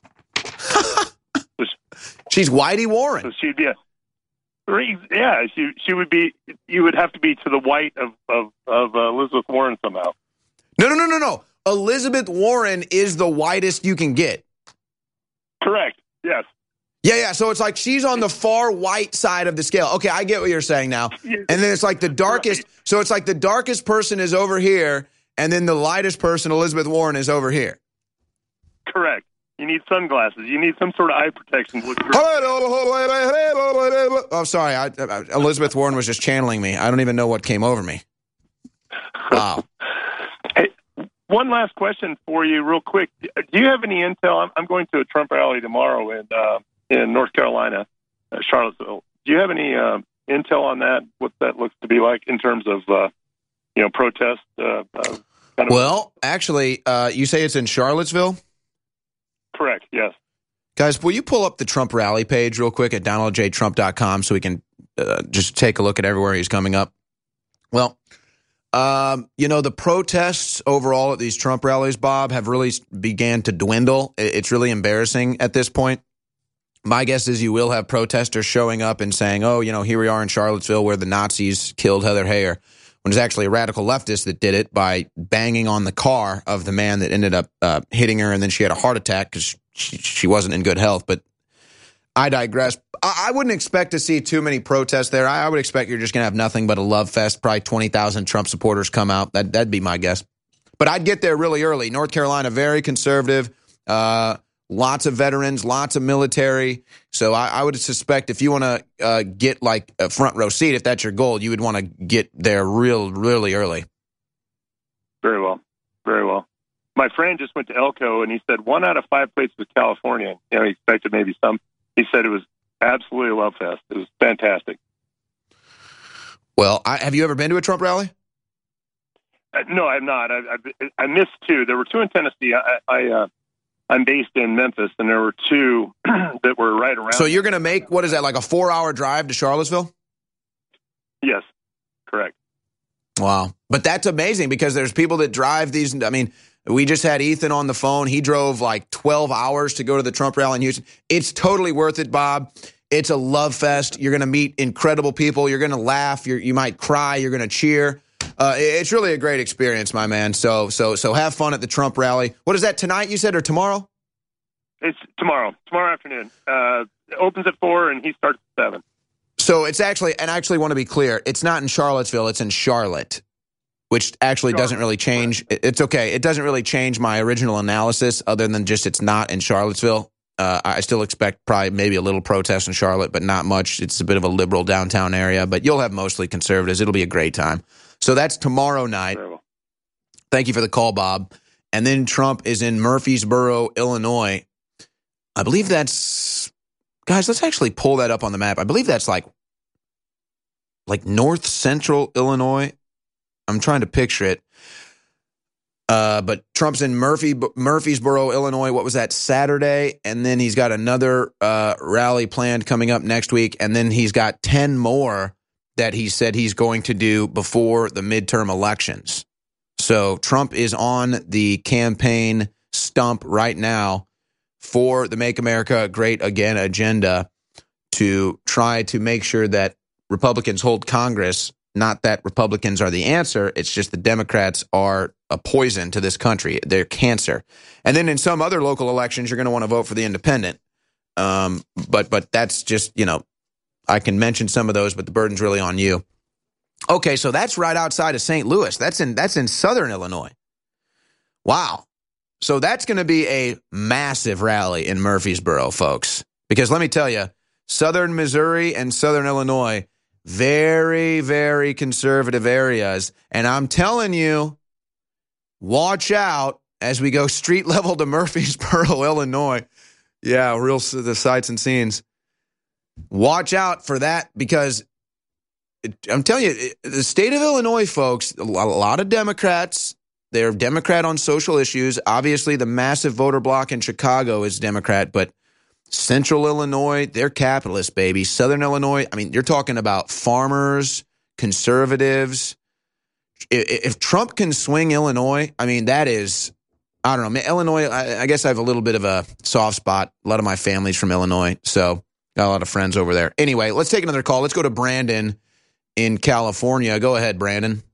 She's Whitey Warren. So she'd be she would be. You would have to be to the white of Elizabeth Warren somehow. No. Elizabeth Warren is the whitest you can get. Correct. Yes. Yeah. So it's like she's on the far white side of the scale. Okay, I get what you're saying now. And then it's like the darkest. Right. So it's like the darkest person is over here, and then the lightest person, Elizabeth Warren, is over here. Correct. You need sunglasses. You need some sort of eye protection. Oh, sorry. Elizabeth Warren was just channeling me. I don't even know what came over me. Wow. Hey, one last question for you real quick. Do you have any intel? I'm going to a Trump rally tomorrow in North Carolina, Charlottesville. Do you have any intel on that, what that looks to be like in terms of, protest? Well, actually, you say it's in Charlottesville? Correct, yes. Guys, will you pull up the Trump rally page real quick at donaldjtrump.com so we can just take a look at everywhere he's coming up? Well, the protests overall at these Trump rallies, Bob, have really began to dwindle. It's really embarrassing at this point. My guess is you will have protesters showing up and saying, here we are in Charlottesville where the Nazis killed Heather Heyer, when it's actually a radical leftist that did it by banging on the car of the man that ended up hitting her, and then she had a heart attack because she wasn't in good health. But I digress. I wouldn't expect to see too many protests there. I would expect you're just going to have nothing but a love fest. Probably 20,000 Trump supporters come out. That'd be my guess. But I'd get there really early. North Carolina, very conservative. Lots of veterans, lots of military. So I would suspect if you want to get like a front row seat, if that's your goal, you would want to get there really early. Very well. Very well. My friend just went to Elko, and he said 1 out of 5 places was California. He expected maybe some. He said it was absolutely a love fest. It was fantastic. Well, have you ever been to a Trump rally? No, I have not. I missed 2. There were 2 in Tennessee. I'm based in Memphis, and there were 2 that were right around. So you're going to make, what is that, like a 4-hour drive to Charlottesville? Yes, correct. Wow. But that's amazing because there's people that drive these. I mean, we just had Ethan on the phone. He drove like 12 hours to go to the Trump rally in Houston. It's totally worth it, Bob. It's a love fest. You're going to meet incredible people. You're going to laugh. You might cry. You're going to cheer. It's really a great experience, my man. So have fun at the Trump rally. What is that, tonight you said, or tomorrow? It's tomorrow afternoon. It opens at 4 and he starts at 7. So it's actually, and I actually want to be clear, it's not in Charlottesville, it's in Charlotte, which actually doesn't really change. It's okay. It doesn't really change my original analysis other than just it's not in Charlottesville. I still expect probably maybe a little protest in Charlotte, but not much. It's a bit of a liberal downtown area, but you'll have mostly conservatives. It'll be a great time. So that's tomorrow night. Thank you for the call, Bob. And then Trump is in Murfreesboro, Illinois. I believe that's, guys, let's actually pull that up on the map. I believe that's like north central Illinois. I'm trying to picture it. But Trump's in Murfreesboro, Illinois. What was that, Saturday? And then he's got another rally planned coming up next week. And then he's got 10 more that he said he's going to do before the midterm elections. So Trump is on the campaign stump right now for the Make America Great Again agenda to try to make sure that Republicans hold Congress. Not that Republicans are the answer. It's just the Democrats are a poison to this country. They're cancer. And then in some other local elections, you're going to want to vote for the independent. But that's just, I can mention some of those, but the burden's really on you. Okay, so that's right outside of St. Louis. That's in southern Illinois. Wow. So that's going to be a massive rally in Murfreesboro, folks. Because let me tell you, southern Missouri and southern Illinois, very, very conservative areas. And I'm telling you, watch out as we go street level to Murfreesboro, Illinois. Yeah, the sights and scenes. Watch out for that because I'm telling you, the state of Illinois, folks, a lot of Democrats. They're Democrat on social issues. Obviously, the massive voter bloc in Chicago is Democrat, but Central Illinois, they're capitalist, baby. Southern Illinois, I mean, you're talking about farmers, conservatives. If Trump can swing Illinois, I mean, that is, I don't know. Illinois, I guess I have a little bit of a soft spot. A lot of my family's from Illinois, so got a lot of friends over there. Anyway, let's take another call. Let's go to Brandon in California. Go ahead, Brandon.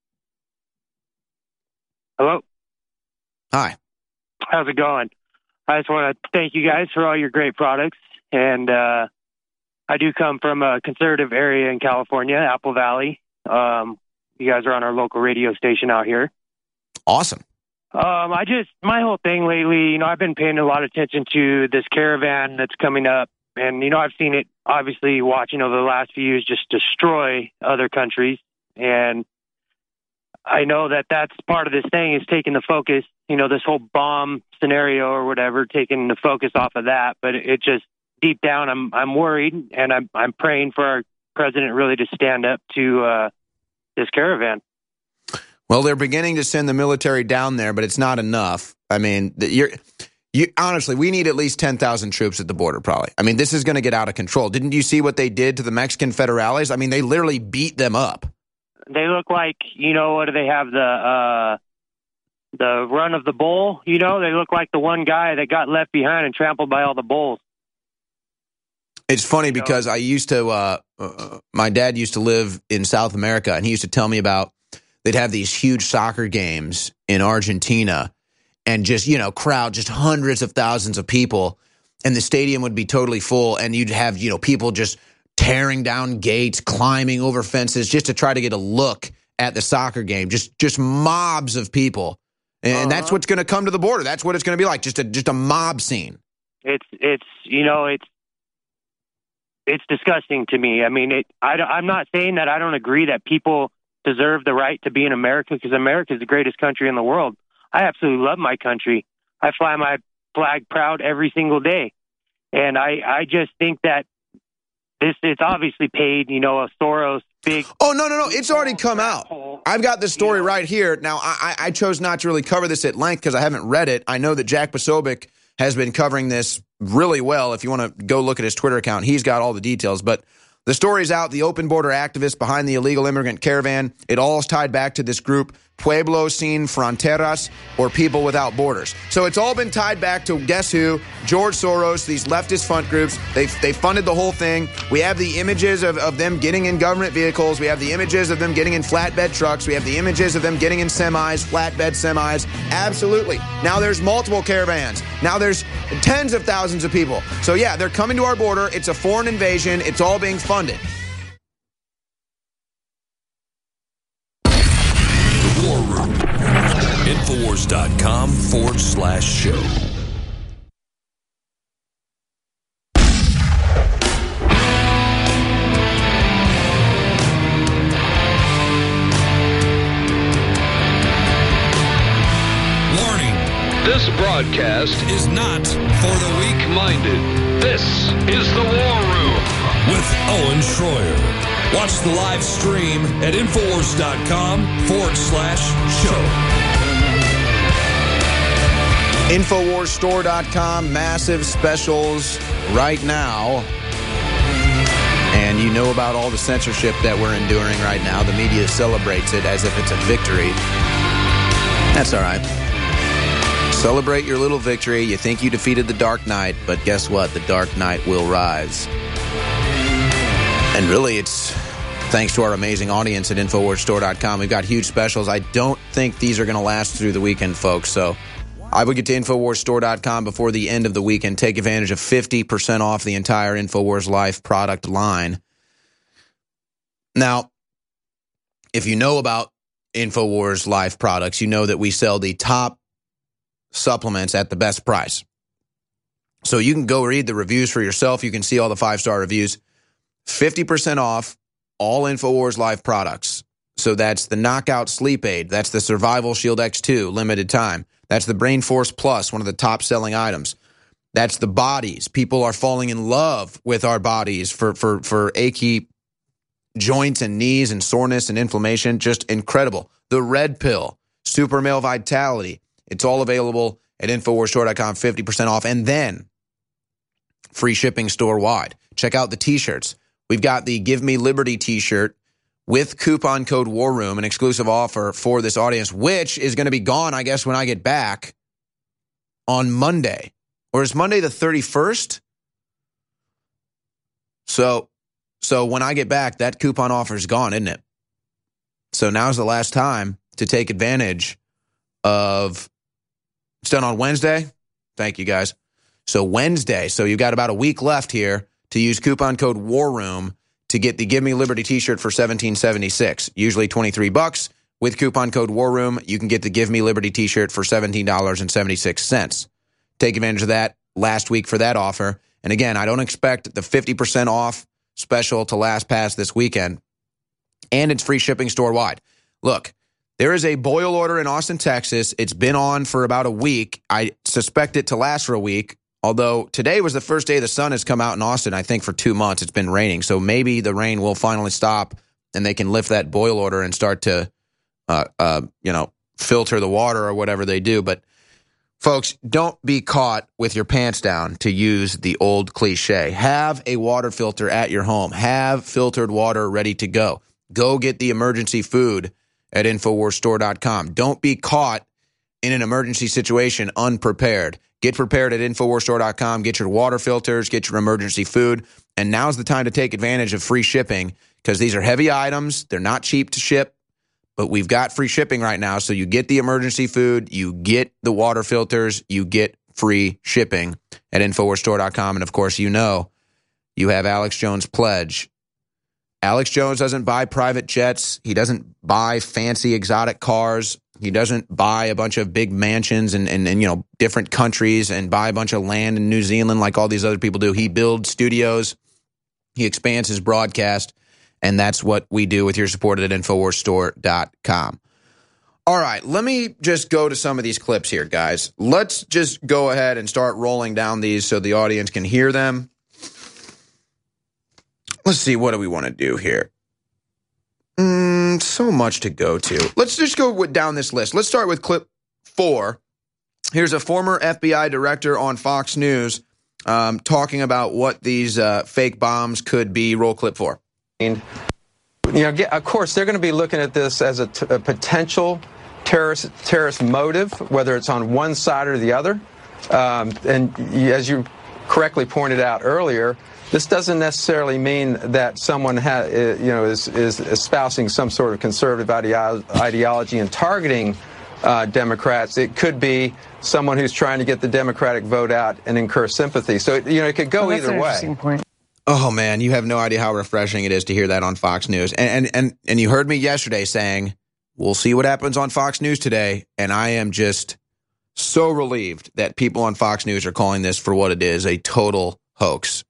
Hello. Hi. How's it going? I just want to thank you guys for all your great products. And I do come from a conservative area in California, Apple Valley. You guys are on our local radio station out here. Awesome. My whole thing lately, I've been paying a lot of attention to this caravan that's coming up. And, I've seen it, obviously, watching over the last few years just destroy other countries. And I know that that's part of this thing is taking the focus, this whole bomb scenario or whatever, taking the focus off of that. But it just, deep down, I'm worried, and I'm praying for our president really to stand up to this caravan. Well, they're beginning to send the military down there, but it's not enough. I mean, honestly, we need at least 10,000 troops at the border, probably. I mean, this is going to get out of control. Didn't you see what they did to the Mexican federales? I mean, they literally beat them up. They look like, what do they have, the run of the bull? They look like the one guy that got left behind and trampled by all the bulls. It's funny because I used to, my dad used to live in South America, and he used to tell me about, they'd have these huge soccer games in Argentina and just, crowd just hundreds of thousands of people, and the stadium would be totally full, and you'd have, people just tearing down gates, climbing over fences just to try to get a look at the soccer game, just mobs of people. And that's what's going to come to the border. That's what it's going to be like, just a mob scene. It's disgusting to me. I mean, I'm not saying that I don't agree that people deserve the right to be in America, because America is the greatest country in the world. I absolutely love my country. I fly my flag proud every single day. And I just think that it's obviously paid, a Soros big. Oh, no. It's already come out. I've got this story right here. Now, I chose not to really cover this at length because I haven't read it. I know that Jack Posobiec has been covering this really well. If you want to go look at his Twitter account, he's got all the details. But the story's out, the open border activists behind the illegal immigrant caravan. It all is tied back to this group, Pueblo Sin Fronteras, or People Without Borders. So it's all been tied back to, guess who? George Soros, these leftist front groups. They funded the whole thing. We have the images of them getting in government vehicles. We have the images of them getting in flatbed trucks. We have the images of them getting in semis, flatbed semis. Absolutely. Now there's multiple caravans. Now there's tens of thousands of people. So yeah, they're coming to our border. It's a foreign invasion. It's all being funded. War Room. Infowars.com/show. Warning. This broadcast is not for the weak-minded. This is the War Room with Owen Schroyer. Watch the live stream at Infowars.com/show. Infowarsstore.com, massive specials right now. And you know about all the censorship that we're enduring right now. The media celebrates it as if it's a victory. That's all right. Celebrate your little victory. You think you defeated the Dark Knight, but guess what? The Dark Knight will rise. And really, it's thanks to our amazing audience at Infowarsstore.com. We've got huge specials. I don't think these are going to last through the weekend, folks. So I would get to Infowarsstore.com before the end of the weekend. Take advantage of 50% off the entire Infowars Life product line. Now, if you know about Infowars Life products, you know that we sell the top supplements at the best price. So you can go read the reviews for yourself. You can see all the 5-star reviews. 50% off all InfoWars Live products. So that's the Knockout Sleep Aid. That's the Survival Shield X2, limited time. That's the Brain Force Plus, one of the top-selling items. That's the bodies. People are falling in love with our bodies for achy joints and knees and soreness and inflammation. Just incredible. The Red Pill, Super Male Vitality. It's all available at InfoWarsStore.com, 50% off. And then free shipping store-wide. Check out the T-shirts. We've got the Give Me Liberty T-shirt with coupon code War Room, an exclusive offer for this audience, which is going to be gone, I guess, when I get back on Monday. Or is Monday the 31st? So when I get back, that coupon offer is gone, isn't it? So now's the last time to take advantage of. It's done on Wednesday. Thank you, guys. So Wednesday. So you've got about a week left here to use coupon code War Room to get the Give Me Liberty T-shirt for $17.76. Usually $23. With coupon code War Room, you can get the Give Me Liberty T-shirt for $17.76. Take advantage of that last week for that offer. And again, I don't expect the 50% off special to last past this weekend. And it's free shipping store-wide. Look, there is a boil order in Austin, Texas. It's been on for about a week. I suspect it to last for a week, although today was the first day the sun has come out in Austin, I think, for 2 months. It's been raining, so maybe the rain will finally stop and they can lift that boil order and start to, filter the water or whatever they do. But folks, don't be caught with your pants down, to use the old cliche. Have a water filter at your home. Have filtered water ready to go. Go get the emergency food at InfoWarsStore.com. Don't be caught in an emergency situation unprepared. Get prepared at InfoWarsStore.com. Get your water filters. Get your emergency food. And now's the time to take advantage of free shipping, because these are heavy items. They're not cheap to ship. But we've got free shipping right now, so you get the emergency food, you get the water filters, you get free shipping at InfoWarsStore.com. And, of course, you have Alex Jones Pledge. Alex Jones doesn't buy private jets. He doesn't buy fancy exotic cars. He doesn't buy a bunch of big mansions in different countries and buy a bunch of land in New Zealand like all these other people do. He builds studios. He expands his broadcast. And that's what we do with your support at InfoWarsStore.com. All right, let me just go to some of these clips here, guys. Let's just go ahead and start rolling down these so the audience can hear them. Let's see, what do we want to do here? So much to go to. Let's just go down this list. Let's start with clip 4. Here's a former FBI director on Fox News talking about what these fake bombs could be. Roll clip 4. Of course, they're going to be looking at this as a potential terrorist motive, whether it's on one side or the other. And as you correctly pointed out earlier, this doesn't necessarily mean that someone is espousing some sort of conservative ideology and targeting Democrats. It could be someone who's trying to get the Democratic vote out and incur sympathy. So it could go either way. Interesting point. Oh, man, you have no idea how refreshing it is to hear that on Fox News. And you heard me yesterday saying, we'll see what happens on Fox News today. And I am just so relieved that people on Fox News are calling this for what it is, a total hoax.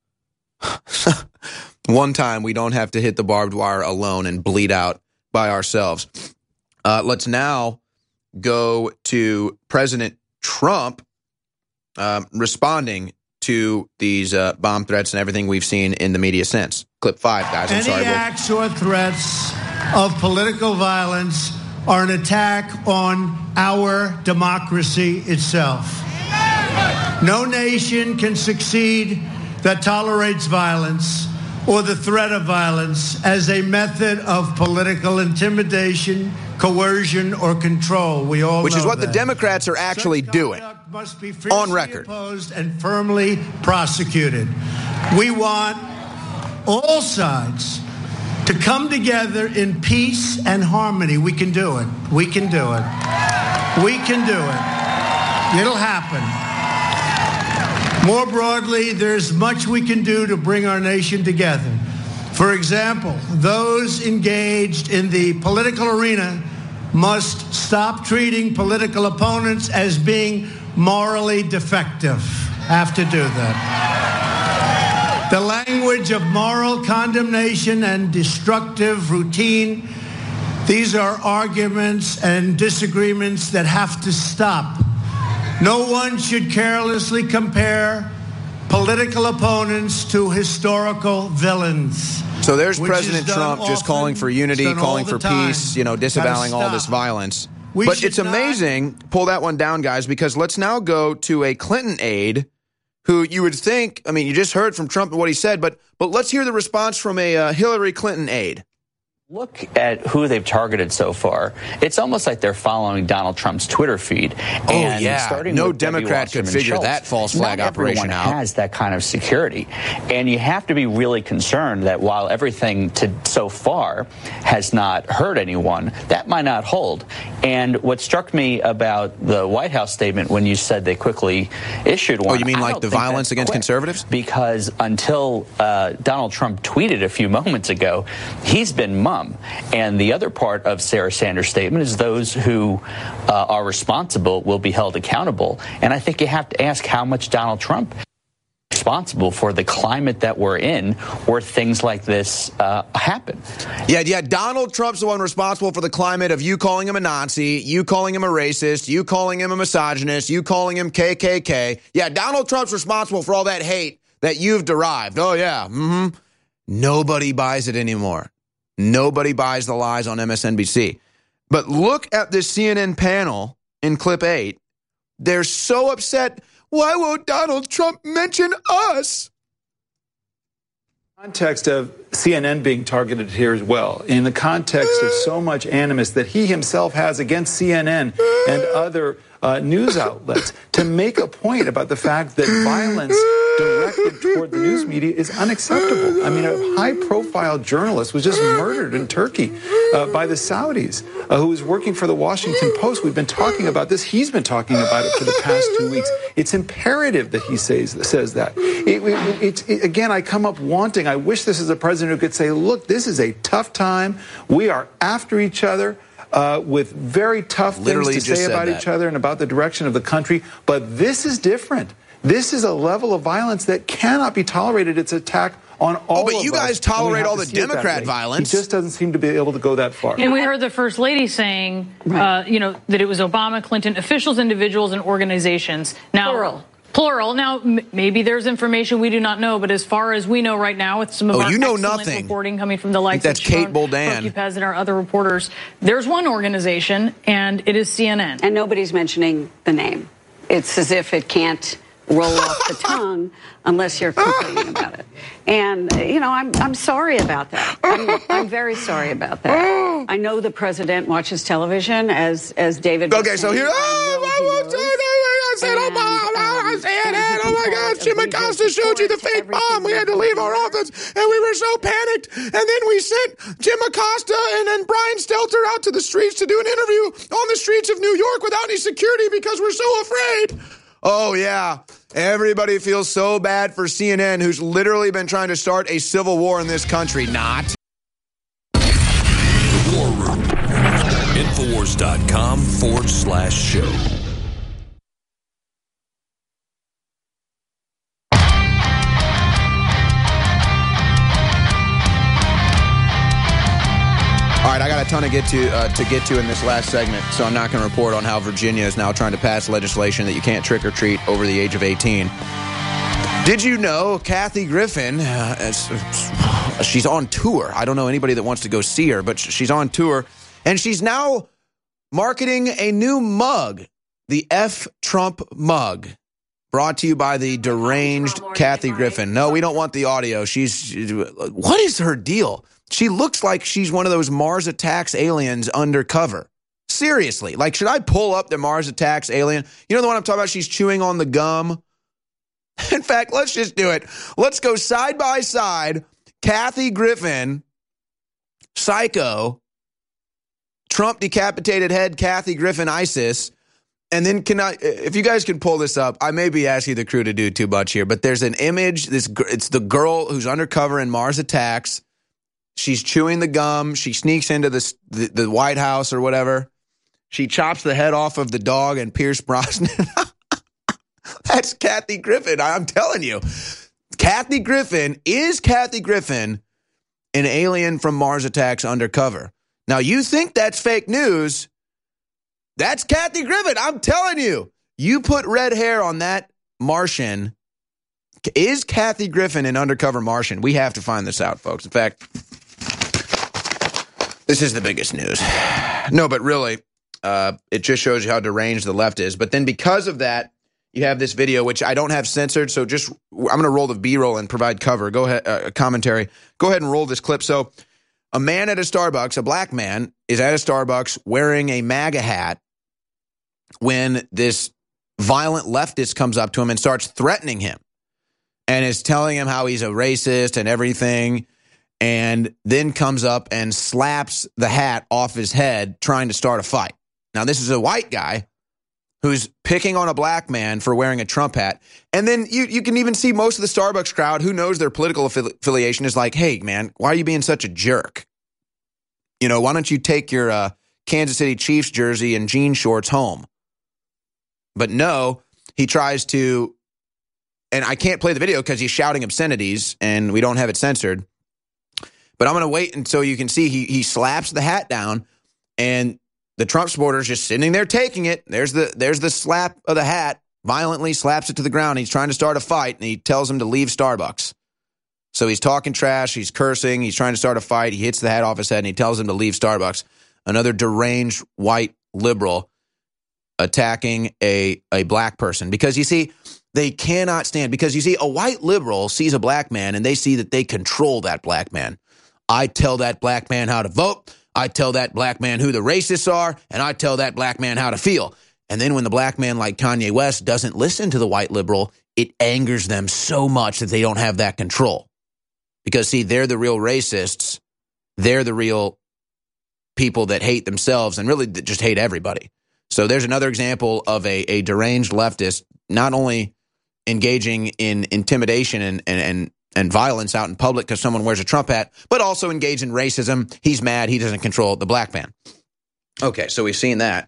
One time we don't have to hit the barbed wire alone and bleed out by ourselves. Let's now go to President Trump responding to these bomb threats and everything we've seen in the media since. Clip 5, guys. I'm sorry. Any acts or threats of political violence are an attack on our democracy itself. No nation can succeed that tolerates violence or the threat of violence as a method of political intimidation, coercion, or control. We all Which know is what that. the Democrats are actually doing Must be on record. Opposed and firmly prosecuted. We want all sides to come together in peace and harmony. We can do it. We can do it. We can do it. It'll happen. More broadly, there's much we can do to bring our nation together. For example, those engaged in the political arena must stop treating political opponents as being morally defective. Have to do that. The language of moral condemnation and destructive routine, these are arguments and disagreements that have to stop. No one should carelessly compare political opponents to historical villains. So there's President Trump just calling for unity, calling for peace, disavowing all this violence. But it's amazing, pull that one down, guys, because let's now go to a Clinton aide who you would think, you just heard from Trump and what he said, but let's hear the response from a Hillary Clinton aide. Look at who they've targeted so far. It's almost like they're following Donald Trump's Twitter feed. And no Democrat could figure that false flag operation out. Everyone has that kind of security. And you have to be really concerned that while everything so far has not hurt anyone, that might not hold. And what struck me about the White House statement when you said they quickly issued one. Oh, you mean like the violence against conservatives? Because until Donald Trump tweeted a few moments ago, he's been mum. And the other part of Sarah Sanders' statement is those who are responsible will be held accountable. And I think you have to ask how much Donald Trump is responsible for the climate that we're in where things like this happen. Yeah, Donald Trump's the one responsible for the climate of you calling him a Nazi, you calling him a racist, you calling him a misogynist, you calling him KKK. Yeah, Donald Trump's responsible for all that hate that you've derived. Oh, yeah. Nobody buys it anymore. Nobody buys the lies on MSNBC. But look at this CNN panel in clip 8. They're so upset. Why won't Donald Trump mention us? Context of CNN being targeted here as well, in the context of so much animus that he himself has against CNN and other news outlets, to make a point about the fact that violence directed toward the news media is unacceptable. A high-profile journalist was just murdered in Turkey by the Saudis, who was working for the Washington Post. We've been talking about this. He's been talking about it for the past 2 weeks. It's imperative that he says that. Again, I come up wanting. I wish this is a president who could say, look, this is a tough time. We are after each other. With very tough things to say about each other and about the direction of the country. But this is different. This is a level of violence that cannot be tolerated. It's an attack on all of us. But you guys tolerate all the Democrat violence. He just doesn't seem to be able to go that far. And we heard the First Lady saying, that it was Obama, Clinton, officials, individuals, and organizations. Now, Plural. Now, maybe there's information we do not know, but as far as we know right now, with some of our excellent reporting coming from the likes of Kate Boldan, Pez, and our other reporters, there's one organization, and it is CNN. And nobody's mentioning the name. It's as if it can't roll off the tongue unless you're complaining about it. And, I'm sorry about that. I'm very sorry about that. I know the president watches television, as David was saying. So here, I said, oh my God, Jim Acosta showed you the fake bomb. We had to leave our office, and we were so panicked. And then we sent Jim Acosta and then Brian Stelter out to the streets to do an interview on the streets of New York without any security because we're so afraid. Oh, yeah. Everybody feels so bad for CNN, who's literally been trying to start a civil war in this country. Not. The War Room. Infowars.com/show. All right, I got a ton to get to in this last segment, so I'm not going to report on how Virginia is now trying to pass legislation that you can't trick or treat over the age of 18. Did you know Kathy Griffin, she's on tour. I don't know anybody that wants to go see her, but she's on tour, and she's now marketing a new mug, the F Trump mug, brought to you by the deranged Kathy Griffin. No, we don't want the audio. What is her deal? She looks like she's one of those Mars Attacks aliens undercover. Seriously. Like, should I pull up the Mars Attacks alien? You know the one I'm talking about? She's chewing on the gum. In fact, let's just do it. Let's go side by side. Kathy Griffin, Psycho, Trump decapitated head, Kathy Griffin, ISIS. And then if you guys can pull this up, I may be asking the crew to do too much here, but there's an image. It's the girl who's undercover in Mars Attacks. She's chewing the gum. She sneaks into the White House or whatever. She chops the head off of the dog and Pierce Brosnan. That's Kathy Griffin. I'm telling you. Kathy Griffin, is Kathy Griffin an alien from Mars Attacks undercover? Now, you think that's fake news. That's Kathy Griffin. I'm telling you. You put red hair on that Martian. Is Kathy Griffin an undercover Martian? We have to find this out, folks. In fact, this is the biggest news. No, but really, it just shows you how deranged the left is. But then because of that, you have this video, which I don't have censored, so just I'm going to roll the B-roll and provide cover. Go ahead, commentary. Go ahead and roll this clip. So a man at a Starbucks, a black man, is at a Starbucks wearing a MAGA hat when this violent leftist comes up to him and starts threatening him and is telling him how he's a racist and everything, and then comes up and slaps the hat off his head trying to start a fight. Now, this is a white guy who's picking on a black man for wearing a Trump hat. And then you can even see most of the Starbucks crowd who knows their political affiliation is like, hey, man, why are you being such a jerk? You know, why don't you take your Kansas City Chiefs jersey and jean shorts home? But no, he tries to, and I can't play the video because he's shouting obscenities and we don't have it censored. But I'm going to wait until you can see he slaps the hat down, and the Trump supporter's just sitting there taking it. There's the slap of the hat, violently slaps it to the ground. He's trying to start a fight, and he tells him to leave Starbucks. So he's talking trash, he's cursing, he's trying to start a fight. He hits the hat off his head, and he tells him to leave Starbucks. Another deranged white liberal attacking a black person. Because, you see, they cannot stand. Because, you see, a white liberal sees a black man, and they see that they control that black man. I tell that black man how to vote. I tell that black man who the racists are, and I tell that black man how to feel. And then when the black man like Kanye West doesn't listen to the white liberal, it angers them so much that they don't have that control. Because, see, they're the real racists. They're the real people that hate themselves and really just hate everybody. So there's another example of a deranged leftist not only engaging in intimidation and violence out in public because someone wears a Trump hat, but also engage in racism. He's mad. He doesn't control the black man. Okay, so we've seen that.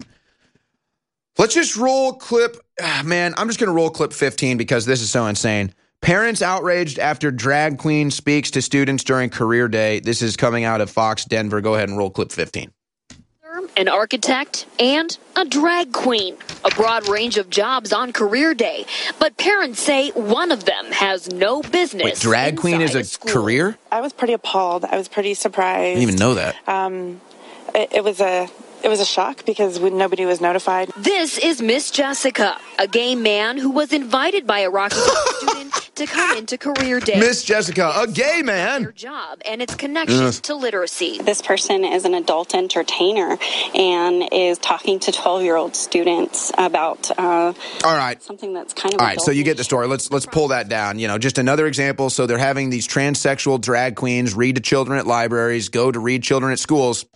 Let's just roll clip. Man, I'm just going to roll clip 15 because this is so insane. Parents outraged after drag queen speaks to students during career day. This is coming out of Fox Denver. Go ahead and roll clip 15. An architect, and a drag queen. A broad range of jobs on career day. But parents say one of them has no business. Wait, drag queen is a career? I was pretty appalled. I was pretty surprised. I didn't even know that. It was a shock because nobody was notified. This is Miss Jessica, a gay man who was invited by a Rocky student to come into career day. Miss Jessica, a gay man. Their job and its connections to literacy. This person is an adult entertainer and is talking to 12-year-old students about something that's kind of all right. So you get the story. Let's pull that down. You know, just another example. So they're having these transsexual drag queens read to children at libraries, go to read children at schools.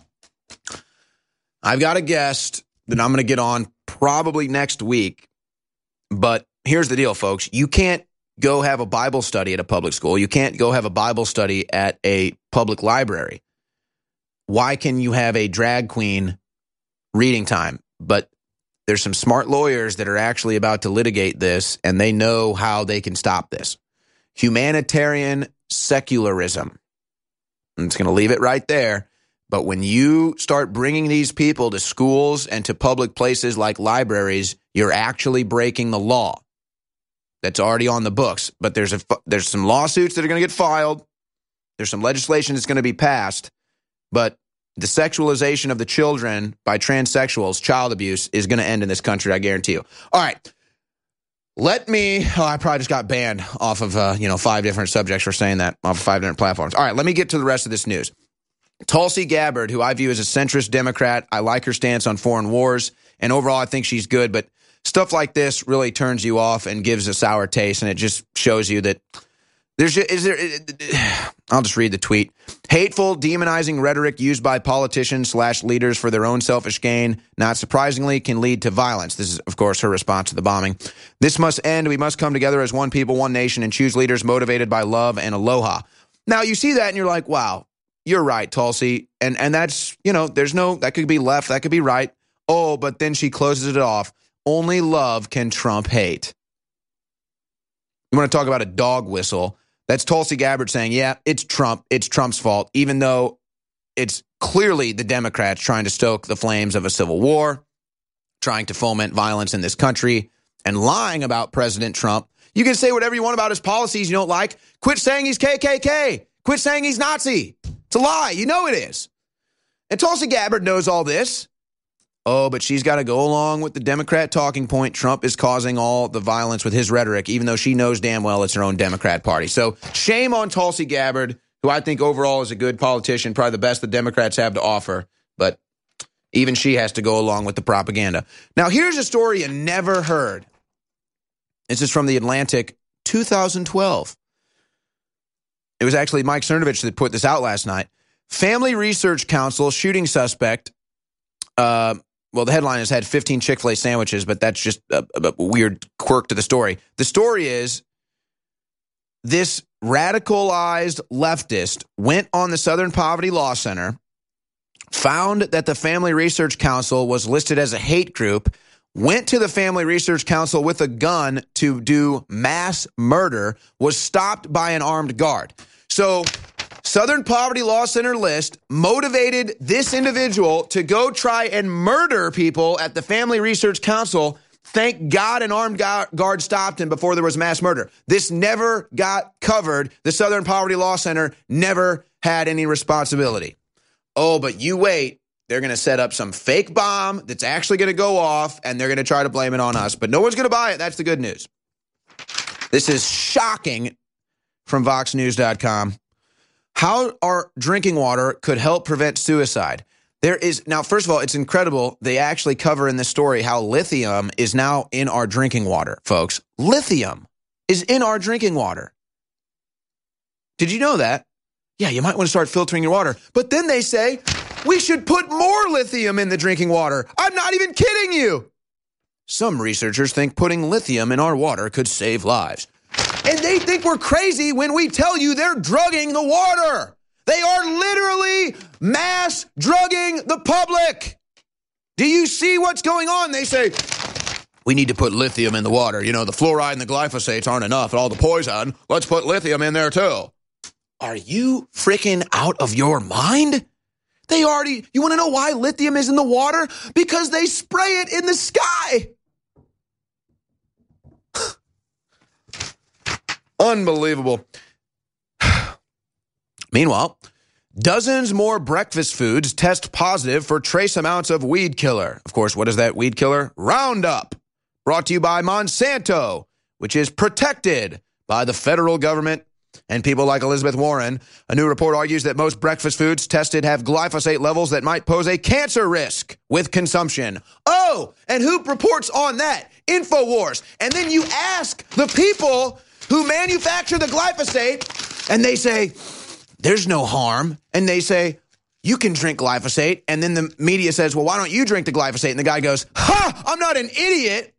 I've got a guest that I'm going to get on probably next week. But here's the deal, folks. You can't go have a Bible study at a public school. You can't go have a Bible study at a public library. Why can you have a drag queen reading time? But there's some smart lawyers that are actually about to litigate this, and they know how they can stop this. Humanitarian secularism. I'm just going to leave it right there. But when you start bringing these people to schools and to public places like libraries, you're actually breaking the law. That's already on the books. But there's some lawsuits that are going to get filed. There's some legislation that's going to be passed. But the sexualization of the children by transsexuals, child abuse, is going to end in this country, I guarantee you. All right. I probably just got banned off of 5 different subjects for saying that, off of 5 different platforms. All right, let me get to the rest of this news. Tulsi Gabbard, who I view as a centrist Democrat, I like her stance on foreign wars, and overall I think she's good, but stuff like this really turns you off and gives a sour taste, and it just shows you that I'll just read the tweet. Hateful, demonizing rhetoric used by politicians/leaders for their own selfish gain, not surprisingly, can lead to violence. This is, of course, her response to the bombing. This must end. We must come together as one people, one nation, and choose leaders motivated by love and aloha. Now, you see that, and you're like, wow. You're right, Tulsi. And that's, that could be left, that could be right. Oh, but then she closes it off. Only love can trump hate. You want to talk about a dog whistle? That's Tulsi Gabbard saying, yeah, it's Trump. It's Trump's fault, even though it's clearly the Democrats trying to stoke the flames of a civil war, trying to foment violence in this country, and lying about President Trump. You can say whatever you want about his policies you don't like. Quit saying he's KKK. Quit saying he's Nazi. It's a lie. You know it is. And Tulsi Gabbard knows all this. Oh, but she's got to go along with the Democrat talking point. Trump is causing all the violence with his rhetoric, even though she knows damn well it's her own Democrat party. So shame on Tulsi Gabbard, who I think overall is a good politician, probably the best the Democrats have to offer. But even she has to go along with the propaganda. Now, here's a story you never heard. This is from The Atlantic, 2012. It was actually Mike Cernovich that put this out last night. Family Research Council shooting suspect. Well, the headline has had 15 Chick-fil-A sandwiches, but that's just a weird quirk to the story. The story is this radicalized leftist went on the Southern Poverty Law Center, found that the Family Research Council was listed as a hate group, went to the Family Research Council with a gun to do mass murder, was stopped by an armed guard. So Southern Poverty Law Center list motivated this individual to go try and murder people at the Family Research Council. Thank God an armed guard stopped him before there was mass murder. This never got covered. The Southern Poverty Law Center never had any responsibility. Oh, but you wait. They're going to set up some fake bomb that's actually going to go off, and they're going to try to blame it on us. But no one's going to buy it. That's the good news. This is shocking from VoxNews.com. How our drinking water could help prevent suicide. Now, first of all, it's incredible. They actually cover in this story how lithium is now in our drinking water, folks. Lithium is in our drinking water. Did you know that? Yeah, you might want to start filtering your water. But then they say, we should put more lithium in the drinking water. I'm not even kidding you. Some researchers think putting lithium in our water could save lives. And they think we're crazy when we tell you they're drugging the water. They are literally mass drugging the public. Do you see what's going on? They say, we need to put lithium in the water. You know, the fluoride and the glyphosates aren't enough and all the poison. Let's put lithium in there too. Are you freaking out of your mind? You want to know why lithium is in the water? Because they spray it in the sky. Unbelievable. Meanwhile, dozens more breakfast foods test positive for trace amounts of weed killer. Of course, what is that weed killer? Roundup. Brought to you by Monsanto, which is protected by the federal government and people like Elizabeth Warren. A new report argues that most breakfast foods tested have glyphosate levels that might pose a cancer risk with consumption. Oh, and who reports on that? InfoWars. And then you ask the people who manufacture the glyphosate, and they say, there's no harm. And they say, you can drink glyphosate. And then the media says, well, why don't you drink the glyphosate? And the guy goes, I'm not an idiot.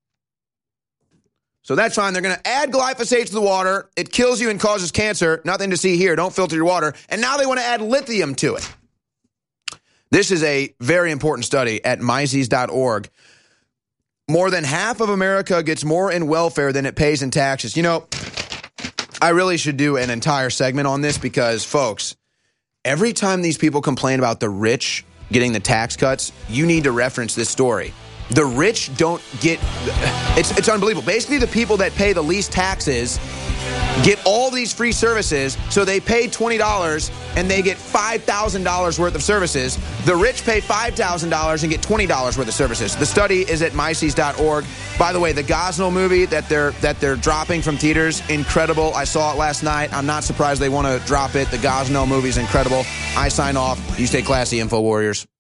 So that's fine. They're going to add glyphosate to the water. It kills you and causes cancer. Nothing to see here. Don't filter your water. And now they want to add lithium to it. This is a very important study at Mises.org. More than half of America gets more in welfare than it pays in taxes. You know, I really should do an entire segment on this because, folks, every time these people complain about the rich getting the tax cuts, you need to reference this story. The rich don't get, it's unbelievable. Basically, the people that pay the least taxes get all these free services, so they pay $20 and they get $5,000 worth of services. The rich pay $5,000 and get $20 worth of services. The study is at Mises.org. By the way, the Gosnell movie that they're dropping from theaters, incredible. I saw it last night. I'm not surprised they want to drop it. The Gosnell movie is incredible. I sign off. You stay classy, Info Warriors.